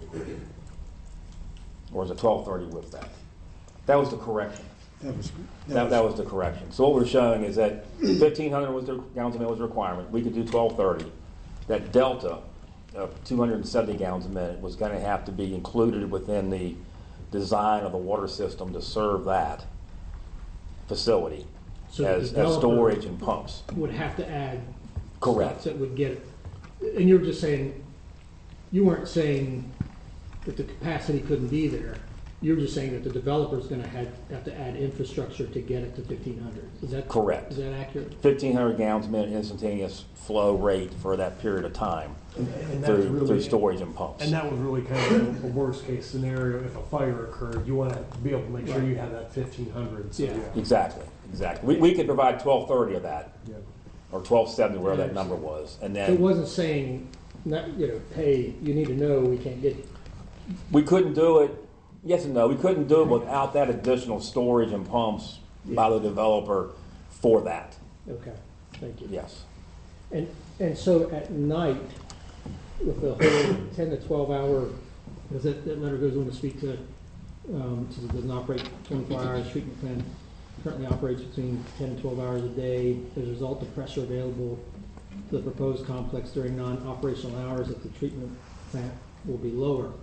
Or was it twelve thirty with that? That was the correction. That was, that That, was, that was the correction. So what we're showing is that fifteen hundred was the gallons a minute was the requirement. We could do twelve thirty. That delta of two hundred seventy gallons a minute was going to have to be included within the design of the water system to serve that facility So the as, as developer storage and pumps. would have to add Correct. stuff that would get it. And you were just saying, you weren't saying that the capacity couldn't be there. You were just saying that the developer's going to have, have to add infrastructure to get it to fifteen hundred. Is that Correct. Is that accurate? fifteen hundred gallons a minute instantaneous flow rate for that period of time And, and that's through, really, through storage and pumps. And that was really kind of a worst case scenario. If a fire occurred, you want to be able to make sure Right. you have that fifteen hundred. So, Yeah. yeah. Exactly, exactly. We, we could provide twelve thirty of that, Yeah. or twelve seventy, where that number was, and So it then wasn't saying, not, you know, hey, you need to know we can't get, we couldn't do it. Yes and no. We couldn't do it without that additional storage and pumps by the developer for that. okay, thank you. Yes. And, and so at night, with the whole ten to twelve hour, because that, that letter goes on to speak to, um, says it doesn't operate twenty-four hours, treatment plant currently operates between ten and twelve hours a day. As a result, the pressure available to the proposed complex during non-operational hours at the treatment plant will be lower.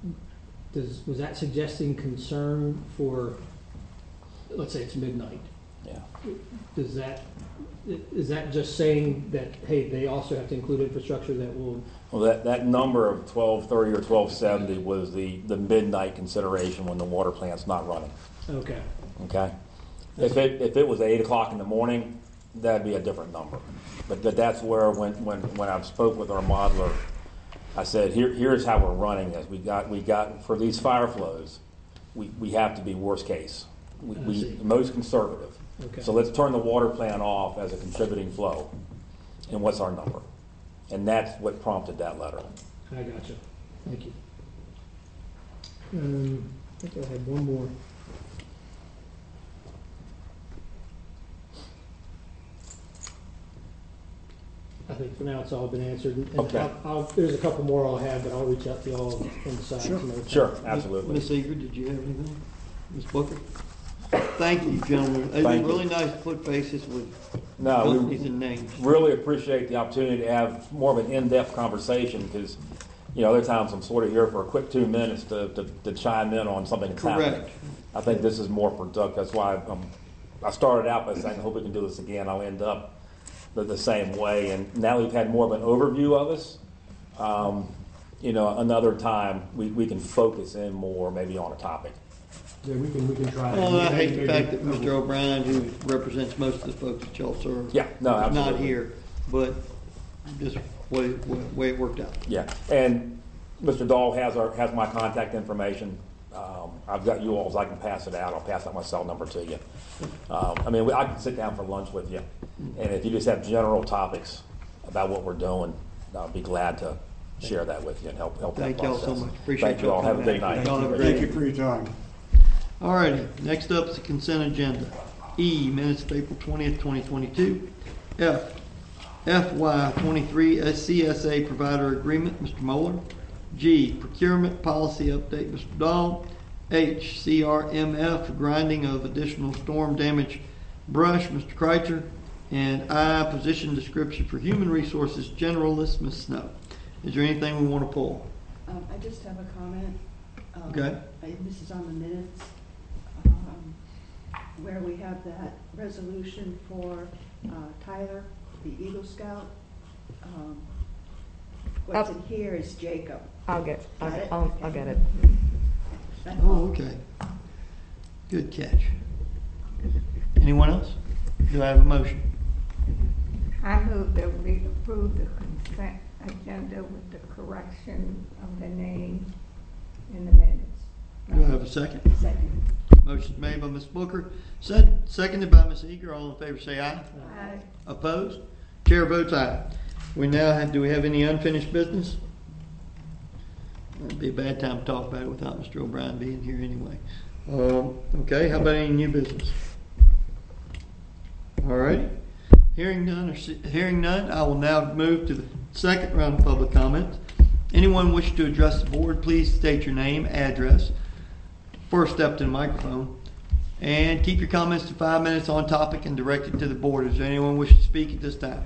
Does, was that suggesting concern for, let's say it's midnight, Yeah. Does that, is that just saying that, hey, they also have to include infrastructure that will, Well, that, that number of twelve thirty or twelve seventy was the, the midnight consideration when the water plant's not running, okay, okay? If it, if it was eight o'clock in the morning, that'd be a different number. But, but that's where, when, when, when I spoke with our modeler, I said, here, here's how we're running this. We got, we got, for these fire flows, we, we have to be worst case. We, I we see. most conservative. okay. So let's turn the water plant off as a contributing flow. And what's our number? And that's what prompted that letter. I gotcha. Thank you. Um, I think I had one more. I think for now it's all been answered. And Okay. I'll, I'll, there's a couple more I'll have, but I'll reach out to y'all on the side. Sure. some other time. Sure, absolutely. Miss Eager, did you have anything? Miss Booker? Thank you, gentlemen. It'd be Thank you. really nice to put faces with No, companies we and names. really appreciate the opportunity to have more of an in-depth conversation because, you know, other times I'm sort of here for a quick two minutes to, to, to chime in on something that's happening. Correct. I think this is more productive. That's why I'm, I started out by saying I hope we can do this again. I'll end up the, the same way. And now we've had more of an overview of us. Um, you know, another time we, we can focus in more maybe on a topic. Yeah, we can, we can try. Well, I hate the Maybe- fact that Mister O'Brien, who represents most of the folks that y'all serve, Yeah, no, is not absolutely. here, but just way, way, way it worked out. Yeah, and Mister Dahl has our, has my contact information. Um, I've got you all's, I can pass it out. I'll pass out my cell number to you. Um, I mean, we- I can sit down for lunch with you. And if you just have general topics about what we're doing, I'll be glad to share that with you and help, help that Thank y'all process. so much. Appreciate Thank you y'all all. Have a coming good out. night. Y'all have a great Thank you for your time. All righty, next up is the consent agenda. E, minutes of April twentieth, twenty twenty-two. F, F Y twenty-three C S A provider agreement, Mister Moeller. G, procurement policy update, Mister Dahl. H, C R M F, grinding of additional storm damage brush, Mister Kreitzer. And I, position description for human resources generalist, Miz Snow. Is there anything we want to pull? Um, I just have a comment. Um, Okay. I- This is on the minutes, um, where we have that resolution for uh, Tyler, the Eagle Scout. Um, What's Up. in here is Jacob. I'll get, I'll, Got it? I'll, I'll get it. That's Oh, all. okay. Good catch. Anyone else? Do I have a motion? I move that we approve the consent agenda with the correction of the name in the minutes. Do I have a second? Second. Motion made by Miz Booker, said, seconded by Miz Eager. All in favor say aye. Aye. Opposed? Chair votes aye. We now have, do we have any unfinished business? It'd be a bad time to talk about it without Mister O'Brien being here anyway. Um, okay, how about any new business? All right. Hearing none, or se- hearing none, I will now move to the second round of public comments. Anyone wishing to address the board, please state your name, address, first step to the microphone, and keep your comments to five minutes on topic and directed to the board. Is there anyone wishing to speak at this time?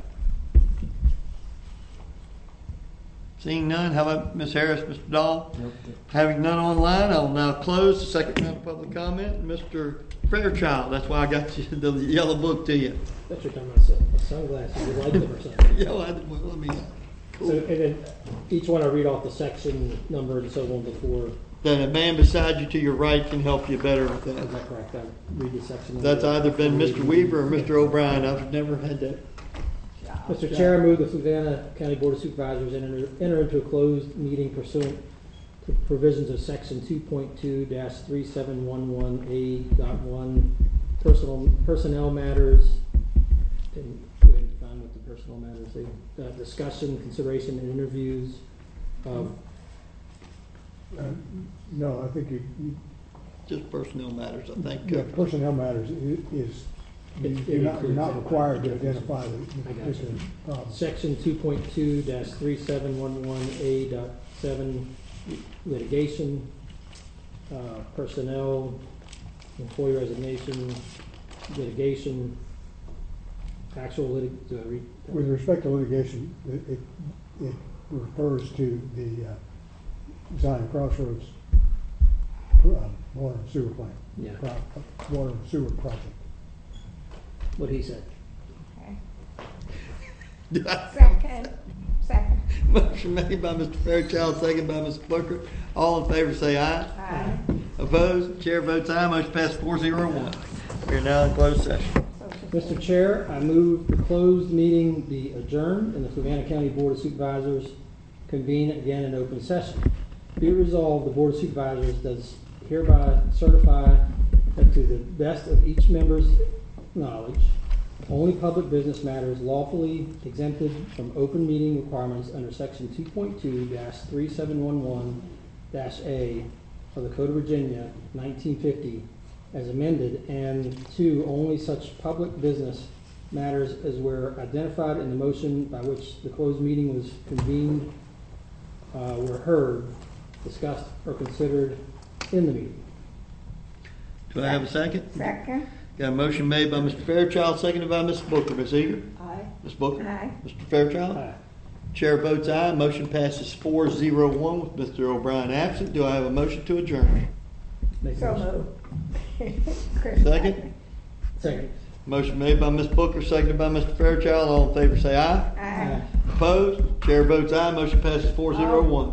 Seeing none, how about Miz Harris, Mister Dahl? Having none online, I will now close the second round of public comment. Mister Fairchild, that's why I got you the yellow book to you. That's what you're talking about, sunglasses, you like them or something. Yeah, well, I, well, let me, So, and then each one I read off the section number and so on before, then a man beside you to your right can help you better with is that. that correct? I read the section. number. That's either been Mister Weaver or Mister O'Brien. I've never had that. Mister Chair, I move the Fluvanna County Board of Supervisors enter, enter into a closed meeting pursuant to provisions of section two point two three seven one one A dot one, personal, personnel matters. And go ahead and define what the personal matters, they, uh, discussion, consideration, and interviews of, Uh, No, I think you, you, Just personnel matters, I think. yeah, personnel matters i- is, you- It- you're it not, you're not includes- required to identify the I got particular you. problem. section two point two three seven one one A dot seven, litigation, uh, personnel, employee resignation, litigation, actual lit, do I read? With respect to litigation, it, it, it refers to the, uh, Zion Crossroads, uh, water and sewer plant. Yeah. Pro- Water and sewer project. what he said. Okay. Second, second. Motion made by Mister Fairchild, second by Mister Booker. All in favor say aye. Aye. Opposed? Chair votes aye. Motion passes four zero one. We are now in closed session. Mister Chair, I move the closed meeting be adjourned and the Fluvanna County Board of Supervisors convene again in open session. Be it resolved, the Board of Supervisors does hereby certify that to the best of each member's knowledge, only public business matters lawfully exempted from open meeting requirements under section two point two three seven one one A of the Code of Virginia nineteen fifty as amended, and two, only such public business matters as were identified in the motion by which the closed meeting was convened uh, were heard, discussed, or considered in the meeting. Do I have a second? Second. Got a motion made by Mister Fairchild, seconded by Mister Booker. Miz Eager? Aye. Miz Booker? Aye. Mister Fairchild? Aye. Chair votes aye. Motion passes four zero one with Mister O'Brien absent. Do I have a motion to adjourn? Make a So motion. moved. Chris, Second? Second. Motion made by Miz Booker, seconded by Mister Fairchild. All in favor say aye. Aye. Opposed? Chair votes aye. Motion passes four zero one.